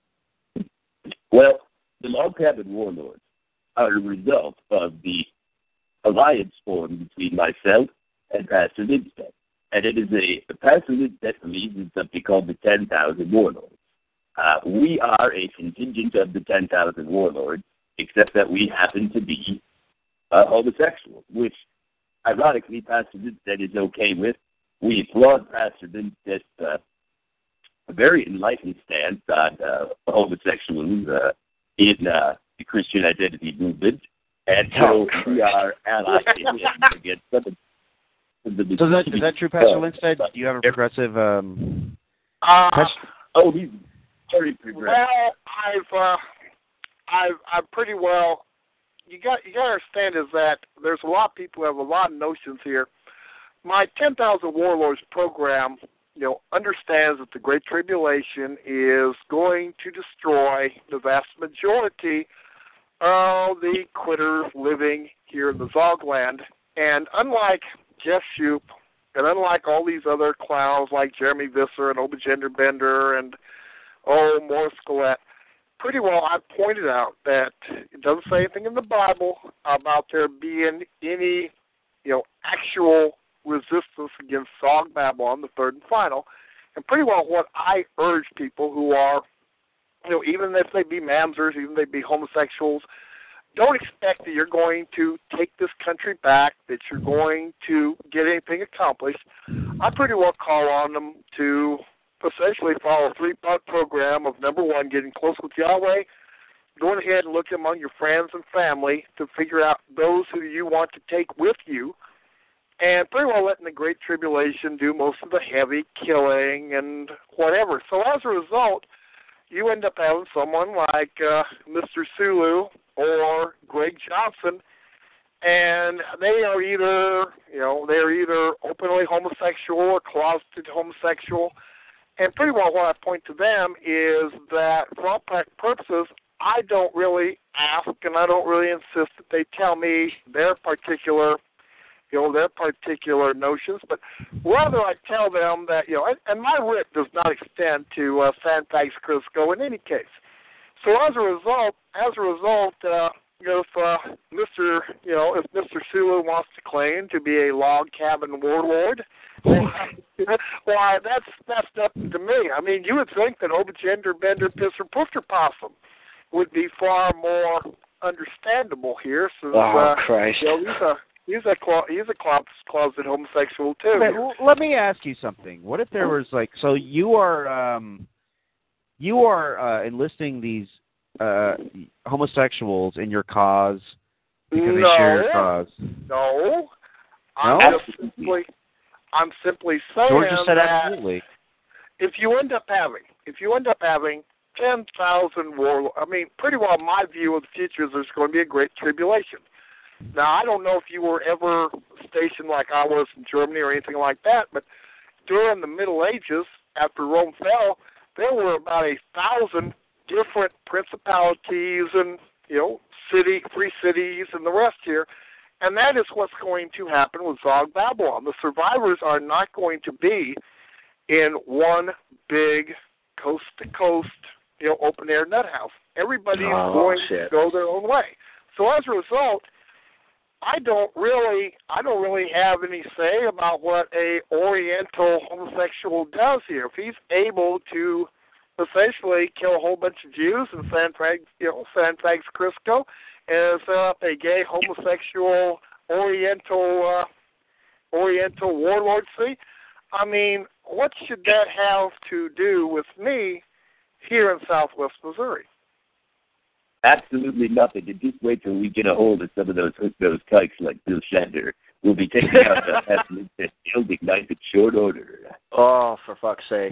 Well, the Log Cabin Warlords are a result of the alliance formed between myself and Pastor Lindstedt. And it is a, Pastor Lindstedt believes in something called the ten thousand Warlords. Uh, we are a contingent of the ten thousand Warlords, except that we happen to be uh, homosexual, which, ironically, Pastor Lindstedt is okay with. We applaud Pastor Lindstedt's uh, very enlightened stance on uh, homosexualism uh, in uh, the Christian identity movement, and so oh, we are allies against some of the... So is that, is that true, Pastor uh, Lindstedt? Do you have a progressive... Um, uh, oh, he's very progressive. Well, I've, uh, I've, I've pretty well... You got you got to understand is that there's a lot of people who have a lot of notions here. My ten thousand Warlords program, you know, understands that the Great Tribulation is going to destroy the vast majority of the quitters living here in the Zogland. And unlike Jeff Shoup, and unlike all these other clowns like Jeremy Visser and Obagender Bender and, oh, Morris Collette, pretty well I pointed out that it doesn't say anything in the Bible about there being any you know, actual resistance against Zog Babylon, the third and final. And pretty well what I urge people who are, you know, even if they be mamzers, even if they be homosexuals, don't expect that you're going to take this country back, that you're going to get anything accomplished. I pretty well call on them to essentially follow a three-part program of, number one, getting close with Yahweh, going ahead and looking among your friends and family to figure out those who you want to take with you, and pretty well letting the Great Tribulation do most of the heavy killing and whatever. So as a result, you end up having someone like uh, Mister Sulu or Greg Johnson, and they are either, you know, they're either openly homosexual or closeted homosexual. And pretty well what I point to them is that for all practical purposes, I don't really ask and I don't really insist that they tell me their particular, you know, their particular notions, but rather I tell them that, you know, and, and my writ does not extend to uh, San Fags Crisco in any case. So as a result, as a result, uh, you know, if uh, Mister, you know, if Mister Sulu wants to claim to be a log cabin warlord, why, that's that's nothing to me. I mean, you would think that Obagender, Bender, Pisser, Pufter Possum would be far more understandable here, since oh, uh, Christ. you know, he's a he's a clo- he's a clo- closeted homosexual too. Wait, well, let me ask you something. What if there was like, so you are um, you are uh, enlisting these uh, homosexuals in your cause because no, they share your cause? No, I'm No? just simply I'm simply saying George just said that absolutely. if you end up having if you end up having ten thousand warlords, I mean, pretty well my view of the future is there's going to be a great tribulation. Now, I don't know if you were ever stationed like I was in Germany or anything like that, but during the Middle Ages, after Rome fell, there were about a thousand different principalities and, you know, city, free cities and the rest here. And that is what's going to happen with Zog Babylon. The survivors are not going to be in one big coast-to-coast, you know, open-air nut house. Everybody's oh, going shit. to go their own way. So as a result, I don't really, I don't really have any say about what a Oriental homosexual does here. If he's able to essentially kill a whole bunch of Jews in San Fags, you know, San Fags Crisco, and set up a gay homosexual Oriental uh, Oriental warlordcy, I mean, what should that have to do with me here in Southwest Missouri? Absolutely nothing. And just wait till we get a hold of some of those those kikes like Bill Shander. We'll be taking out the Testament and he'll ignite in short order. Oh, for fuck's sake.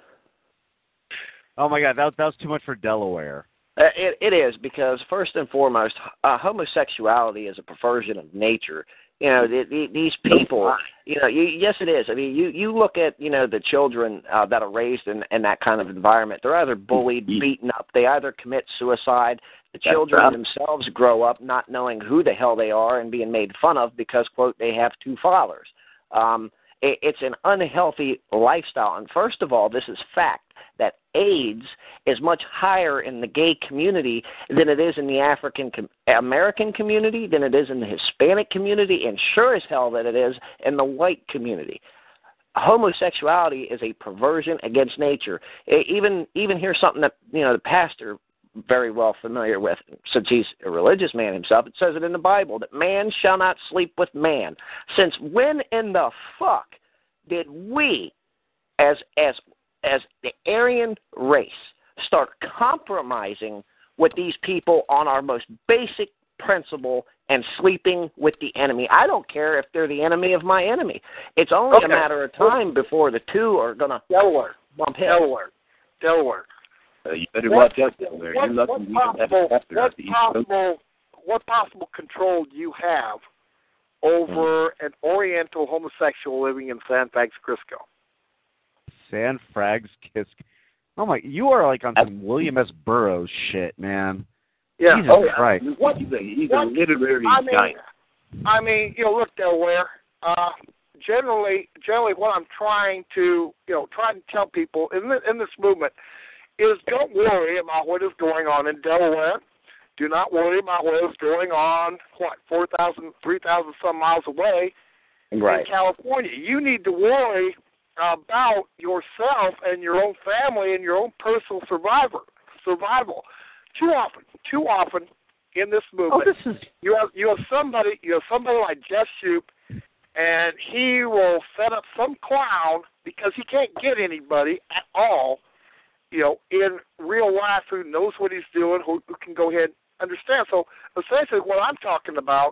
Oh my God, that, that was too much for Delaware. Uh, it, it is, because first and foremost, uh, homosexuality is a perversion of nature. You know, the, the, these people, you know, you, yes, it is. I mean, you, you look at, you know, the children uh, that are raised in, in that kind of environment. They're either bullied, beaten up. They either commit suicide. The children right. themselves grow up not knowing who the hell they are and being made fun of because, quote, they have two fathers. Um, it, it's an unhealthy lifestyle. And first of all, this is fact, that AIDS is much higher in the gay community than it is in the African com- American community, than it is in the Hispanic community, and sure as hell that it is in the white community. Homosexuality is a perversion against nature. It, even even here's something that, you know, the pastor very well familiar with, since he's a religious man himself. It says it in the Bible that man shall not sleep with man. Since when in the fuck did we, as as as the Aryan race, start compromising with these people on our most basic principle and sleeping with the enemy? I don't care if they're the enemy of my enemy. It's only okay. a matter of time before the two are going to Delaware. bump heads. Delaware. Delaware. Uh, you better what, watch out, Delaware. What, You're lucky what we possible, don't have a chapter what out the East possible, Coast. What possible control do you have over mm-hmm. an Oriental homosexual living in San Fags Crisco? San Frags Kiss. Oh my! You are like on some William S. Burroughs shit, man. Yeah. Jesus oh, Christ. What, he's a, he's what, a literary I mean, giant. I mean, you know, look, Delaware. Uh, generally, generally, what I'm trying to, you know, trying to tell people in this, in this movement is, don't worry about what is going on in Delaware. do not worry about what is going on, what, four thousand, three thousand some miles away right. in California. You need to worry about yourself and your own family and your own personal survivor, survival. Too often, too often in this movement, oh, this is... you have you have somebody you have somebody like Jeff Shoup, and he will set up some clown because he can't get anybody at all, you know, in real life who knows what he's doing, who, who can go ahead and understand. So essentially what I'm talking about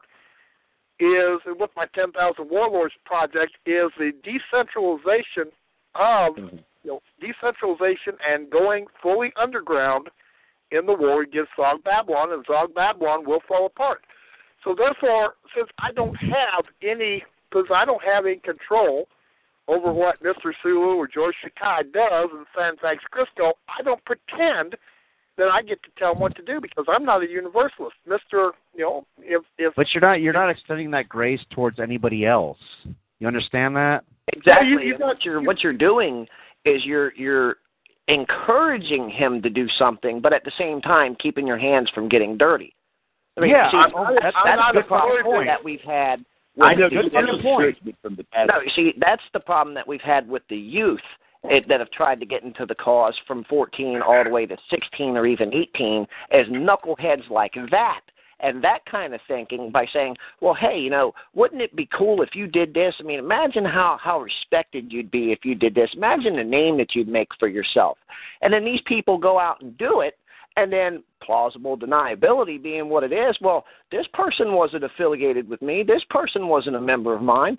is, and with my ten thousand Warlords project, is the decentralization of, mm-hmm. you know, decentralization and going fully underground in the war against Zog Babylon, and Zog Babylon will fall apart. So therefore, since I don't have any, because I don't have any control over what Mister Sulu or George Takei does in San Francisco, I don't pretend that I get to tell them what to do because I'm not a universalist. Mister, you know, if if but you're not you're not extending that grace towards anybody else. You understand that? Exactly. You, you what you're what you're doing is you're you're encouraging him to do something, but at the same time keeping your hands from getting dirty. I mean, yeah, see, I'm, that's, that's, that's that's the problem point. that we've had. I know the, that's the point. From the past. No, see, that's the problem that we've had with the youth it, that have tried to get into the cause from fourteen all the way to sixteen or even eighteen as knuckleheads like that. And that kind of thinking by saying, well, hey, you know, wouldn't it be cool if you did this? I mean, imagine how, how respected you'd be if you did this. Imagine the name that you'd make for yourself. And then these people go out and do it, and then plausible deniability being what it is, well, this person wasn't affiliated with me. This person wasn't a member of mine.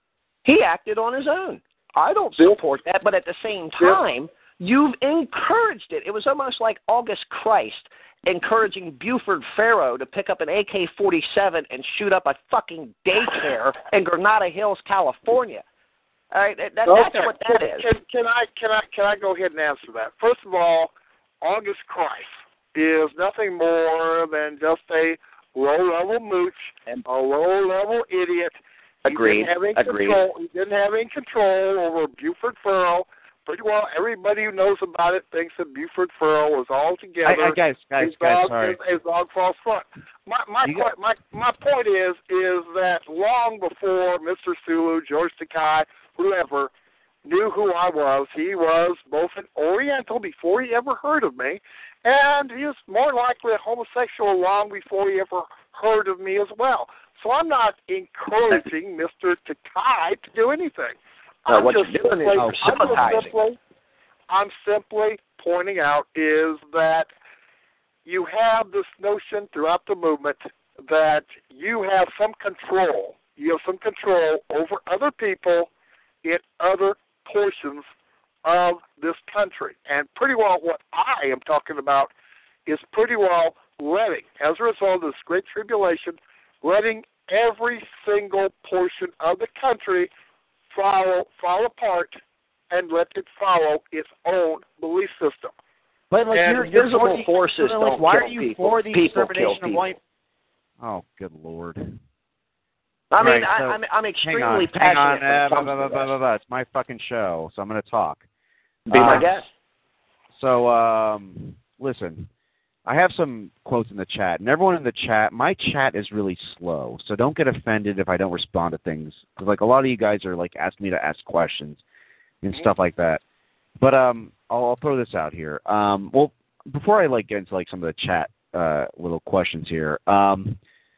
He acted on his own. I don't support that, but at the same time, you've encouraged it. It was almost like August Christ encouraging Buford Pharaoh to pick up an A K forty-seven and shoot up a fucking daycare in Granada Hills, California. All right, that, that, okay. that's what that can, is. Can, can I can I can I go ahead and answer that? First of all, August Christ is nothing more than just a low-level mooch and a low-level idiot. Agreed. He didn't have any Agreed. control. He didn't have any control over Buford Pharaoh. Pretty well, everybody who knows about it thinks that Buford Pharaoh was all together. I, I, guys, guys, his guys, dog, sorry. His, his dog falls front. My my, You point, my my point is is that long before Mister Sulu, George Takei, whoever knew who I was, he was both an Oriental before he ever heard of me, and he was more likely a homosexual long before he ever heard of me as well. So I'm not encouraging Mister Takei to do anything. Uh, I'm what just you're doing simply, is you're I'm, just sympathizing. simply, I'm simply pointing out is that you have this notion throughout the movement that you have some control. You have some control over other people in other portions of this country. And pretty well what I am talking about is pretty well letting, as a result of this great tribulation, letting every single portion of the country follow, fall apart and let it follow its own belief system. But like and you're, you're visible for the, forces like, don't why kill are you people. for the People extermination kill of white? Oh, good lord! I mean, right, I, so, I'm I'm hang on, extremely hang on, passionate. uh, when blah, it blah, comes blah, to blah, blah. It's my fucking show, so I'm going to talk. this. Be my Um, guest. So, um, listen, I have some quotes in the chat, and everyone in the chat, my chat is really slow, so don't get offended if I don't respond to things, because like a lot of you guys are like asking me to ask questions and stuff like that. But um, I'll, I'll throw this out here. Um, well, before I like get into like some of the chat uh, little questions here, um,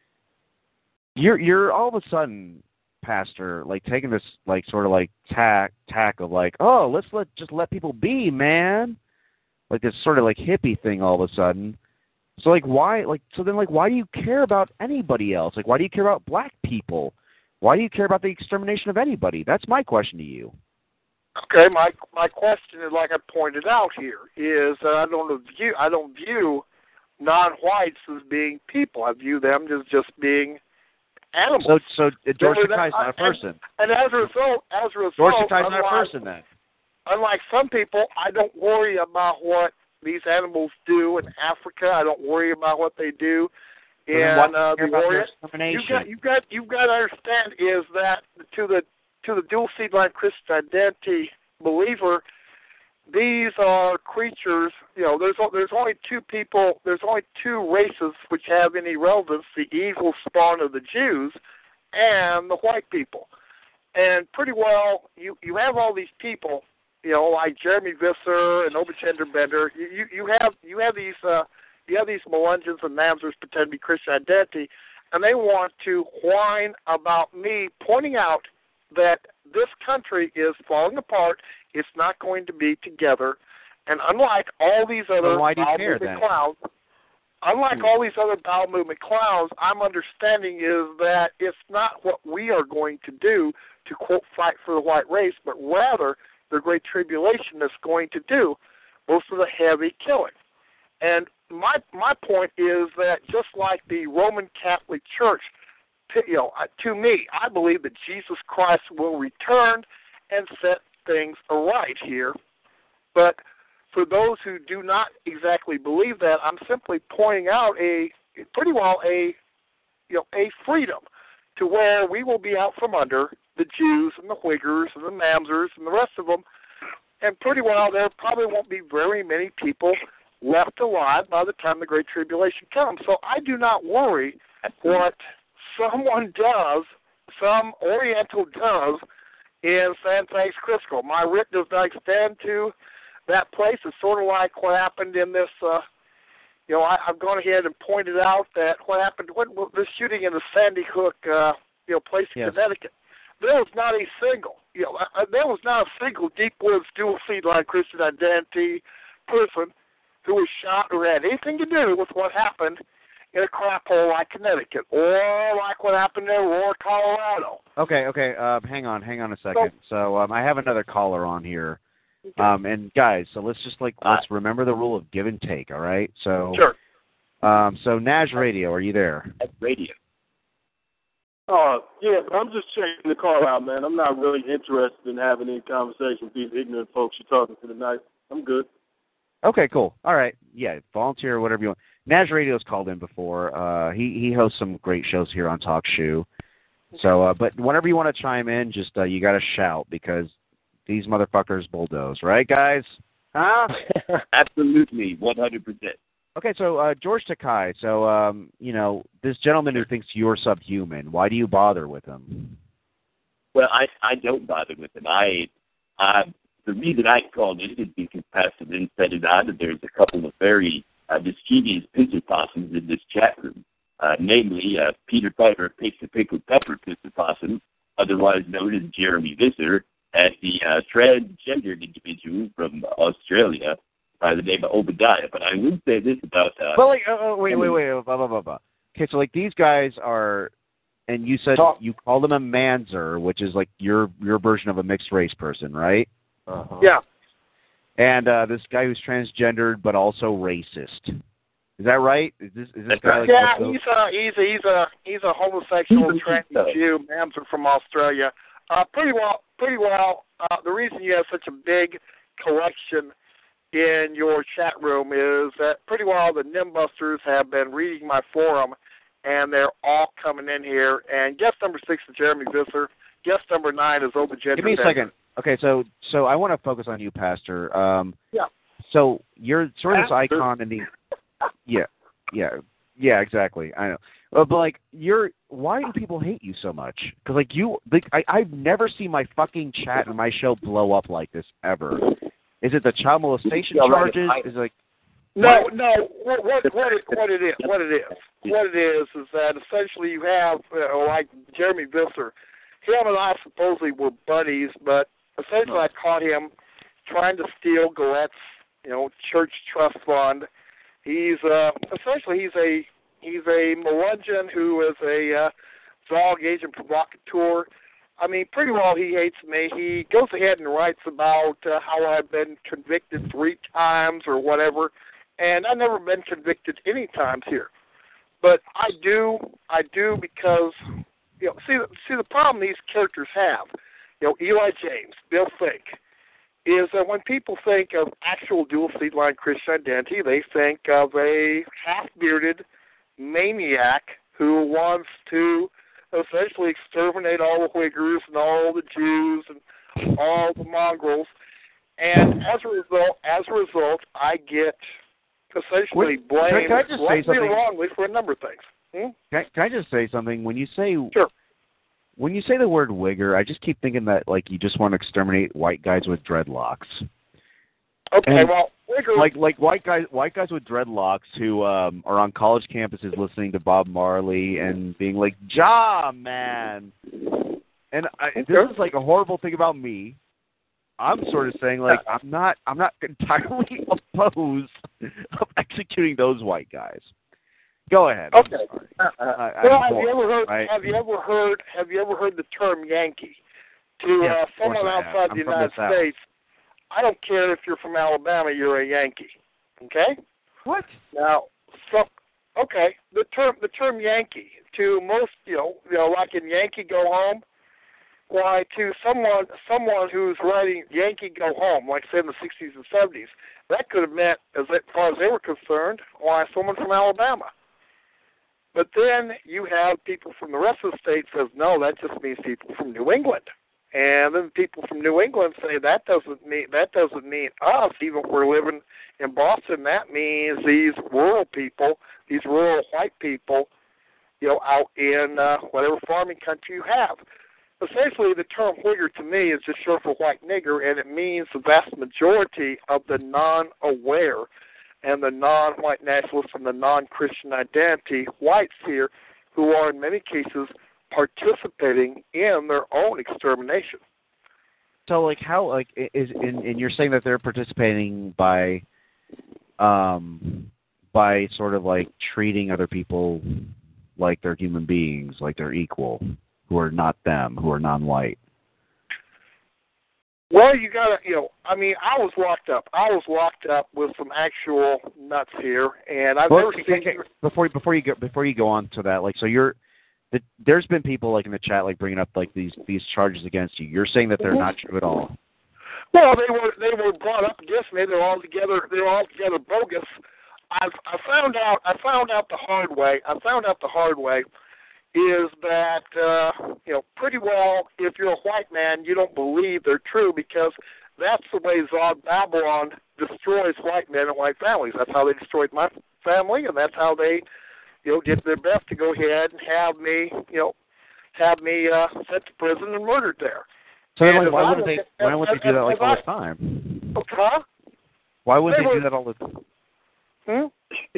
you're you're all of a sudden, Pastor, like taking this like sort of like tack tack of like, oh, let's let just let people be, man. Like this sort of like hippie thing all of a sudden. So like why like so then like why do you care about anybody else? Like why do you care about black people? Why do you care about the extermination of anybody? That's my question to you. Okay, my my question is, like I pointed out here, is that I don't view I don't view non-whites as being people. I view them as just being animals. So so uh, George So Takei's not a person. And, and as a result, as a result, George Takei's not unlike, a person then. Unlike some people, I don't worry about what these animals do in Africa. I don't worry about what they do in uh, the Orient. You've got you've got you've got to understand is that to the to the dual seed line Christian identity believer, these are creatures, you know, there's there's only two people, there's only two races which have any relevance, the evil spawn of the Jews and the white people. And pretty well, you, you have all these people, you know, like Jeremy Visser and Obagender Bender. You, you, you have you have these uh, you have these Melungeons and Mamzers pretend to be Christian identity, and they want to whine about me pointing out that this country is falling apart. It's not going to be together. And unlike all these other why do you bowel care, movement then? clowns, unlike Hmm. all these other bowel movement clowns, I'm understanding is that it's not what we are going to do to, quote, fight for the white race, but rather the Great Tribulation is going to do most of the heavy killing. And my my point is that just like the Roman Catholic Church, to, you know, to me, I believe that Jesus Christ will return and set things aright here. But for those who do not exactly believe that, I'm simply pointing out a pretty well a you know a freedom to where we will be out from under the Jews and the Uyghurs and the Mamzers and the rest of them, and pretty well there probably won't be very many people left alive by the time the Great Tribulation comes. So I do not worry what someone does, some Oriental does in San Francisco. My writ does not extend to that place. It's sort of like what happened in this, uh, you know, I, I've gone ahead and pointed out that what happened, what, this shooting in the Sandy Hook, uh, you know, place in Yes. Connecticut. There was not a single, you know, uh, there was not a single Deep Woods dual seed line Christian identity person who was shot or had anything to do with what happened in a crap hole like Connecticut or like what happened in Aurora, Colorado. Okay, okay. Uh, hang on, hang on a second. So um, I have another caller on here. Um, and guys, so let's just like let's remember the rule of give and take. All right. So Sure. Um, so Nash Radio, are you there? That's radio. Uh, yeah, I'm just checking the call out, man. I'm not really interested in having any conversation with these ignorant folks you're talking to tonight. I'm good. Okay, cool. All right. Yeah, volunteer, whatever you want. Nash Radio's called in before. Uh, he he hosts some great shows here on Talk Shoe. So, uh, but whenever you want to chime in, just uh, you got to shout because these motherfuckers bulldoze, right, guys? Huh? Absolutely, one hundred percent. Okay, so uh, George Takai. So, um, you know, this gentleman who thinks you're subhuman. Why do you bother with him? Well, I I don't bother with him. I, I the reason I called in is because Pastor Lynn said it out that there's a couple of very uh, mischievous pincer possums in this chat room. Uh, namely, uh, Peter Piper takes a pickled pepper pincer possum, otherwise known as Jeremy Visser, and the uh, transgendered individual from Australia by the name of Obadiah. But I will say this about... Uh, well, like, uh, wait, wait, wait, blah, blah, blah, blah. Okay, so, like, these guys are, and you said Talk. you call them a manzer, which is, like, your your version of a mixed-race person, right? Uh-huh. Yeah. And uh, this guy who's transgendered but also racist. Is that right? Is this is this guy like Yeah, also- he's a he's a he's a he's a homosexual He's a trans Jew. Jew, Mamzer from Australia. Uh, pretty well, pretty well. Uh, the reason you have such a big collection in your chat room is that pretty well the Nimbusters have been reading my forum, and they're all coming in here. And guest number six is Jeremy Visser. Guest number nine is Obagender. Give me a second. Okay, so so I want to focus on you, Pastor. Um, Yeah. So you're sort of this Pastor. icon in the. Yeah, yeah, yeah, exactly. I know, uh, but like, you're. Why do people hate you so much? Because like you, like I, I've never seen my fucking chat and my show blow up like this ever. Is it the child molestation Yeah, right. charges? I- Is it like No, no. What what what it, what it is? What it is? What it is is that essentially you have uh, like Jeremy Visser. Him and I supposedly were buddies, but essentially I caught him trying to steal Galette's, you know, church trust fund. He's uh, essentially he's a he's a Melungeon who is a uh, dog agent provocateur. I mean, pretty well he hates me. He goes ahead and writes about uh, how I've been convicted three times or whatever, and I've never been convicted any times here. But I do, I do because, you know, see, see the problem these characters have, you know, Eli James, Bill Fink, is that when people think of actual dual seed line Christian identity, they think of a half-bearded maniac who wants to essentially exterminate all the Uyghurs and all the Jews and all the mongrels. and as a result, as a result, I get essentially Wait, blamed, can I- can I just say rightly or something? wrongly, for a number of things. Hmm? Can, can I just say something? When you say Sure. when you say the word wigger, I just keep thinking that like you just want to exterminate white guys with dreadlocks. Okay, And well, wigger, like like white guys white guys with dreadlocks who um, are on college campuses listening to Bob Marley and being like, "Ja, man." And I, this is like a horrible thing about me. I'm sort of saying like I'm not I'm not entirely opposed of executing those white guys. Go ahead. I'm Okay. sorry. Uh, I, well, I'm have bored, you ever heard? right? Have you ever heard? Have you ever heard the term Yankee? To Yes, uh, of course someone I have. outside I'm the from the United South. States, I don't care if you're from Alabama, you're a Yankee. Okay. What? Now, so okay, the term the term Yankee to most, you know, you know, like in Yankee Go Home. Why, to someone someone who's writing Yankee Go Home, like say in the sixties and seventies, that could have meant, as far as they were concerned, why someone from Alabama. But then you have people from the rest of the state says, no, that just means people from New England. And then people from New England say that doesn't mean that doesn't mean us. Even if we're living in Boston, that means these rural people, these rural white people, you know, out in uh, whatever farming country you have. Essentially, the term wigger to me is just short for white nigger, and it means the vast majority of the non-aware and the non-white nationalists and the non-Christian identity whites here who are in many cases participating in their own extermination. So, like, how, like, is, and, and you're saying that they're participating by, um, by sort of, like, treating other people like they're human beings, like they're equal, who are not them, who are non-white. Well, you gotta, you know, I mean, I was locked up. I was locked up with some actual nuts here, and I've well, never okay, seen. okay, before before you go before you go on to that, like, so you're, the, there's been people like in the chat like bringing up like these these charges against you. You're saying that they're Mm-hmm. not true at all. Well, they were they were brought up against me. They're all together. They're all together bogus. I've I found out. I found out the hard way. I found out the hard way. Is that, uh, you know, pretty well, if you're a white man, you don't believe they're true because that's the way Zod Babylon destroys white men and white families. That's how they destroyed my family, and that's how they, you know, did their best to go ahead and have me, you know, have me uh, sent to prison and murdered there. So then, And like, why I wouldn't was- they? Why wouldn't they do that like as all I- the time? Huh? Why wouldn't They they were- do that all the time? Hmm?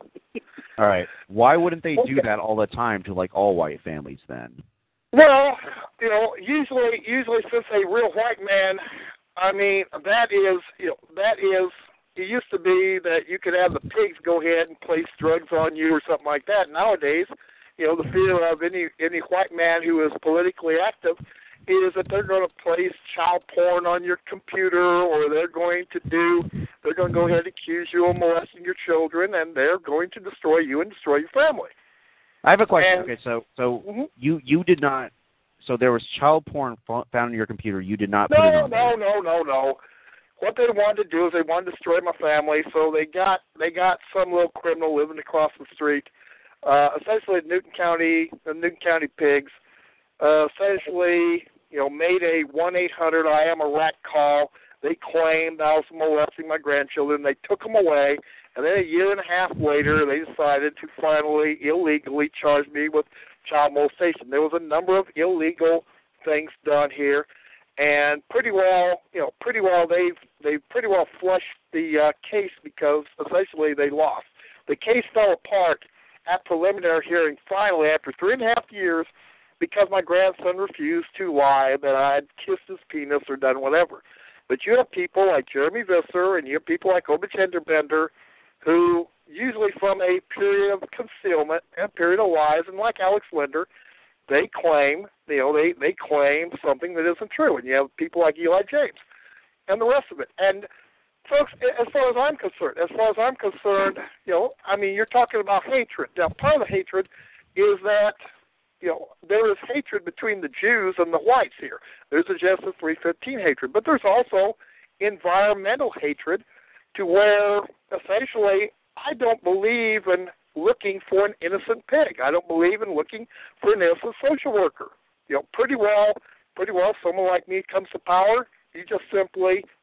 All right. Why wouldn't they do Okay. that all the time to like all white families then? Well, you know, usually, usually since a real white man, I mean, that is, you know, that is, it used to be that you could have the pigs go ahead and place drugs on you or something like that. Nowadays, you know, the fear of any any white man who is politically active is that they're going to place child porn on your computer, or they're going to do, they're going to go ahead and accuse you of molesting your children, and they're going to destroy you and destroy your family. I have a question. And- okay, so so Mm-hmm. you you did not. So there was child porn found on your computer. You did not put it No, on no, there. no, no, no. What they wanted to do is they wanted to destroy my family, so they got they got some little criminal living across the street, uh, essentially Newton County, the Newton County Pigs, uh, essentially, you know, made a one eight hundred I am a rat call. They claimed I was molesting my grandchildren. They took them away, and then a year and a half later, they decided to finally illegally charge me with child molestation. There was a number of illegal things done here, and pretty well, you know, pretty well they've they've pretty well flushed the uh, case because essentially they lost. The case fell apart at preliminary hearing finally after three and a half years because my grandson refused to lie that I had kissed his penis or done whatever. But you have people like Jeremy Visser and you have people like Obie Genderbender who usually from a period of concealment and a period of lies, and like Alex Linder, they claim, you know, they, they claim something that isn't true. And you have people like Eli James and the rest of it. And folks, as far as I'm concerned, as far as I'm concerned, you know, I mean, you're talking about hatred. Now, part of the hatred is that, you know, there is hatred between the Jews and the whites here. There's a Genesis three fifteen hatred, but there's also environmental hatred to where essentially I don't believe in looking for an innocent pig. I don't believe in looking for an innocent social worker. You know, pretty well, pretty well, someone like me comes to power, you just simply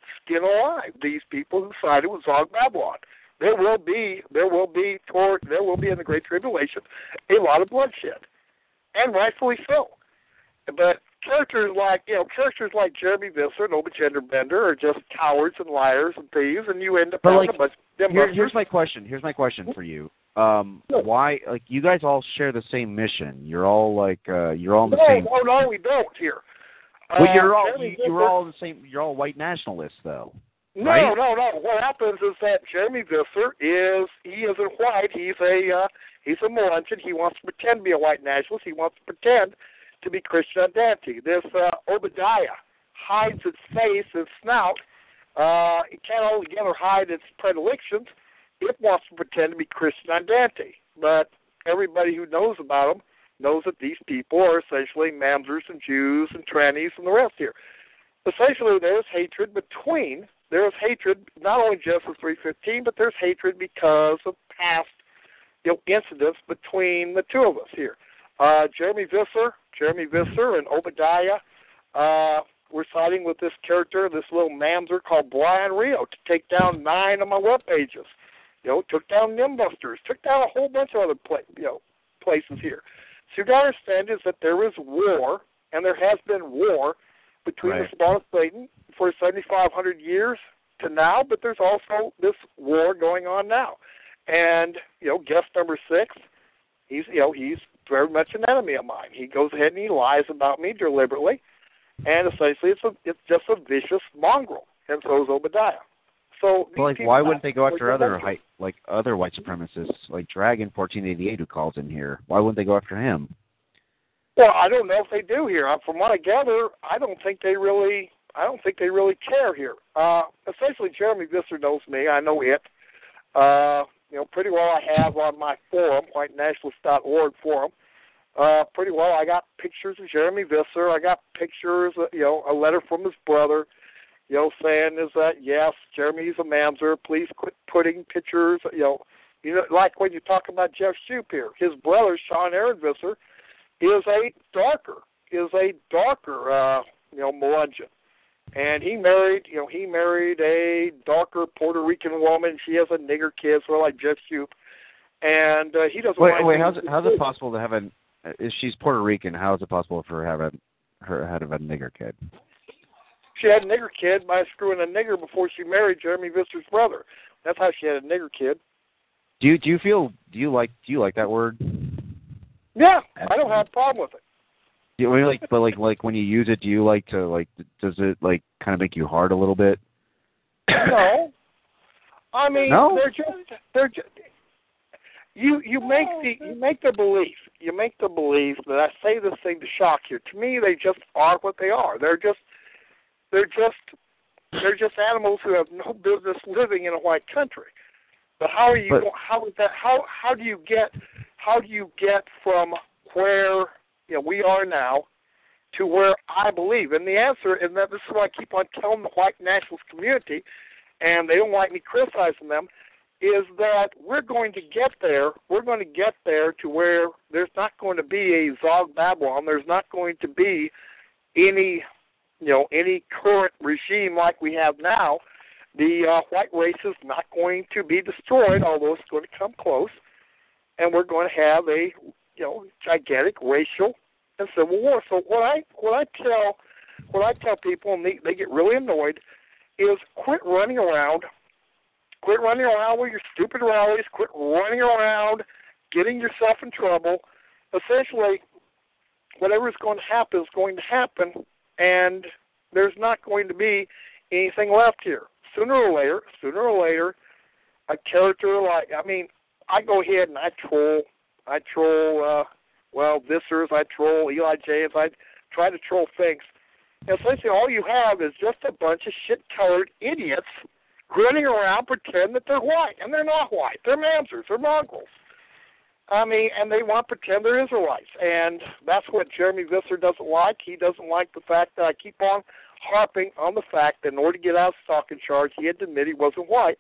skin alive. These people who sided with Zog Babylon. There will be, there will be, toward, there will be in the Great Tribulation, a lot of bloodshed, and rightfully so. But characters like, you know, characters like Jeremy Visser and Obagender Bender are just cowards and liars and thieves, and you end up but having like, a bunch of them here, busters. here's my question. Here's my question for you. Um, why, like, you guys all share the same mission. You're all like, uh, you're all in the no, same. No, no, we don't here. Well, uh, you're all, Jeremy you, you're Visser, all the same. You're all white nationalists, though. No, right? no, no. What happens is that Jeremy Visser is, he isn't white. He's a, uh, he's a Melungeon. He wants to pretend to be a white nationalist. He wants to pretend to be Christian Andante. This uh, Obadiah hides its face and snout. Uh, it can't altogether hide its predilections. It wants to pretend to be Christian Andante. But everybody who knows about them knows that these people are essentially Mamzers and Jews and trannies and the rest here. Essentially, there's hatred between, there's hatred not only just with three fifteen, but there's hatred because of past, you know, incidents between the two of us here. Uh, Jeremy Visser, Jeremy Visser and Obadiah uh, were siding with this character, this little Mamzer called Brian Rio, to take down nine of my web pages. You know, took down Nimbusters, took down a whole bunch of other pla- you know, places here. So you got to understand is that there is war, and there has been war between right. the spawn of Satan for seventy-five hundred years to now, but there's also this war going on now. And, you know, guest number six, he's, you know, he's very much an enemy of mine. He goes ahead and he lies about me deliberately, and essentially it's a, it's just a vicious mongrel, and so is Obadiah. So, well, like, why wouldn't they go after other white, like other white supremacists, like Dragon fourteen eighty-eight, who calls in here? Why wouldn't they go after him? Well, I don't know if they do here. From what I gather, I don't think they really. I don't think they really care here. Uh, essentially, Jeremy Visser knows me. I know it. Uh, you know, pretty well. I have on my forum, white nationalist dot org forum. Uh, pretty well. I got pictures of Jeremy Visser. I got pictures. Of, you know, a letter from his brother. You know, saying is that yes, Jeremy's a Mamzer. Please quit putting pictures. You know, you know, like when you talk about Jeff Shoup here, his brother Sean Aaron Visser is a darker, is a darker, uh, you know, Melungeon. And he married, you know, he married a darker Puerto Rican woman. She has a nigger kid, sort of like Jeff Shoup. And uh, he doesn't wait, like wait, how's it, how's it possible to have a, if she's Puerto Rican, how is it possible for her to have a, her had a nigger kid? She had a nigger kid by screwing a nigger before she married Jeremy Visser's brother. That's how she had a nigger kid. Do you, do you feel, do you like, do you like that word? Yeah, I don't have a problem with it. Do you like, but like, like when you use it, do you like to like? Does it like kind of make you hard a little bit? No, I mean no? they're just they're just you you make the you make the belief you make the belief that I say this thing to shock you. To me, they just are what they are. They're just they're just they're just animals who have no business living in a white country. But how are you? But, how is that? How how do you get? How do you get from where you know we are now to where I believe? And the answer, and that this is what I keep on telling the white nationalist community, and they don't like me criticizing them, is that we're going to get there. We're going to get there to where there's not going to be a Zog Babylon. There's not going to be any, you know, any current regime like we have now. The uh, white race is not going to be destroyed, although it's going to come close, and we're going to have a, you know, gigantic racial and civil war. So what I what I tell what I tell people, and they, they get really annoyed, is quit running around, quit running around with your stupid rallies, quit running around, getting yourself in trouble. Essentially, whatever is going to happen is going to happen, and there's not going to be anything left here. Sooner or later, sooner or later, a character like, I mean, I go ahead and I troll, I troll, uh, well, Vissers, I troll Eli James, I try to troll things. And essentially all you have is just a bunch of shit-colored idiots grinning around, pretend that they're white, and they're not white. They're Mamzers, they're mongrels. I mean, and they want to pretend they're Israelites. And that's what Jeremy Visser doesn't like. He doesn't like the fact that I keep on harping on the fact that in order to get out of stalking charge, he had to admit he wasn't white.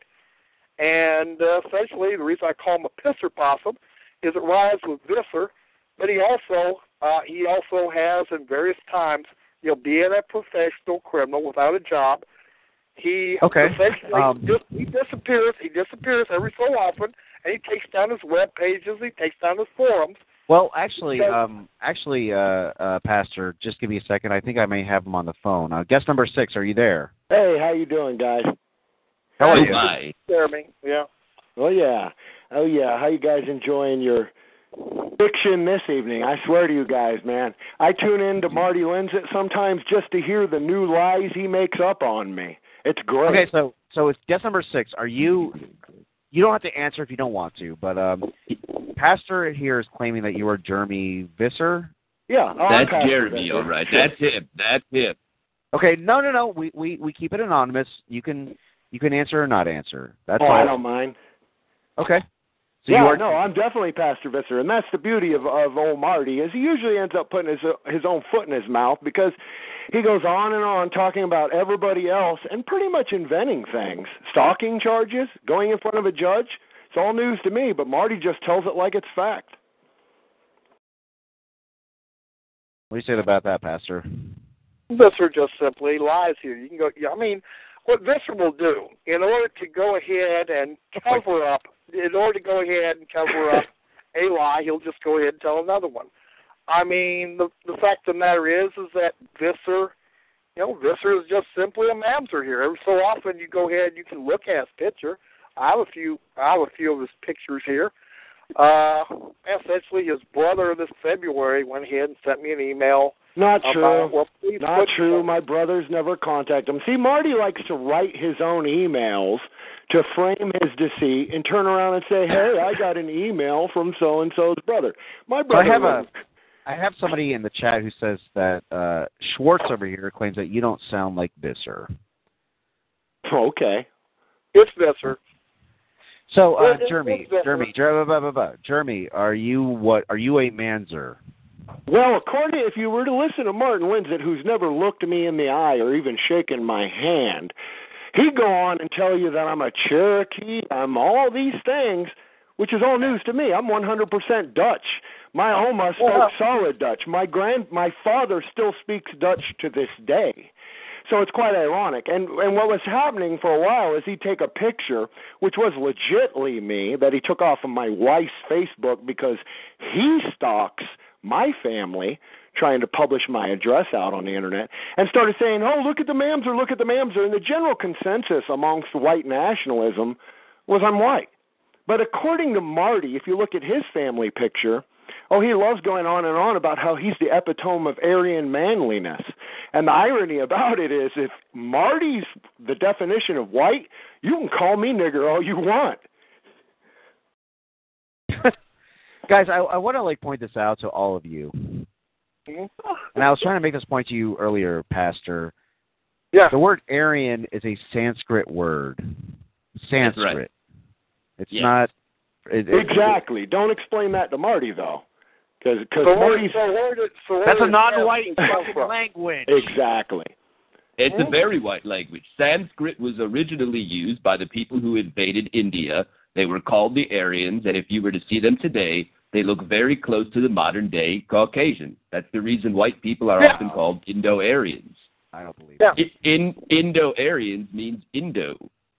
And uh, essentially, the reason I call him a pisser possum is it rides with Visser, but he also uh, he also has in various times, you know, being a professional criminal without a job, He okay. essentially Um, dis- he disappears. He disappears every so often, and he takes down his web pages. He takes down his forums. Well, actually, um, actually, uh, uh, Pastor, just give me a second. I think I may have him on the phone. Uh, guest number six, are you there? Hey, how you doing, guys? How are you? Hi. Jeremy, yeah. Oh yeah, oh yeah. How you guys enjoying your fiction this evening? I swear to you guys, man, I tune in to Marty Lindsay sometimes just to hear the new lies he makes up on me. It's great. Okay, so so it's guest number six. Are you? You don't have to answer if you don't want to, but um, Pastor here is claiming that you are Jeremy Visser. Yeah, oh, That's I'm Jeremy, all right. That's him. That's him. Okay, no, no, no. We, we we keep it anonymous. You can you can answer or not answer. That's oh, all. I don't mind. Okay. So yeah, you are, no, I'm definitely Pastor Visser, and that's the beauty of, of old Marty, is he usually ends up putting his his own foot in his mouth because he goes on and on talking about everybody else and pretty much inventing things. Stalking charges, going in front of a judge, it's all news to me, but Marty just tells it like it's fact. What do you say about that, Pastor? Visser just simply lies here. You can go. I mean, what Visser will do in order to go ahead and cover up, in order to go ahead and cover up a lie, he'll just go ahead and tell another one. I mean, the the fact of the matter is, is that Visser, you know, Visser is just simply a mamzer here. Every so often, you go ahead, you can look at his picture. I have a few, I have a few of his pictures here. Uh, essentially, his brother this February went ahead and sent me an email. Not true. About, well, Not true. My brothers never contact him. See, Marty likes to write his own emails to frame his deceit and turn around and say, "Hey, I got an email from so and so's brother." My brother. So I have wouldn't. a. I have somebody in the chat who says that uh, Schwartz over here claims that you don't sound like Visser. Okay. It's Visser. So, uh, It's Jeremy, Visser. Jeremy, Jeremy, Jeremy, are you what? Are you a manzer? Well, according, if you were to listen to Martin Lindsay, who's never looked me in the eye or even shaken my hand, he'd go on and tell you that I'm a Cherokee, I'm all these things, which is all news to me. I'm one hundred percent Dutch. My Oma spoke solid Dutch. My grand, my father still speaks Dutch to this day. So it's quite ironic. And and what was happening for a while is he'd take a picture, which was legitly me, that he took off of my wife's Facebook because he stalks my family, trying to publish my address out on the internet, and started saying, "Oh, look at the mamzer, look at the mamzer." And the general consensus amongst white nationalism was I'm white. But according to Marty, if you look at his family picture, oh, he loves going on and on about how he's the epitome of Aryan manliness. And the irony about it is, if Marty's the definition of white, you can call me nigger all you want. Guys, I, I want to like point this out to all of you. And I was trying to make this point to you earlier, Pastor. Yeah. The word Aryan is a Sanskrit word. Sanskrit. Right. It's yes. not. It, it, Exactly. Don't explain that to Marty, though. Because So Marty's... so where did, so where That's a did non-white Sanskrit come from? language. Exactly. It's a very white language. Sanskrit was originally used by the people who invaded India. They were called the Aryans, and if you were to see them today, they look very close to the modern-day Caucasian. That's the reason white people are Yeah. often called Indo-Aryans. I don't believe Yeah. it. In, Indo-Aryans means Indo.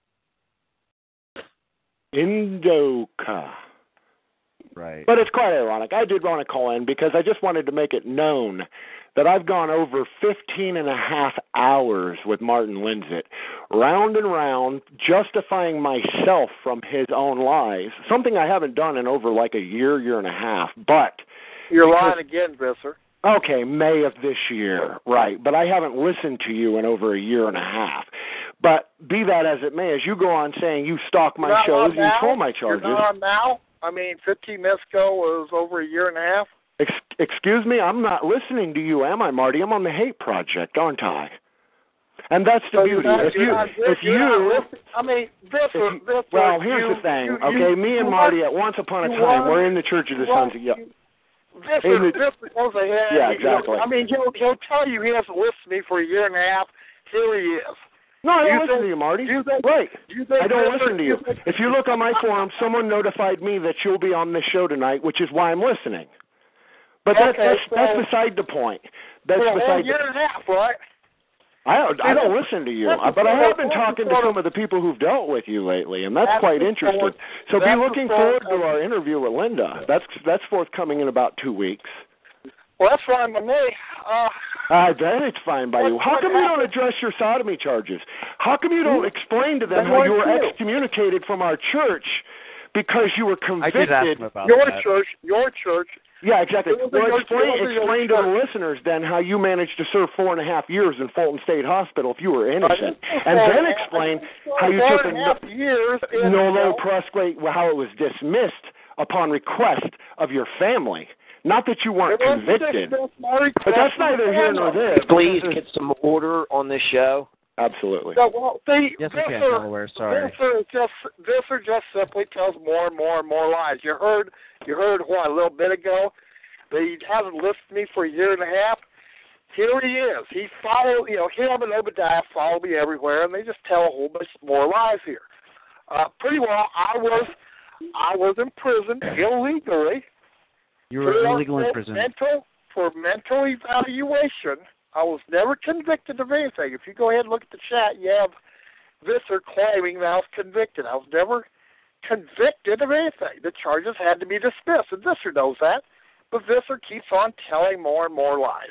Indoka. Right. But it's quite ironic. I did want to call in because I just wanted to make it known that I've gone over fifteen and a half hours with Martin Lindsay, round and round, justifying myself from his own lies, something I haven't done in over like a year, year and a half. But You're lying again, Visser. okay, May of this year, right. But I haven't listened to you in over a year and a half. But be that as it may, as you go on saying you stalk my You're not shows, on you now? troll my charges. You're not on now? I mean, fifteen minutes ago was over a year and a half. Ex- excuse me, I'm not listening to you, am I, Marty? I'm on the Hate Project, aren't I? And that's the So beauty. you're not- If you're you, not- if you're you, not listening. I mean, Visser, if you Visser, well, here's you, the thing, you, okay? you, Me and you Marty, want- at once upon a you time, want- we're in the Church of the you Sons want- of Yah. Visser, In the- Visser goes ahead. Yeah, you know, exactly. I mean, he'll, he'll tell you he hasn't listened to me for a year and a half. Here he is. No, I don't You listen think- to you, Marty. you think- right. you think I don't Visser- listen to you. you think- If you look on my forum, someone notified me that you'll be on this show tonight, which is why I'm listening. But that's, Okay, that's, so- that's beside the point. That's For a whole beside year the and a half, right? I don't, I don't listen to you, but I have been talking to some of the people who've dealt with you lately, and that's quite interesting. So be looking forward to our interview with Linda. That's that's forthcoming in about two weeks. Well, that's fine by me. Uh, I bet it's fine by you. How come you don't address your sodomy charges? How come you don't explain to them how you were excommunicated from our church because you were convicted? I did ask him about your that. church, your church. Yeah, exactly. Well, explain, explain to the listeners then how you managed to serve four and a half years in Fulton State Hospital if you were innocent, and then explain how you took a nolo prosequi, how it was dismissed upon request of your family. Not that you weren't convicted, but that's neither here nor there. Please get some order on this show. Absolutely. No, well, see, yes, this we can, are, Delaware, sorry. This are just, this are just simply tells more and more and more lies. You heard, you heard what, a little bit ago? That he hasn't listened to me for a year and a half. Here he is. He followed, you know, him and Obadiah follow me everywhere, and they just tell a whole bunch more lies here. Uh, pretty well, I was, I was in prison illegally. You were for, illegal in prison. Mental, for mental evaluation. I was never convicted of anything. If you go ahead and look at the chat, you have Visser claiming that I was convicted. I was never convicted of anything. The charges had to be dismissed, and Visser knows that. But Visser keeps on telling more and more lies.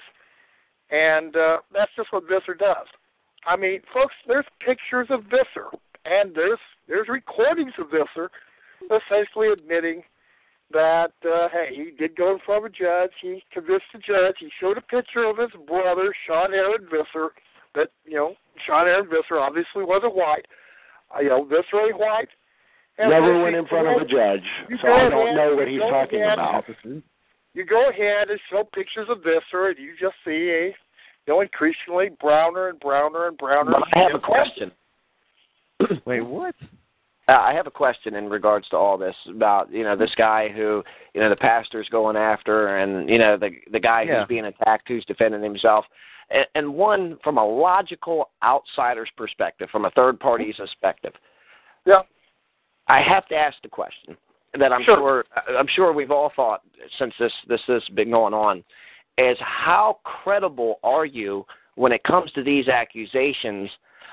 And uh, that's just what Visser does. I mean, folks, there's pictures of Visser, and there's there's recordings of Visser essentially admitting that, uh, hey, he did go in front of a judge. He convinced the judge. He showed a picture of his brother, Sean Aaron Visser, that, you know, Sean Aaron Visser obviously wasn't white. Uh, you know, Visser ain't white. And Never went in front of a judge, so I don't know what he's talking about. You go ahead and show pictures of Visser, and you just see a, you know, increasingly browner and browner and browner. But I have a question. Wait, what? Uh, I have a question in regards to all this about, you know, this guy who, you know, the pastor's going after, and, you know, the the guy yeah. who's being attacked who's defending himself. And, and one, from a logical outsider's perspective, from a third party's perspective, yeah, I have to ask the question that I'm sure. sure I'm sure we've all thought since this this has been going on, is how credible are you when it comes to these accusations,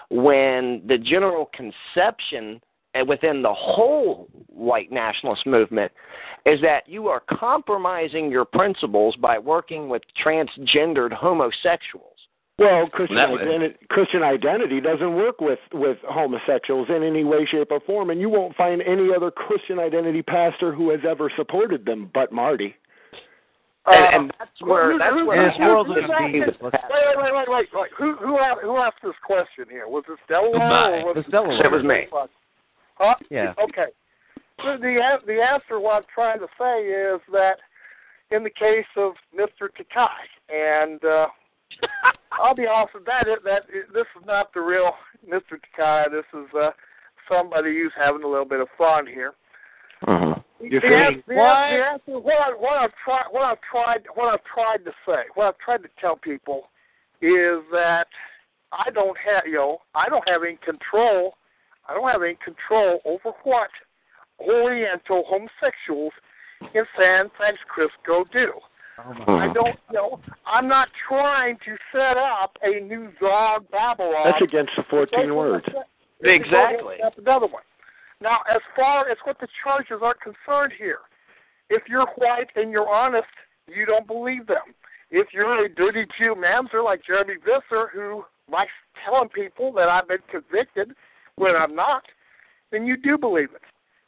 when the general conception and within the whole white nationalist movement is that you are compromising your principles by working with transgendered homosexuals. Well, Christian identity, Christian identity doesn't work with, with homosexuals in any way, shape, or form, and you won't find any other Christian identity pastor who has ever supported them but Marty. Uh, and, and that's where that's where this world is going to be. Wait, wait, wait, wait, wait, wait. Who who asked, who asked this question here? Was this Delaware or was it Delaware? It was me. Huh? Yeah. Okay. So the the answer, what I'm trying to say is that in the case of Mister Takai, and uh, I'll be honest with that, that this is not the real Mister Takai. This is uh, somebody who's having a little bit of fun here. Uh-huh. You're the, saying the, what? The answer, what, I, what I've tried, what I've tried, what I've tried to say, what I've tried to tell people is that I don't have, you know, I don't have any control. I don't have any control over what Oriental homosexuals in San Francisco do. Oh I don't, you know, I'm not trying to set up a new Zog Babylon. that's against the fourteen words. Exactly. That's another one. Now, as far as what the charges are concerned here, if you're white and you're honest, you don't believe them. If you're a dirty Jew mamzer like Jeremy Visser, who likes telling people that I've been convicted when I'm not, then you do believe it.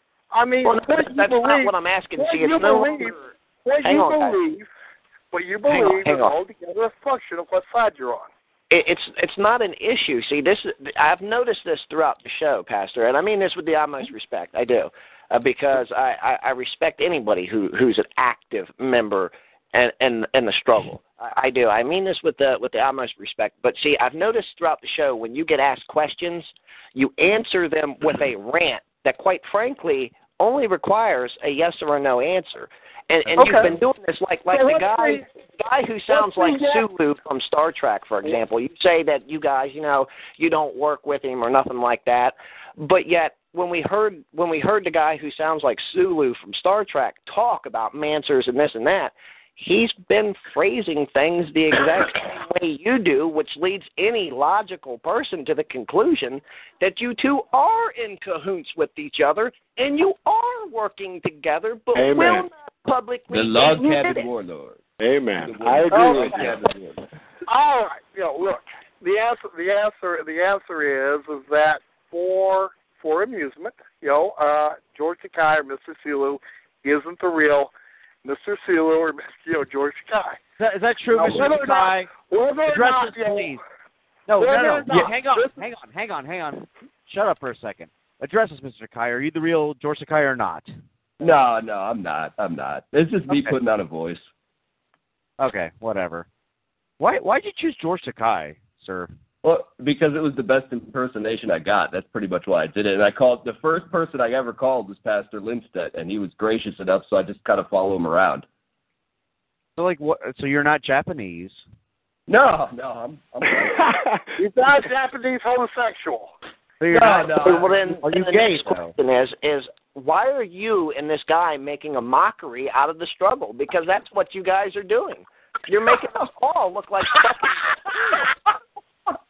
I mean, well, what that's, you that's believe, not what I'm asking. what See, you it's no believe, longer... what hang you on, believe, guys. what you Hang believe on, hang is on. altogether a function of what side you're on. It's it's not an issue. See, this I've noticed this throughout the show, Pastor, and I mean this with the utmost respect. I do, uh, because I, I, I respect anybody who, who's an active member and in, in the struggle. I, I do. I mean this with the with the utmost respect. But see, I've noticed throughout the show when you get asked questions, you answer them with a rant that, quite frankly, only requires a yes or a no answer. And, and okay. you've been doing this like like so the guy see, guy who sounds like see, yeah. Sulu from Star Trek, for example. You say that you guys, you know, you don't work with him or nothing like that, but yet when we heard when we heard the guy who sounds like Sulu from Star Trek talk about Mansers and this and that, he's been phrasing things the exact same way you do, which leads any logical person to the conclusion that you two are in cahoots with each other and you are working together, but Amen. will not publicly The log admit cabin it. warlord. Amen. I agree with Okay. you. All right. You know, look, the answer, the answer, the answer is is that for for amusement, you know, uh, George Takei or Mister Sulu isn't the real Mister Sulu or you know George Takei. Is that, is that true, Now, Mister whether or not- Takei? Whether or Address not, us, you know, please. No, no, whether no. or not- Hang on, this- hang on, hang on, hang on. Shut up for a second. Address us, Mister Takei. Are you the real George Takei or not? No, no, I'm not. I'm not. It's just me Okay. putting on a voice. Okay, whatever. Why why'd you choose George Takei, sir? Well, because it was the best impersonation I got. That's pretty much why I did it. And I called the first person I ever called was Pastor Lindstedt, and he was gracious enough, so I just kind of follow him around. So like what? So you're not Japanese? No, no, I'm. I'm he's not a Japanese homosexual. So you're No, not. no. Well, then, Are then you the gay, next though? question is, is why are you and this guy making a mockery out of the struggle? Because that's what you guys are doing. You're making us all look like fucking...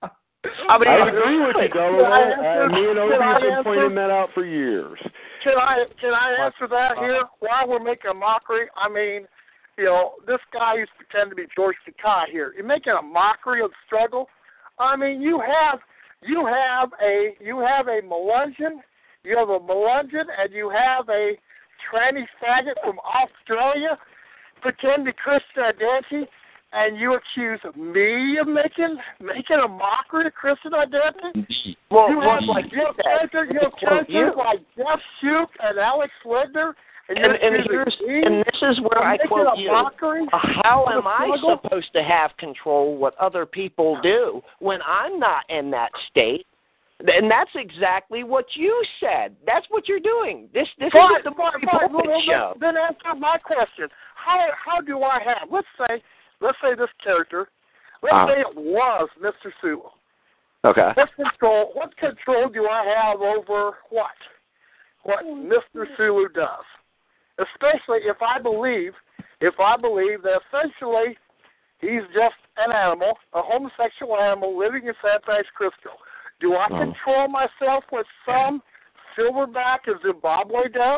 I mean, I agree with you, Delaware. Can I Uh, me and answer- Opie can I have been answer? pointing that out for years. Can I can I answer that here? Why we're making a mockery? I mean, you know, this guy used to pretend to be George Takei here. You're making a mockery of the struggle. I mean, you have you have a you have a Melungeon, you have a Melungeon, and you have a tranny faggot from Australia pretend to Christian identity, and you accuse me of making making a mockery of Christian identity. well, You well, have like you have you said, characters, you have well, characters you- like Jeff Shoup and Alex Lidner, and, and, you're and here's accusing me and this is where of I making quote a you. mockery Uh, How of the am I struggle? supposed to have control what other people do when I'm not in that state? And that's exactly what you said. That's what you're doing. This this Fine, is the fine, Maury fine. Pulpit Well, show. Then answer my question. How how do I have? Let's say let's say this character. Let's Uh. say it was Mister Sulu. Okay. What control? What control do I have over what? What Mister Sulu does? Especially if I believe, if I believe that essentially he's just an animal, a homosexual animal living in San Francisco. Do I Oh. control myself with some silverback as Zimbabwe does?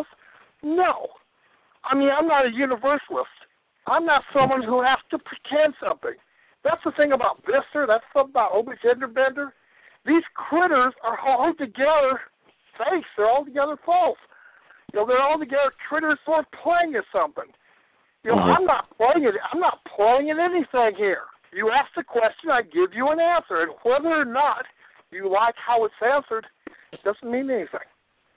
No. I mean, I'm not a universalist. I'm not someone who has to pretend something. That's the thing about Visser. That's something about Obi Genderbender. These critters are all together fakes. They're all together false. You know, they're all together critters who are playing at something. You know, Mhm. I'm not playing it. I'm not playing at anything here. You ask the question, I give you an answer, and whether or not you like how it's answered, it doesn't mean anything.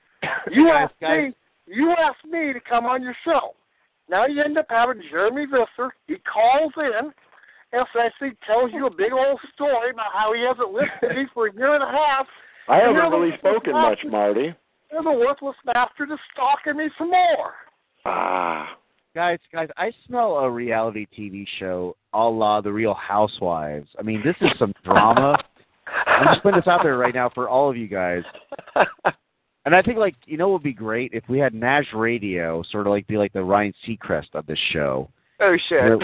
You Guys, asked guys. me. You asked me to come on your show. Now you end up having Jeremy Visser. He calls in and essentially tells you a big old story about how he hasn't listened to me for a year and a half. I And haven't you're the really worthless spoken much, bastard- Marty. You're the worthless bastard is stalking me some more. Ah. Guys, guys, I smell a reality T V show a la The Real Housewives. I mean, this is some drama. I'm just putting this out there right now for all of you guys. And I think, like, you know what would be great? If we had Nash Radio sort of like be like the Ryan Seacrest of this show. Oh shit.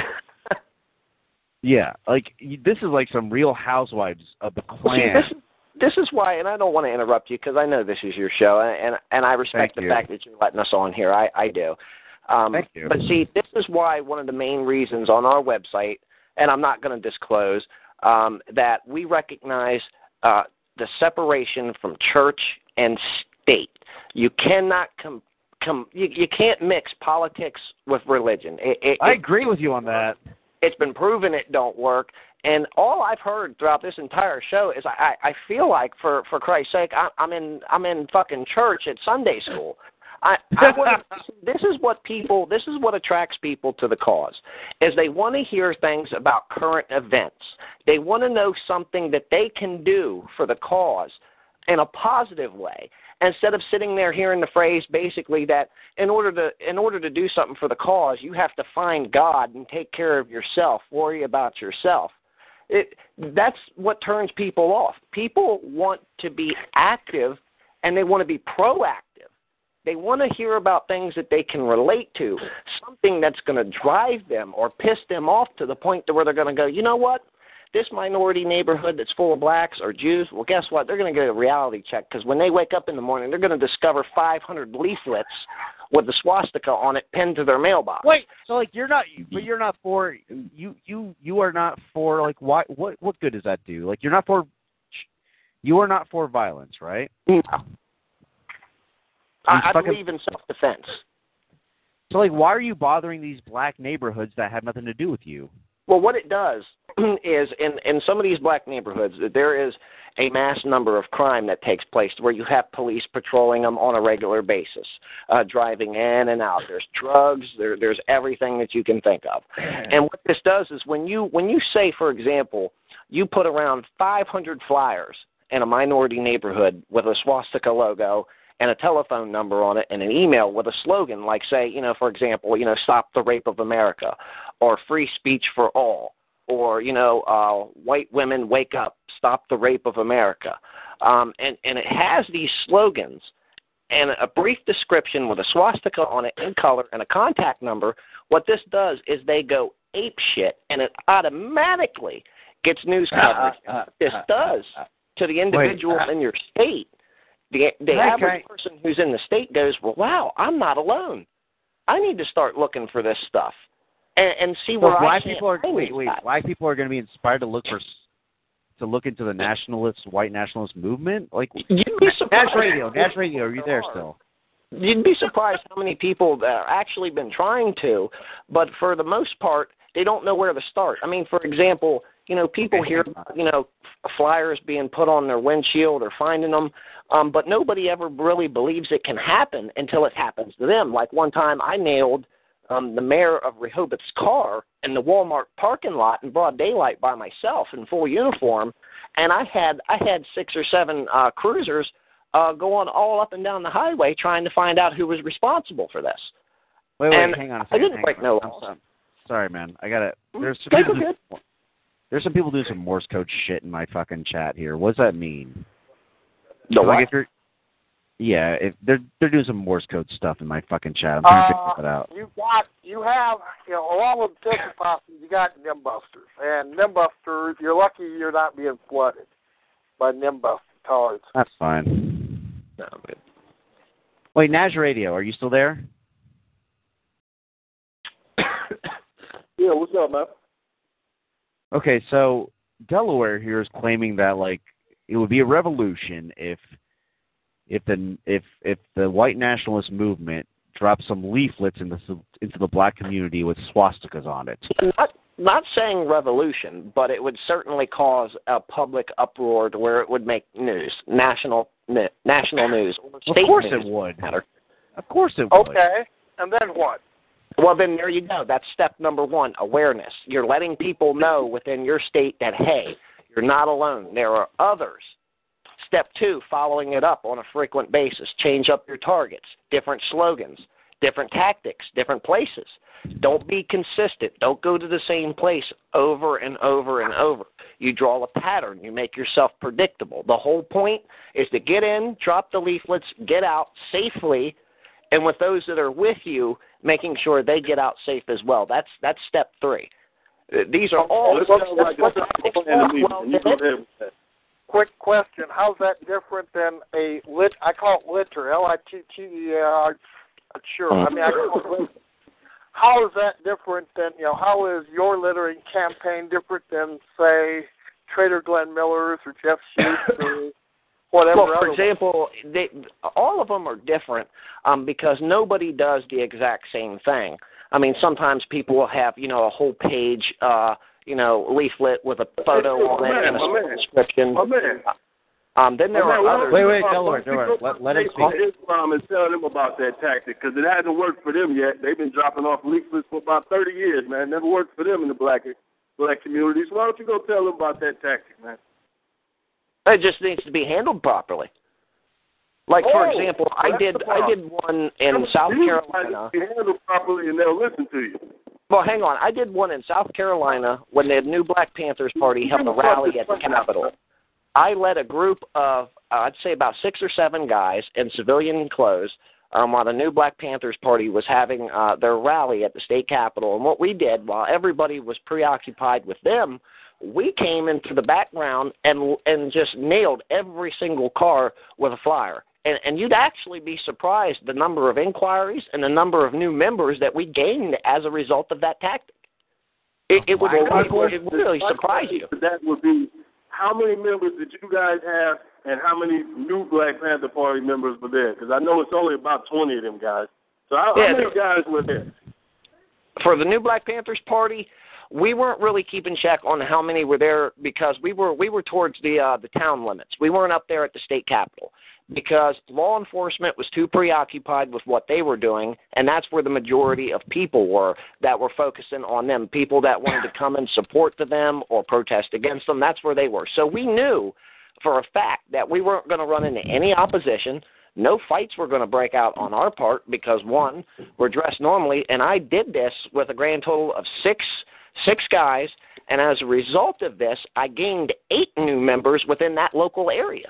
Yeah, like, y- this is like some Real Housewives of the Well, see, clan. this, this is why, and I don't want to interrupt you because I know this is your show, and and, and I respect Thank the you. fact that you're letting us on here. I, I do. Um, Thank you. But see, this is why one of the main reasons on our website, and I'm not going to disclose, um, that we recognize uh, the separation from church and state. You cannot com- com- you, you can't mix politics with religion. It, it, I it- agree with you on that. It's been proven it don't work. And all I've heard throughout this entire show is I, I, I feel like, for, for Christ's sake, I, I'm in I'm in fucking church at Sunday school. I, I want this is what people this is what attracts people to the cause, is they want to hear things about current events. They want to know something that they can do for the cause in a positive way, instead of sitting there hearing the phrase basically that in order to in order to do something for the cause, you have to find God and take care of yourself, worry about yourself. It, that's what turns people off. People want to be active and they want to be proactive. They want to hear about things that they can relate to, something that's going to drive them or piss them off to the point to where they're going to go, you know what? This minority neighborhood that's full of blacks or Jews, well, guess what? They're going to get a reality check because when they wake up in the morning, they're going to discover five hundred leaflets with the swastika on it pinned to their mailbox. Wait, so like you're not, but you're not for you, you, you are not for like why? What, what good does that do? Like you're not for, you are not for violence, right? No. I, I fucking, believe in self-defense. So like, why are you bothering these black neighborhoods that have nothing to do with you? Well, what it does is in, in some of these black neighborhoods, there is a mass number of crime that takes place where you have police patrolling them on a regular basis, uh, driving in and out. There's drugs. There, there's everything that you can think of. And what this does is when you when you say, for example, you put around five hundred flyers in a minority neighborhood with a swastika logo and a telephone number on it and an email with a slogan like, say, you know, for example, you know, stop the rape of America or free speech for all or, you know, uh, white women wake up, stop the rape of America. Um, and, and it has these slogans and a brief description with a swastika on it in color and a contact number. What this does is they go ape shit and it automatically gets news coverage. Uh, uh, uh, this does to the individuals Wait, uh, in your state. The, the average person who's in the state goes, well, wow, I'm not alone. I need to start looking for this stuff and, and see so where black I people are. Wait, wait, that. Black people are going to be inspired to look for to look into the nationalist, white nationalist movement. Like, you'd be surprised. Nash Radio, Nash Radio, are you there still? You'd be surprised how many people that are actually been trying to, but for the most part, they don't know where to start. I mean, for example, you know, people hear about, you know, flyers being put on their windshield or finding them, um, but nobody ever really believes it can happen until it happens to them. Like one time I nailed um, the mayor of Rehoboth's car in the Walmart parking lot in broad daylight by myself in full uniform, and I had I had six or seven uh, cruisers uh, going all up and down the highway trying to find out who was responsible for this. Wait, wait, and hang on a second. I didn't break no laws. Sorry. sorry, man. I got it. There's some Take people doing, There's some people doing some Morse code shit in my fucking chat here. What does that mean? The like what? If you're, yeah, if they're they're doing some Morse code stuff in my fucking chat. I'm trying to uh, figure that out. You got, you have, you know, along with the Texas Posse, you got Nimbusters, and Nimbusters. You're lucky you're not being flooded by Nimbuster cards. That's fine. No, good. Wait, Nash Radio, are you still there? Yeah, what's up, man? Okay, so Delaware here is claiming that like it would be a revolution if if the if if the white nationalist movement dropped some leaflets into into the black community with swastikas on it. Not not saying revolution, but it would certainly cause a public uproar to where it would make news, national national news. Or state of course news it would. Matter. Of course it would. Okay, and then what? Well, then there you go. That's step number one, awareness. You're letting people know within your state that, hey, you're not alone. There are others. Step two, following it up on a frequent basis. Change up your targets, different slogans, different tactics, different places. Don't be consistent. Don't go to the same place over and over and over. You draw a pattern. You make yourself predictable. The whole point is to get in, drop the leaflets, get out safely, and with those that are with you, making sure they get out safe as well. That's that's step three. These are all. Quick question: how's that different than a lit? I call it litter. L I T T E R. Sure. I mean, I call it litter. How is that different than, you know? How is your littering campaign different than, say, Trader Glenn Miller's or Jeff Sheets or whatever? Well, for example, they, all of them are different um, because nobody does the exact same thing. I mean, sometimes people will have, you know, a whole page, uh, you know, leaflet with a photo on it and a small description. Um, then there are others. Wait, wait, Delaware, Delaware, let, let him speak. Islam and tell them about that tactic because it hasn't worked for them yet. They've been dropping off leaflets for about thirty years, man. It never worked for them in the black black community. So why don't you go tell them about that tactic, man? It just needs to be handled properly. Like, oh, for example, I did I did one in South Carolina. You handle properly and they'll listen to you. Well, hang on. I did one in South Carolina when the new Black Panthers Party held a rally at the Capitol. I led a group of, uh, I'd say about six or seven guys in civilian clothes um, while the New Black Panthers Party was having uh, their rally at the state capitol. And what we did, while everybody was preoccupied with them, we came into the background and and just nailed every single car with a flyer. And, and you'd actually be surprised the number of inquiries and the number of new members that we gained as a result of that tactic. It, it would well, really, it would really surprise you. That would be, how many members did you guys have, and how many new Black Panther Party members were there? Because I know it's only about twenty of them guys. So how, yeah, how many guys were there? For the New Black Panthers Party, we weren't really keeping check on how many were there because we were we were towards the uh, the town limits. We weren't up there at the state capitol because law enforcement was too preoccupied with what they were doing, and that's where the majority of people were that were focusing on them, people that wanted to come and support them or protest against them. That's where they were. So we knew for a fact that we weren't going to run into any opposition. No fights were going to break out on our part because, one, we're dressed normally, and I did this with a grand total of six six guys, and as a result of this, I gained eight new members within that local area.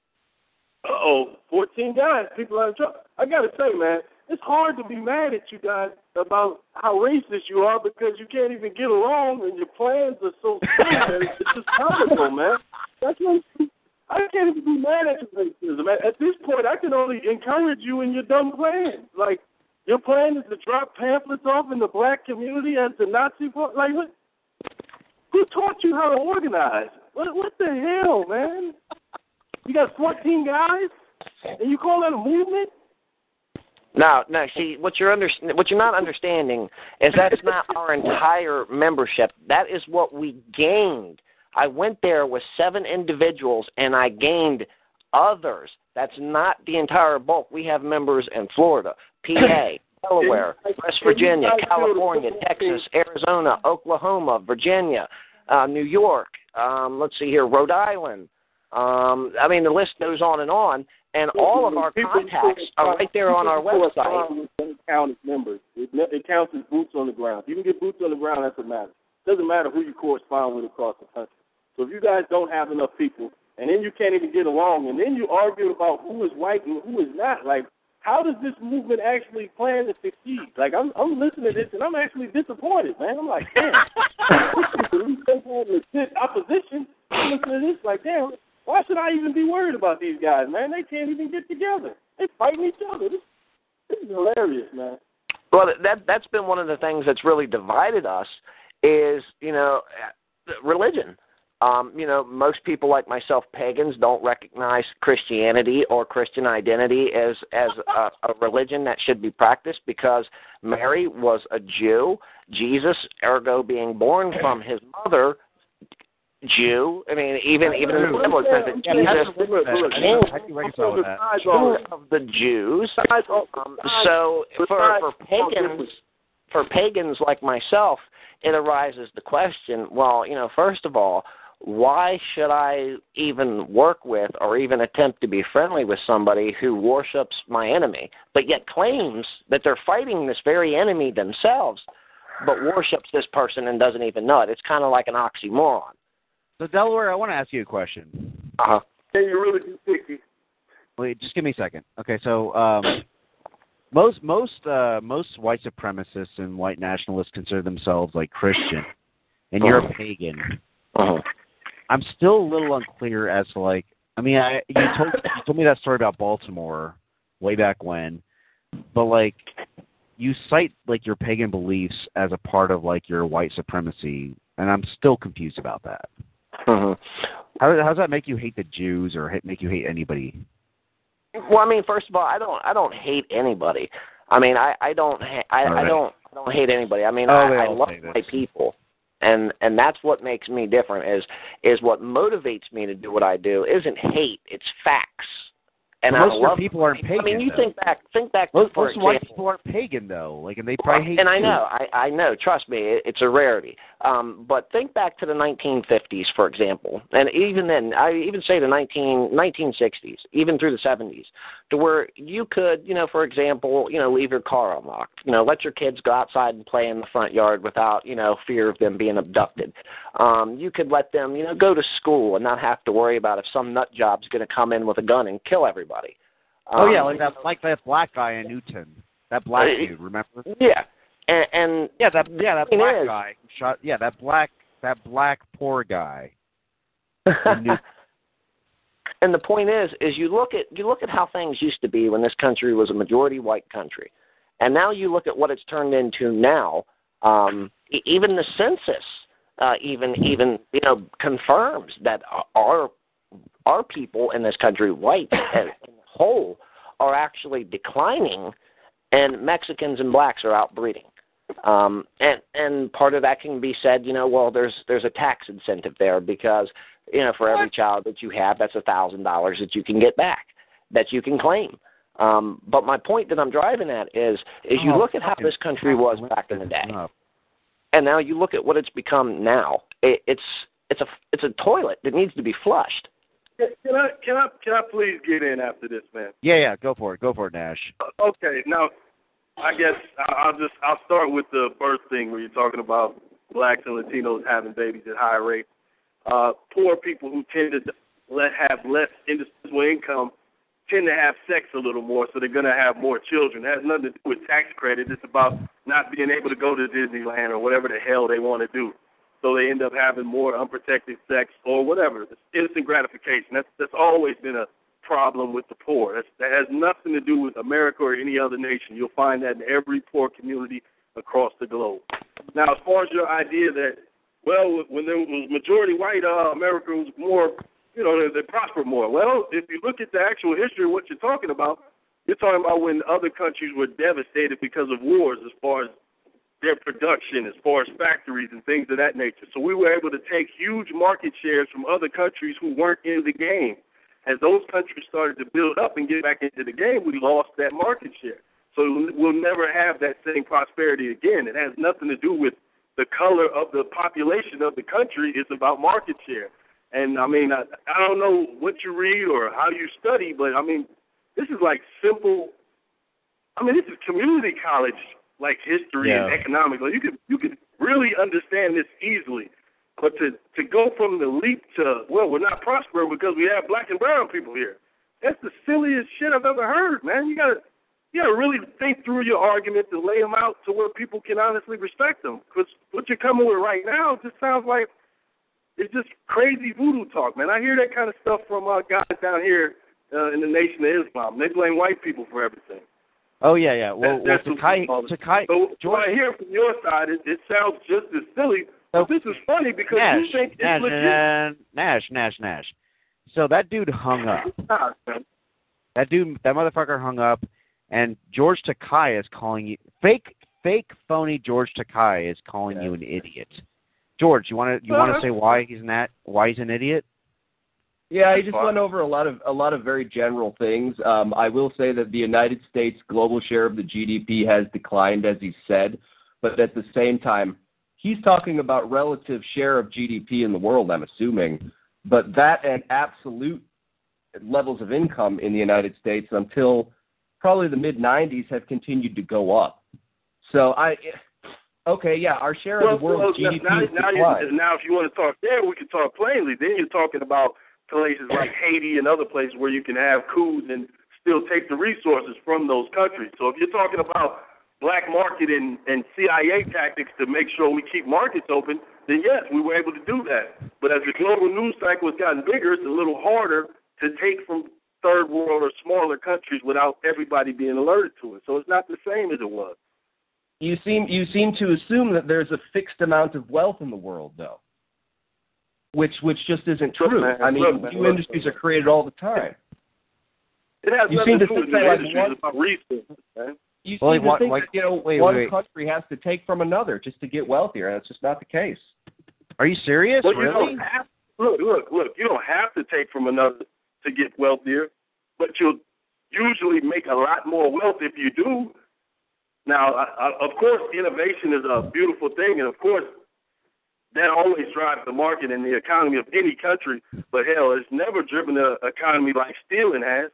Uh-oh, fourteen guys, people are in trouble. I got to say, man, it's hard to be mad at you guys about how racist you are because you can't even get along and your plans are so stupid. It's just comical, man. That's what I can't even be mad at your racism. At, at this point, I can only encourage you in your dumb plans. Like, your plan is to drop pamphlets off in the black community as the Nazi part? Like, what? Who taught you how to organize? What, what the hell, man? You got fourteen guys, and you call that a movement? No, no. See, what you're under, what you're not understanding is that's not our entire membership. That is what we gained. I went there with seven individuals, and I gained others. That's not the entire bulk. We have members in Florida, P A, Delaware, West Virginia, California, Texas, Arizona, Oklahoma, Virginia, uh, New York. Um, let's see here, Rhode Island. Um, I mean, the list goes on and on, and all of our contacts are right there on our website. It doesn't count as members. It, it counts as boots on the ground. If you can get boots on the ground, that's what matters. It doesn't matter who you correspond with across the country. So if you guys don't have enough people, and then you can't even get along, and then you argue about who is white and who is not, like, how does this movement actually plan to succeed? Like, I'm, I'm listening to this, and I'm actually disappointed, man. I'm like, damn. We have legit opposition. I'm listening to this, like, damn. Why should I even be worried about these guys, man? They can't even get together. They're fighting each other. This, this is hilarious, man. Well, that, that's been one of the things that's really divided us is, you know, religion. Um, you know, most people like myself, pagans, don't recognize Christianity or Christian identity as, as a, a religion that should be practiced because Mary was a Jew. Jesus, ergo being born from his mother, Jew. I mean, even even in the Bible it says that Jesus is Jew of the Jews. Um, so for for pagans, for pagans like myself, it arises the question. Well, you know, first of all, why should I even work with or even attempt to be friendly with somebody who worships my enemy, but yet claims that they're fighting this very enemy themselves, but worships this person and doesn't even know it? It's kind of like an oxymoron. So, Delaware, I want to ask you a question. Uh-huh. Can you really be picky? Wait, just give me a second. Okay, so um, most most uh, most white supremacists and white nationalists consider themselves like Christian, and you're a pagan. Uh-huh. I'm still a little unclear as to, like, I mean, I, you told you told me that story about Baltimore way back when, but like, you cite like your pagan beliefs as a part of like your white supremacy, and I'm still confused about that. Mm-hmm. How, how does that make you hate the Jews or hate, make you hate anybody? Well, I mean, first of all, I don't, I don't hate anybody. I mean, I, I don't, ha- I, right. I don't, I don't hate anybody. I mean, oh, I, I love my people, and and that's what makes me different. Is is what motivates me to do what I do. Isn't hate? It's facts. And most I of your love people aren't pagan. I mean, you though. think back, think back. Most, to, for most example, white people aren't pagan though. Like, and they probably hate. And I too. know, I, I know. Trust me, it, it's a rarity. Um, but think back to the nineteen fifties, for example, and even then, I even say the nineteen sixties, even through the seventies, to where you could, you know, for example, you know, leave your car unlocked. You know, let your kids go outside and play in the front yard without, you know, fear of them being abducted. Um, you could let them, you know, go to school and not have to worry about if some nut job's going to come in with a gun and kill everybody. Um, oh yeah, like Um, that, like that black guy in Newton. That black Uh, dude, remember? Yeah, and, and Yeah, that yeah, that thing black is- guy who shot. Yeah, that black that black poor guy. in Newton. And the point is, is you look at you look at how things used to be when this country was a majority white country, and now you look at what it's turned into now. Um, e- even the census, uh, even even you know, confirms that our our people in this country, whites as a whole, are actually declining, and Mexicans and blacks are outbreeding. Um, and and part of that can be said, you know, well, there's there's a tax incentive there because, you know, for every child that you have, that's a thousand dollars that you can get back, that you can claim. Um, but my point that I'm driving at is, is you Oh, look at how fucking this country was back in the day, up. and now you look at what it's become now. It, it's it's a it's a toilet that needs to be flushed. Can I can I can I please get in after this, man? Yeah, yeah, go for it, go for it, Nash. Okay, now I guess I'll just I'll start with the birth thing where you're talking about blacks and Latinos having babies at higher rates. Uh, poor people who tend to let have less indispensable income tend to have sex a little more, so they're going to have more children. It has nothing to do with tax credit. It's about not being able to go to Disneyland or whatever the hell they want to do. So they end up having more unprotected sex or whatever. It's instant gratification. That's that's always been a problem with the poor. That's, that has nothing to do with America or any other nation. You'll find that in every poor community across the globe. Now, as far as your idea that, well, when there was majority white, uh, America was more, you know, they, they prospered more. Well, if you look at the actual history of what you're talking about, you're talking about when other countries were devastated because of wars as far as their production, as far as factories and things of that nature. So we were able to take huge market shares from other countries who weren't in the game. As those countries started to build up and get back into the game, we lost that market share. So we'll never have that same prosperity again. It has nothing to do with the color of the population of the country. It's about market share. And, I mean, I, I don't know what you read or how you study, but, I mean, this is like simple – I mean, this is community college, like history Yeah. and economics. Like you could you could really understand this easily. But to, to go from the leap to, well, we're not prospering because we have black and brown people here, that's the silliest shit I've ever heard, man. You got to you gotta really think through your argument to lay them out to where people can honestly respect them. Because what you're coming with right now just sounds like it's just crazy voodoo talk, man. I hear that kind of stuff from uh, guys down here uh, in the Nation of Islam. They blame white people for everything. Oh yeah, yeah. Well, That's- well that's Takai, what- Takai, So George, what I hear from your side, it, it sounds just as silly. But this is funny because Nash, you think it's Nash, legit. Nash, Nash, Nash, Nash. So that dude hung up. Ah, man. That dude, that motherfucker hung up, and George Takai is calling you fake, fake, phony. George Takai is calling Yeah. you an idiot. George, you want to you want to say why he's not why he's an idiot? Yeah, he That's just fine. went over a lot of a lot of very general things. Um, I will say that the United States global share of the G D P has declined, as he said, but at the same time, he's talking about relative share of G D P in the world, I'm assuming, but that and absolute levels of income in the United States until probably the mid nineties have continued to go up. So I, okay, yeah, our share Well, of the world's well, G D P now, has now, declined. you, now, if you want to talk there, we can talk plainly. Then you're talking about places like Haiti and other places where you can have coups and still take the resources from those countries. So if you're talking about black market and, and C I A tactics to make sure we keep markets open, then yes, we were able to do that. But as the global news cycle has gotten bigger, it's a little harder to take from third world or smaller countries without everybody being alerted to it. So it's not the same as it was. You seem you seem to assume that there's a fixed amount of wealth in the world, though, which which just isn't Look, true. man, I mean, look, man, new look. industries are created all the time. It has You nothing seem to to do with think that, new like, industries. one- It's about resources, man. You Well, seem like, what- to think like- that you know wait, one wait, wait. country has to take from another just to get wealthier, and it's just not the case. Are you serious? Well, you really? don't have, look, look, look. You don't have to take from another to get wealthier, but you'll usually make a lot more wealth if you do. Now, I, I, of course, innovation is a beautiful thing, and of course, that always drives the market and the economy of any country. But hell, it's never driven an economy like stealing has.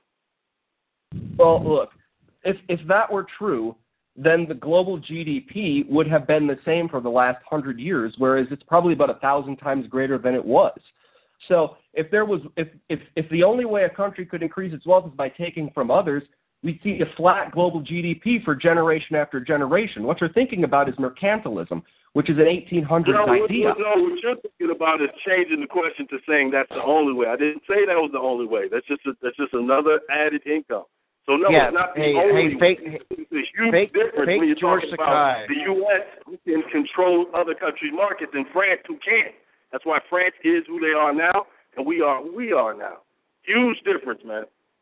Well, look, if if that were true, then the global G D P would have been the same for the last hundred years, whereas it's probably about a thousand times greater than it was. So if there was, if, if, if the only way a country could increase its wealth is by taking from others, we'd see a flat global G D P for generation after generation. What you're thinking about is mercantilism, which is an eighteen hundreds no, idea. No, what you're thinking about is changing the question to saying that's the only way. I didn't say that was the only way. That's just a, that's just another added income. So no, yeah, it's not the hey, only hey, fake, way. It's a huge fake, difference fake when you're George talking Sakai. about the U S who can control other countries' markets and France who can't. That's why France is who they are now, and we are who we are now. Huge difference, man.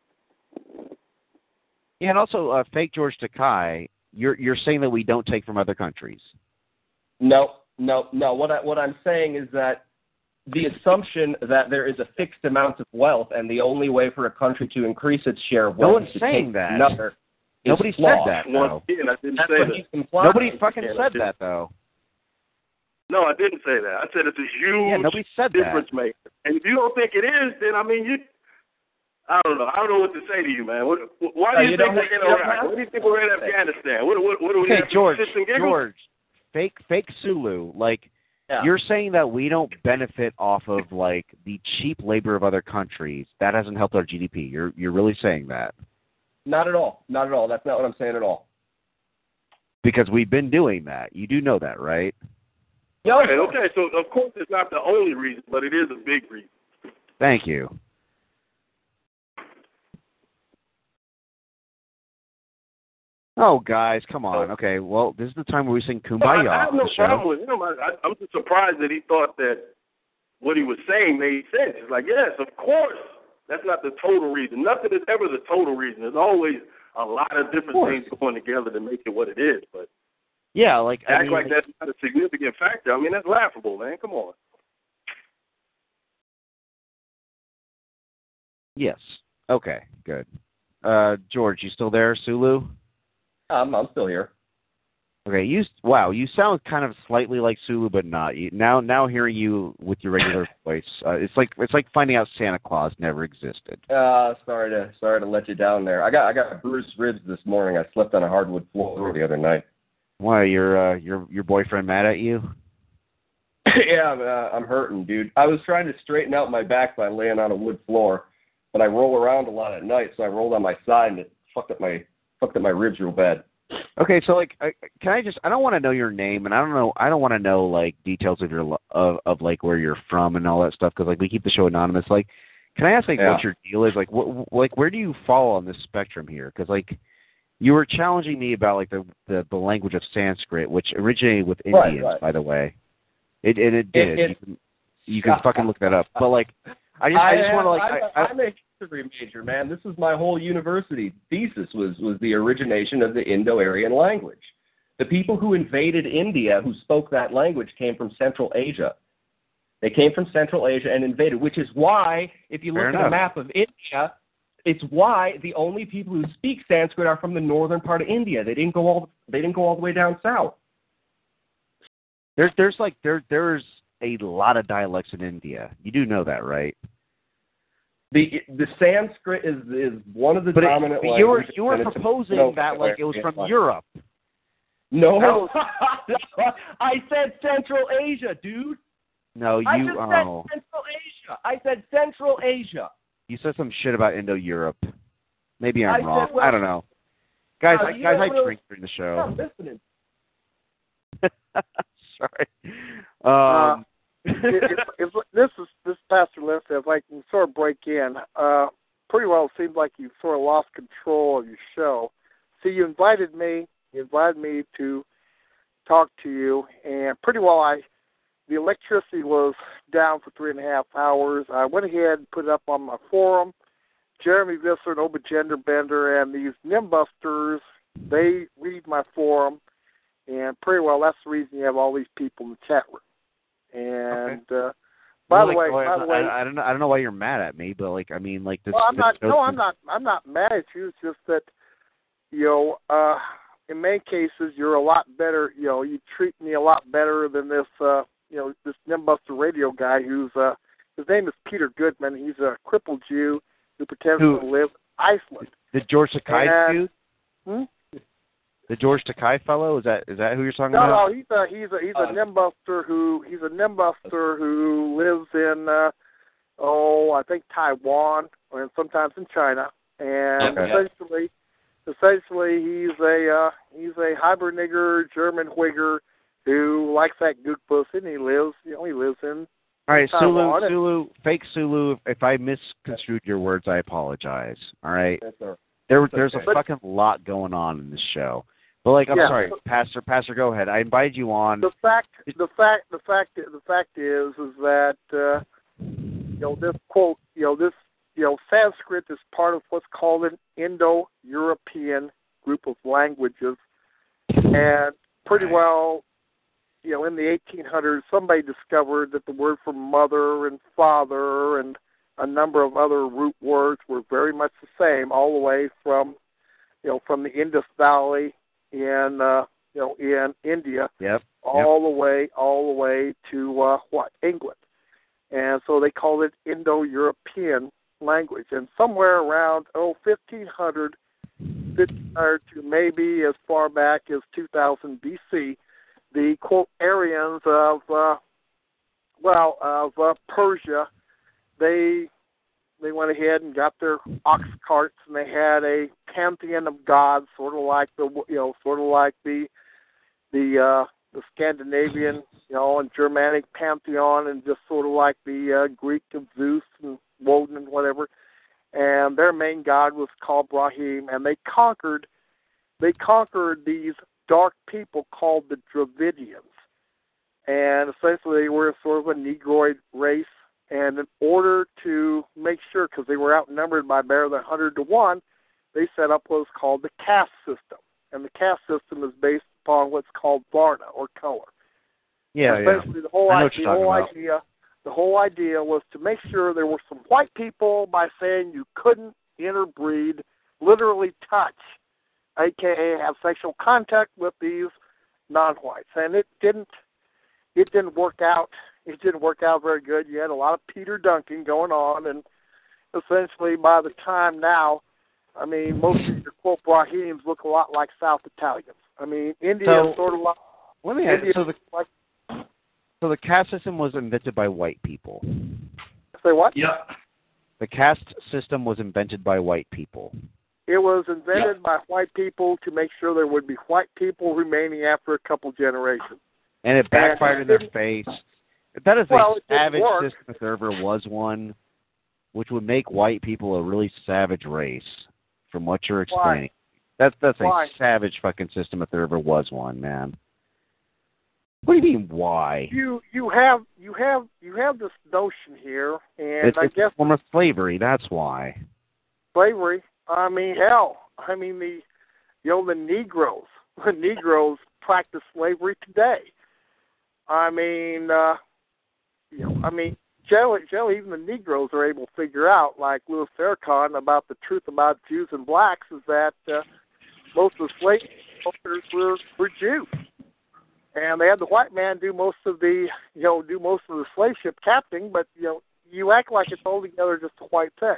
Yeah, and also uh, fake George Takai, you're you're saying that we don't take from other countries. No, no, no. What I, what I'm saying is that the assumption that there is a fixed amount of wealth and the only way for a country to increase its share of No wealth one's is to saying take that. another. Nobody is said flawed. that, Once though. again, I didn't That's say what that. he's implying. Nobody fucking Yeah, said I that, though. No, I didn't say that. I said it's a huge Yeah, nobody said difference that. maker. And if you don't think it is, then I mean, you. I don't know. I don't know what to say to you, man. What, why do Uh, you, you think don't we're have- in you don't Iraq? have Why do you think we're in Afghanistan? What, what, what do we Okay, have? George, shits and giggles? George, fake, fake Sulu. Like, Yeah. you're saying that we don't benefit off of like the cheap labor of other countries. That hasn't helped our G D P. You're you're really saying that? Not at all. Not at all. That's not what I'm saying at all. Because we've been doing that. You do know that, right? Yeah, Okay, okay, so of course it's not the only reason, but it is a big reason. Thank you. Oh, guys, come on. Okay, well, this is the time where we sing Kumbaya I have on no the show. problem with him. I, I, I'm just surprised that he thought that what he was saying made sense. It's like, yes, of course, that's not the total reason. Nothing is ever the total reason. There's always a lot of different Of things going together to make it what it is. But Yeah, like I act mean, like that's not a significant factor. I mean, that's laughable, man. Come on. yes. Okay, good. Uh, George, you still there, Sulu? I'm, I'm still here. Okay, you wow, you sound kind of slightly like Sulu, but not. You, now, now hearing you with your regular voice, uh, it's like it's like finding out Santa Claus never existed. Uh, sorry to sorry to let you down there. I got I got bruised ribs this morning. I slept on a hardwood floor the other night. Why, your uh, your your boyfriend mad at you? yeah, I'm, uh, I'm hurting, dude. I was trying to straighten out my back by laying on a wood floor, but I roll around a lot at night, so I rolled on my side and it fucked up my fucked up my ribs real bad. Okay, so like, I, can I just? I don't want to know your name, and I don't know. I don't want to know like details of your lo- of of like where you're from and all that stuff because like we keep the show anonymous. Like, can I ask like Yeah. what your deal is? Like, what like where do you fall on this spectrum here? Because like, you were challenging me about like the, the the language of Sanskrit, which originated with Right, Indians, right. by the way. It it, it did. It- it- you can you can fucking look that up. But like, I just I, just am- want to like. I'm, I, I, I'm a history major, man. This is my whole university thesis was was the origination of the Indo-Aryan language. The people who invaded India, who spoke that language, came from Central Asia. They came from Central Asia and invaded, which is why, if you look Fair at enough. a map of India, it's why the only people who speak Sanskrit are from the northern part of India. They didn't go all they didn't go all the way down south. there's there's like there there's a lot of dialects in India. You do know that, right? The the Sanskrit is is one of the But, it, dominant but you were languages. you were and it's a- proposing no, that like it was from language. Europe. No, I said Central Asia, dude. No, you I just oh said Central Asia. I said Central Asia. you said some shit about Indo-Europe. Maybe I'm I said, wrong. well, I don't know. Guys, uh, I, you guys, I don't drink during the show. I'm listening. Sorry. Uh, Um, if, if, if this is this Pastor Lindsay, if I can sort of break in, uh, pretty well it seems like you sort of lost control of your show. See, you invited me, you invited me to talk to you, and pretty well I, the electricity was down for three and a half hours. I went ahead and put it up on my forum. Jeremy Visser and Oba Gender Bender and these Nimbusters, they read my forum, and pretty well that's the reason you have all these people in the chat room. And uh, by well, the like, way, well, by the way, I, I don't know. I don't know why you're mad at me, but like, I mean, like this. well, I'm this not. show- No, I'm not. I'm not mad at you. It's just that, you know, uh, in many cases, you're a lot better. You know, you treat me a lot better than this. Uh, you know, this Nimbuster Radio guy who's uh, his name is Peter Goodman. He's a crippled Jew who pretends Who? to live in Iceland. The George Takai And- dude? Hmm? The George Takai fellow? Is that is that who you're talking No, about? no, he's a he's a he's a Uh, Nimbuster who he's a Nimbuster who lives in uh, oh, I think Taiwan, and sometimes in China. And Okay. essentially, essentially, he's a uh, he's a hibernator German Whigger who likes that gook pussy, and he lives, you know, he lives in. All right, Sulu, Taiwan. Sulu, fake Sulu. If I misconstrued your words, I apologize. All right, Yes, sir. there, there's a okay. fucking lot going on in this show. But like, I'm Yeah. sorry, Pastor, Pastor, go ahead. I invited you on. The fact, the fact, the fact, the fact is, is that uh, you know this quote, you know this, you know Sanskrit is part of what's called an Indo-European group of languages, and pretty Right. well, you know, in the eighteen hundreds, somebody discovered that the word for mother and father and a number of other root words were very much the same, all the way from, you know, from the Indus Valley in, uh, you know, in India, Yep. all the way, all the way to uh, what England, and so they called it Indo-European language. And somewhere around oh fifteen hundred, fifteen hundred to maybe as far back as two thousand B C, the quote Aryans of uh, well of uh, Persia, they they went ahead and got their ox carts, and they had a pantheon of gods, sort of like the you know sort of like the the uh, the Scandinavian you know and Germanic pantheon, and just sort of like the uh, Greek of Zeus and Woden and whatever. And their main god was called Brahim, and they conquered they conquered these dark people called the Dravidians. And essentially they were sort of a Negroid race. And in order to make sure, because they were outnumbered by better than one hundred to one, they set up what was called the caste system. And the caste system is based upon what's called Varna, or color. Yeah, and yeah. essentially the whole, I know what idea, you're the whole talking about. idea the whole idea was to make sure there were some white people by saying you couldn't interbreed, literally touch, aka have sexual contact with these non-whites. And it didn't it didn't work out. It didn't work out very good. You had a lot of Peter Duncan going on, and essentially by the time now, I mean, most of your quote Brahims look a lot like South Italians. I mean, India So, is sort of like Let me ask India you, so the, like so the caste system was invented by white people. say what? Yeah. The caste system was invented by white people. It was invented by white people to make sure there would be white people remaining after a couple generations. And it backfired in And their face. That is Well, a it didn't savage work. system if there ever was one, which would make white people a really savage race, from what you're explaining. That's that's Why? a savage fucking system if there ever was one, man. What do you mean, why? You you have you have you have this notion here, and It's, I it's guess a form of slavery, that's why. slavery. I mean, hell. I mean the you know the Negroes. The Negroes practice slavery today. I mean, uh, you know, I mean, generally, generally, even the Negroes are able to figure out, like Louis Farrakhan, about the truth about Jews and blacks is that uh, most of the slave owners were were Jews. And they had the white man do most of the, you know, do most of the slave ship captaining, but you know, you act like it's altogether just a white thing.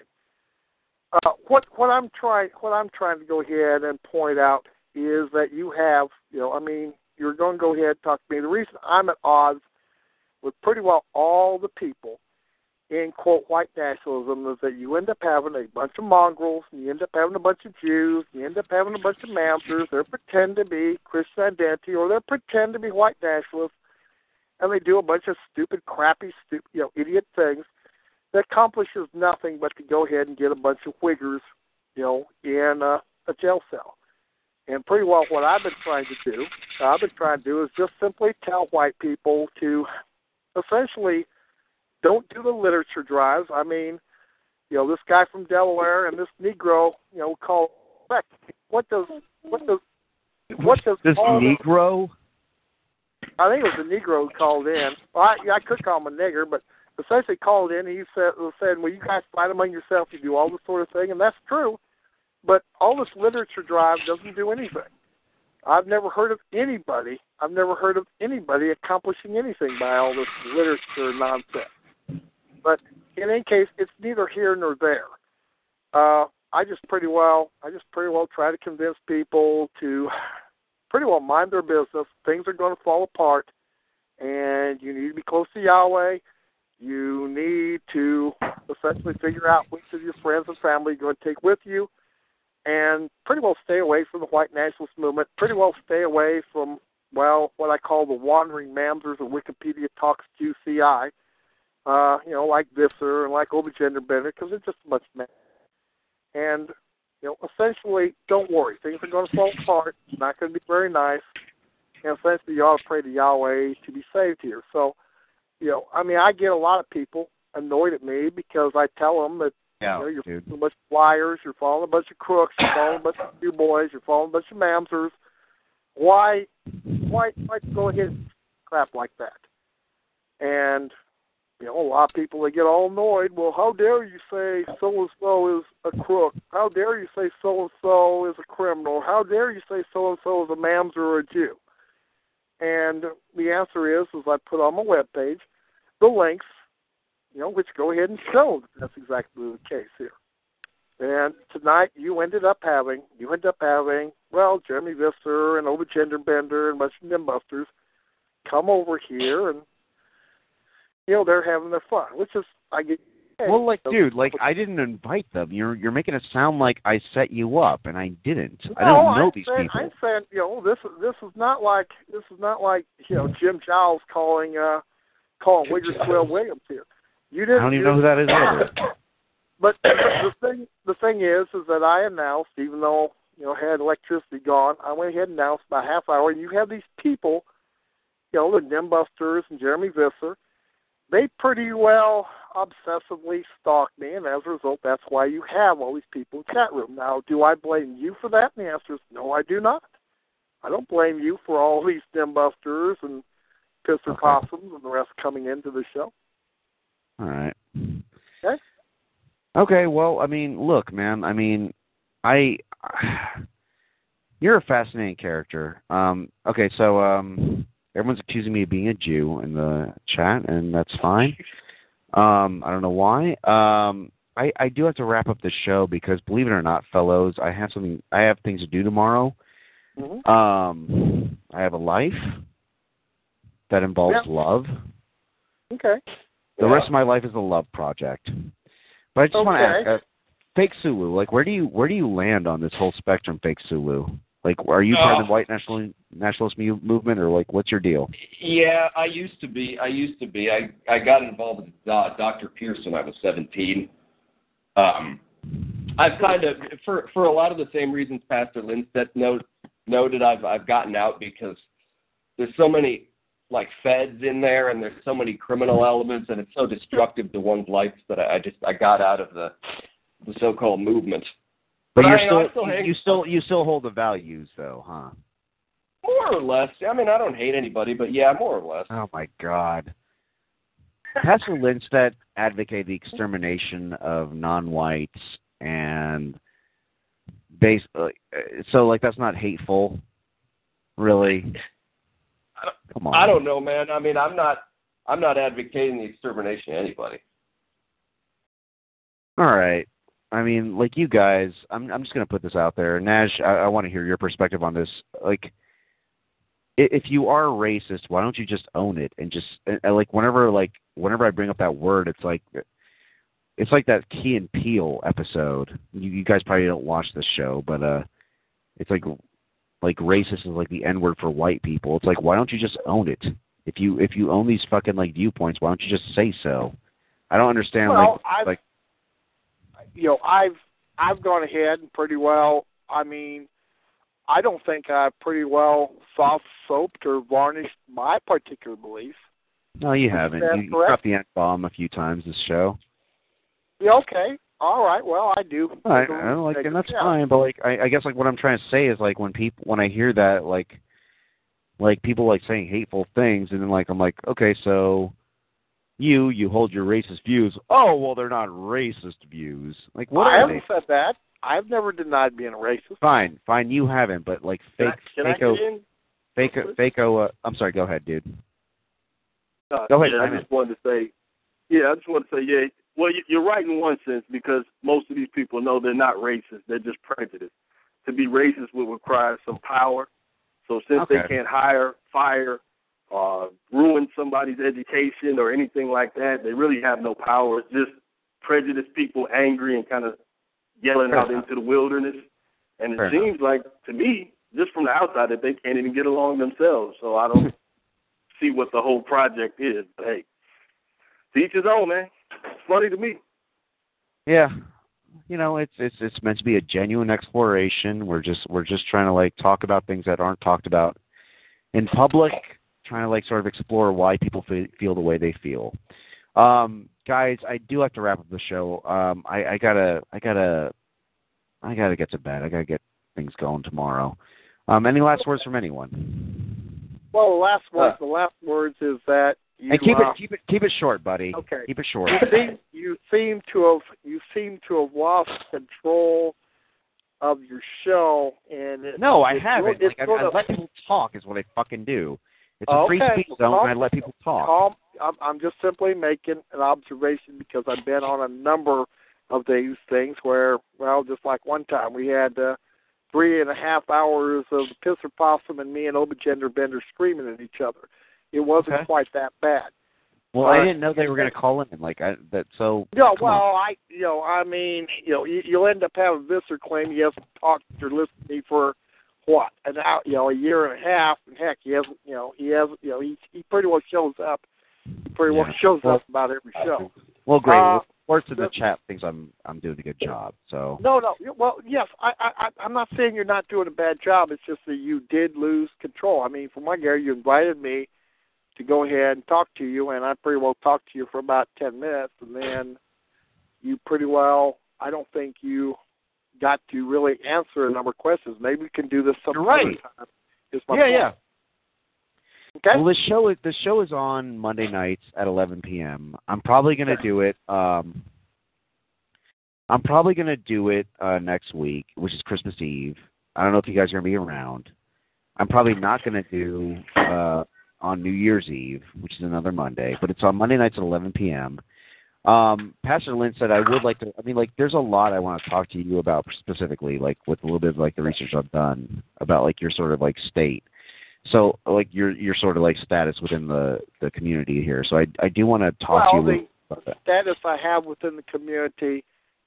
Uh, what what I'm trying what I'm trying to go ahead and point out is that you have, you know, I mean, you're going to go ahead and talk to me. The reason I'm at odds with pretty well all the people in quote white nationalism is that you end up having a bunch of mongrels, and you end up having a bunch of Jews, and you end up having a bunch of mamzers. They pretend to be Christian identity, or they pretend to be white nationalists, and they do a bunch of stupid, crappy, stupid, you know, idiot things that accomplishes nothing but to go ahead and get a bunch of Whiggers, you know, in uh, a jail cell. And pretty well what I've been trying to do, I've been trying to do is just simply tell white people to essentially don't do the literature drives. I mean, you know, this guy from Delaware and this Negro, you know, called what does what does what does This all Negro? The, I think it was a Negro who called in. Well, I, I could call him a nigger, but essentially called in. He said, said, "Well, you guys fight among yourselves. You do all this sort of thing," and that's true. But all this literature drive doesn't do anything. I've never heard of anybody. I've never heard of anybody accomplishing anything by all this literature nonsense. But in any case, it's neither here nor there. Uh, I just pretty well, I just pretty well try to convince people to pretty well mind their business. Things are going to fall apart, and you need to be close to Yahweh. you need to essentially figure out which of your friends and family you're going to take with you, and pretty well stay away from the white nationalist movement, pretty well stay away from, well, what I call the wandering mamsers of Wikipedia Talks Q C I, uh, you know, like Visser and like Obi Genderbender, because they're just a bunch of men. And, you know, essentially, don't worry. Things are going to fall apart. It's not going to be very nice. And essentially, you ought to pray to Yahweh to be saved here. So, you know, I mean, I get a lot of people annoyed at me because I tell them that, yeah, you know, you're dude. following a bunch of liars, you're following a bunch of crooks, you're following a bunch of few boys, you're following a bunch of mamsers. Why, why, why go ahead and crap like that? And, you know, a lot of people, they get all annoyed. Well, how dare you say so-and-so is a crook? How dare you say so-and-so is a criminal? How dare you say so-and-so is a mamzer or a Jew? And the answer is, is I put on my webpage the links, you know, which go ahead and show that that's exactly the case here. And tonight you ended up having, you ended up having, well, Jeremy Visser and Obi Genderbender and a bunch of nimbusters come over here and, you know, they're having their fun, which is, I get. Well, like, dude, like, I didn't invite them. You're you're making it sound like I set you up, and I didn't. No, I don't know I'm these saying, people. I'm saying, you know, this is this is not like this is not like you know Jim Giles calling uh calling Wiggerswell Williams here. You didn't. I don't even you know who that is either. But the thing the thing is, is that I announced, even though you know had electricity gone, I went ahead and announced about a half hour, and you have these people, you know, the Nimbusters and Jeremy Visser. They pretty well obsessively stalk me, and as a result, that's why you have all these people in the chat room. Now, do I blame you for that? And the answer is no, I do not. I don't blame you for all these Nimbusters and Pisser Okay. Possums and the rest coming into the show. All right. Okay? Okay, well, I mean, look, man, I mean, I, you're a fascinating character. Um, okay, so, um, everyone's accusing me of being a Jew in the chat, and that's fine. Um, I don't know why. Um, I, I do have to wrap up the show because, believe it or not, fellows, I have something. I have things to do tomorrow. Mm-hmm. Um, I have a life that involves Yeah. love. Okay. The Yeah. rest of my life is a love project. But I just want to ask, Okay. uh, Fake Sulu, like, where do you where do you land on this whole spectrum, Fake Sulu? Like, are you part of the white national nationalist mu- movement, or like, what's your deal? Yeah, I used to be. I used to be. I, I got involved with uh, Doctor Pierce when I was seventeen. Um, I've kind of, for for a lot of the same reasons Pastor Lindstedt note, noted, I've I've gotten out because there's so many like feds in there, and there's so many criminal elements, and it's so destructive to one's life that I, I just I got out of the the so-called movement. But, But you're I, still, I still you, hang- you still you still hold the values, though, huh? More or less. I mean, I don't hate anybody, but yeah, more or less. Oh my God. Pastor Lindstedt advocated the extermination of non-whites, and basically, so like that's not hateful, really. I don't, Come on. I don't know, man. I mean, I'm not I'm not advocating the extermination of anybody. All right. I mean, like you guys, I'm I'm just gonna put this out there. Nash, I, I want to hear your perspective on this. Like, if you are racist, why don't you just own it and just uh, like whenever like whenever I bring up that word, it's like it's like that Key and Peele episode. You, you guys probably don't watch this show, but uh, it's like like racist is like the N word for white people. It's like, why don't you just own it? If you if you own these fucking like viewpoints, why don't you just say so? I don't understand. Well, like I've, like you know, I've I've gone ahead and pretty well. I mean, I don't think I've pretty well soft soaped or varnished my particular beliefs. no, you haven't. That's You, you correct. dropped the N bomb a few times this show. Yeah, okay. All right. Well, I do. All right, I don't like, and that's yeah. fine. But like, I, I guess like what I'm trying to say is like when people when I hear that like, like people like saying hateful things, and then like I'm like, okay, so you you hold your racist views. Oh well, they're not racist views. Like what I are haven't they? said that. I've never denied being a racist. Fine, fine, you haven't. But like Can, fake, I, can I fakeo, get in? fakeo, fakeo. Uh, I'm sorry. Go ahead, dude. Uh, Go ahead, yeah, I chime just wanted to say, yeah, I just want to say, yeah, well, you- you're right in one sense because most of these people know they're not racist. They're just prejudiced. To be racist would require some power. So since Okay. they can't hire, fire, uh, ruin ruin somebody's education or anything like that. They really have no power. It's just prejudiced people angry and kind of yelling out into the wilderness. And it Fair seems enough. like, to me, just from the outside, that they can't even get along themselves. So I don't see what the whole project is. But, hey, to each his own, man. It's funny to me. Yeah. You know, it's it's it's meant to be a genuine exploration. We're just we're just trying to like talk about things that aren't talked about in public, trying to like sort of explore why people fe- feel the way they feel. Um, guys, I do have to wrap up the show. Um, I, I gotta I gotta I gotta get to bed. I gotta get things going tomorrow. Um, any last words from anyone? Well, the last words, Uh, the last words is that you And keep uh, it keep it keep it short, buddy. Okay. Keep it short. You seem you seem to have you seem to have lost control of your show, and it, No, I it's haven't. It's Like, I, sort I of, let people talk is what I fucking do. It's a free Okay, speech zone, calm- and I let people talk. calm, I'm, I'm just simply making an observation because I've been on a number of these things where, well, just like one time we had uh, three and a half hours of the pisser possum and me and Obagender Bender screaming at each other. It wasn't Okay. quite that bad. Well, Uh, I didn't know they were going to call in. Like I, that. So. Yeah, come on. well, I, you know, I mean, you know, you, you'll end up having Visser claim he hasn't talked or listened to me for what, an hour, you know, a year and a half, and heck, he hasn't, you know, he hasn't, you know, he he pretty well shows up. He pretty well Yeah. shows Well- up about every show. Well, great. Uh, Worst of the the- chat thinks I'm I'm doing a good job. So. No, no, well, yes, I, I, I'm not saying you're not doing a bad job. It's just that you did lose control. I mean, from my Gary, you invited me to go ahead and talk to you, and I pretty well talked to you for about ten minutes, and then you pretty well, I don't think you got to really answer a number of questions. Maybe we can do this some You're right. other time. Is my Yeah, point. yeah. Okay. Well, the show is the show is on Monday nights at eleven p.m. I'm probably going to do it. Um, I'm probably going to do it uh, next week, which is Christmas Eve. I don't know if you guys are going to be around. I'm probably not going to do uh, on New Year's Eve, which is another Monday, but it's on Monday nights at eleven p.m. Um, Pastor Lynn said I would like to. I mean, like, there's a lot I want to talk to you about specifically, like with a little bit of like the research I've done about like your sort of like state. So, like your your sort of like status within the, the community here. So, I I do want to talk well, to you the about that. status I have within the community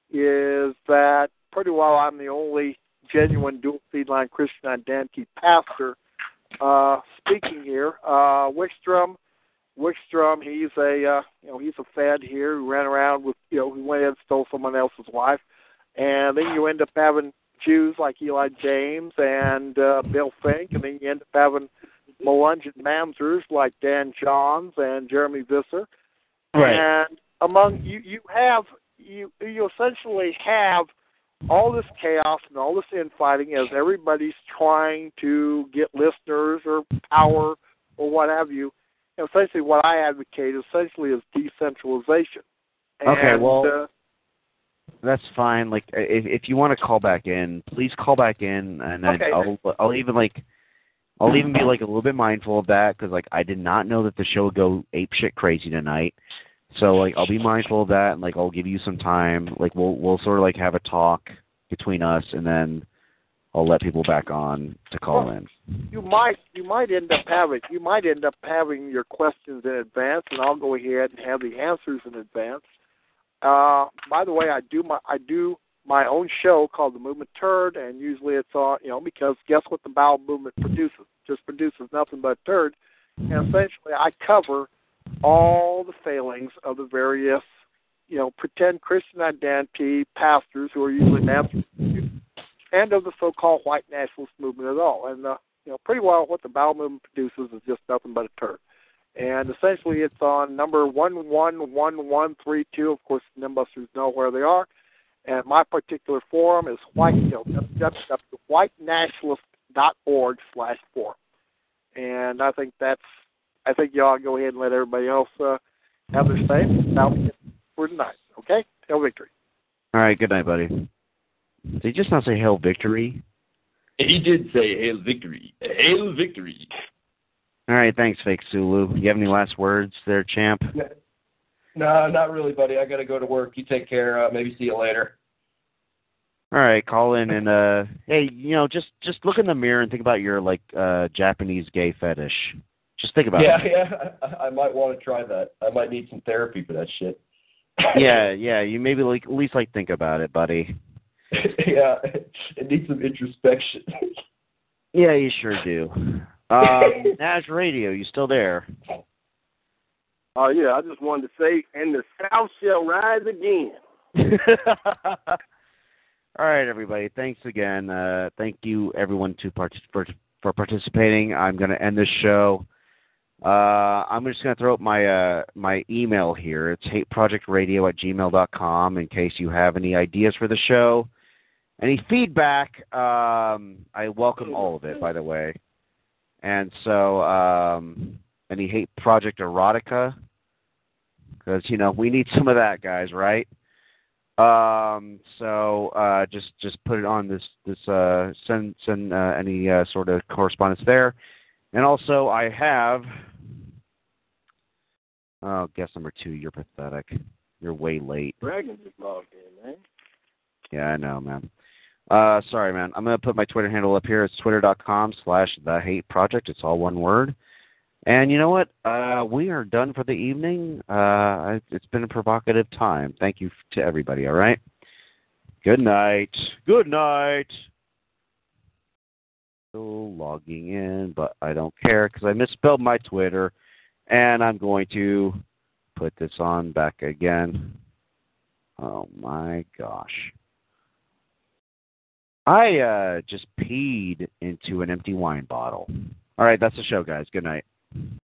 is that pretty well I'm the only genuine dual feed line Christian identity pastor uh, speaking here. Uh, Wickstrom, Wickstrom, he's a uh, you know he's a fed here who ran around with you know who went and stole someone else's wife, and then you end up having Jews like Eli James and uh, Bill Fink, and then you end up having Melungeon Mamsers like Dan Johns and Jeremy Visser. Right. And among you, you have you you essentially have all this chaos and all this infighting as everybody's trying to get listeners or power or what have you. And essentially, what I advocate essentially is decentralization. Okay, And, well, uh, that's fine. Like, if if you want to call back in, please call back in, and then Okay. I'll I'll even like I'll even be like a little bit mindful of that because like I did not know that the show would go ape shit crazy tonight. So like I'll be mindful of that, and like I'll give you some time. Like we'll we'll sort of like have a talk between us, and then I'll let people back on to call Well, in. you might you might end up having you might end up having your questions in advance, and I'll go ahead and have the answers in advance. Uh, by the way, I do my I do my own show called The Movement Turd, and usually it's on you know because guess what the bowel movement produces? Just produces nothing but turd, and essentially I cover all the failings of the various you know pretend Christian identity pastors who are usually masters and of the so-called white nationalist movement at all. And, uh, you know, pretty well what the bowel movement produces is just nothing but a turd. And essentially it's on number one one one one three two. Of course, the Nimbusters know where they are. And my particular forum is white, you know, w w w dot white nationalist dot org slash forum. And I think that's, I think you ought to go ahead and let everybody else uh, have their say about it for tonight. Okay? Hail victory. All right, good night, buddy. Did he just not say hail victory? He did say hail victory. Hail victory. All right, thanks, Fake Sulu. You have any last words there, champ? No, not really, buddy. I got to go to work. You take care. Uh, maybe see you later. All right, call in and uh, hey, you know, just just look in the mirror and think about your like uh, Japanese gay fetish. Just think about yeah, it. Yeah, yeah. I, I might want to try that. I might need some therapy for that shit. yeah, yeah. You maybe like at least like think about it, buddy. yeah, it needs some introspection. yeah, you sure do. Um, Nash Radio, you still there? Oh, yeah, I just wanted to say, and the South shall rise again. All right, everybody. Thanks again. Uh, thank you, everyone, to part- for, for participating. I'm going to end this show. Uh, I'm just going to throw up my uh, my email here. It's hateprojectradio at gmail dot com in case you have any ideas for the show. Any feedback, um, I welcome all of it, by the way. And so, um, any Hate Project erotica? Because, you know, we need some of that, guys, right? Um, so uh, just just put it on this, this uh, send, send uh, any uh, sort of correspondence there. And also, I have... Oh, guess number two, you're pathetic. You're way late. Dragon just logged in, man. Yeah, I know, man. Uh, sorry, man. I'm going to put my Twitter handle up here. It's twitter.com slash the hate project. It's all one word. And you know what? Uh, we are done for the evening. Uh, it's been a provocative time. Thank you to everybody, all right? Good night. Good night. Still logging in, but I don't care because I misspelled my Twitter. And I'm going to put this on back again. Oh, my gosh. I uh, just peed into an empty wine bottle. All right, that's the show, guys. Good night.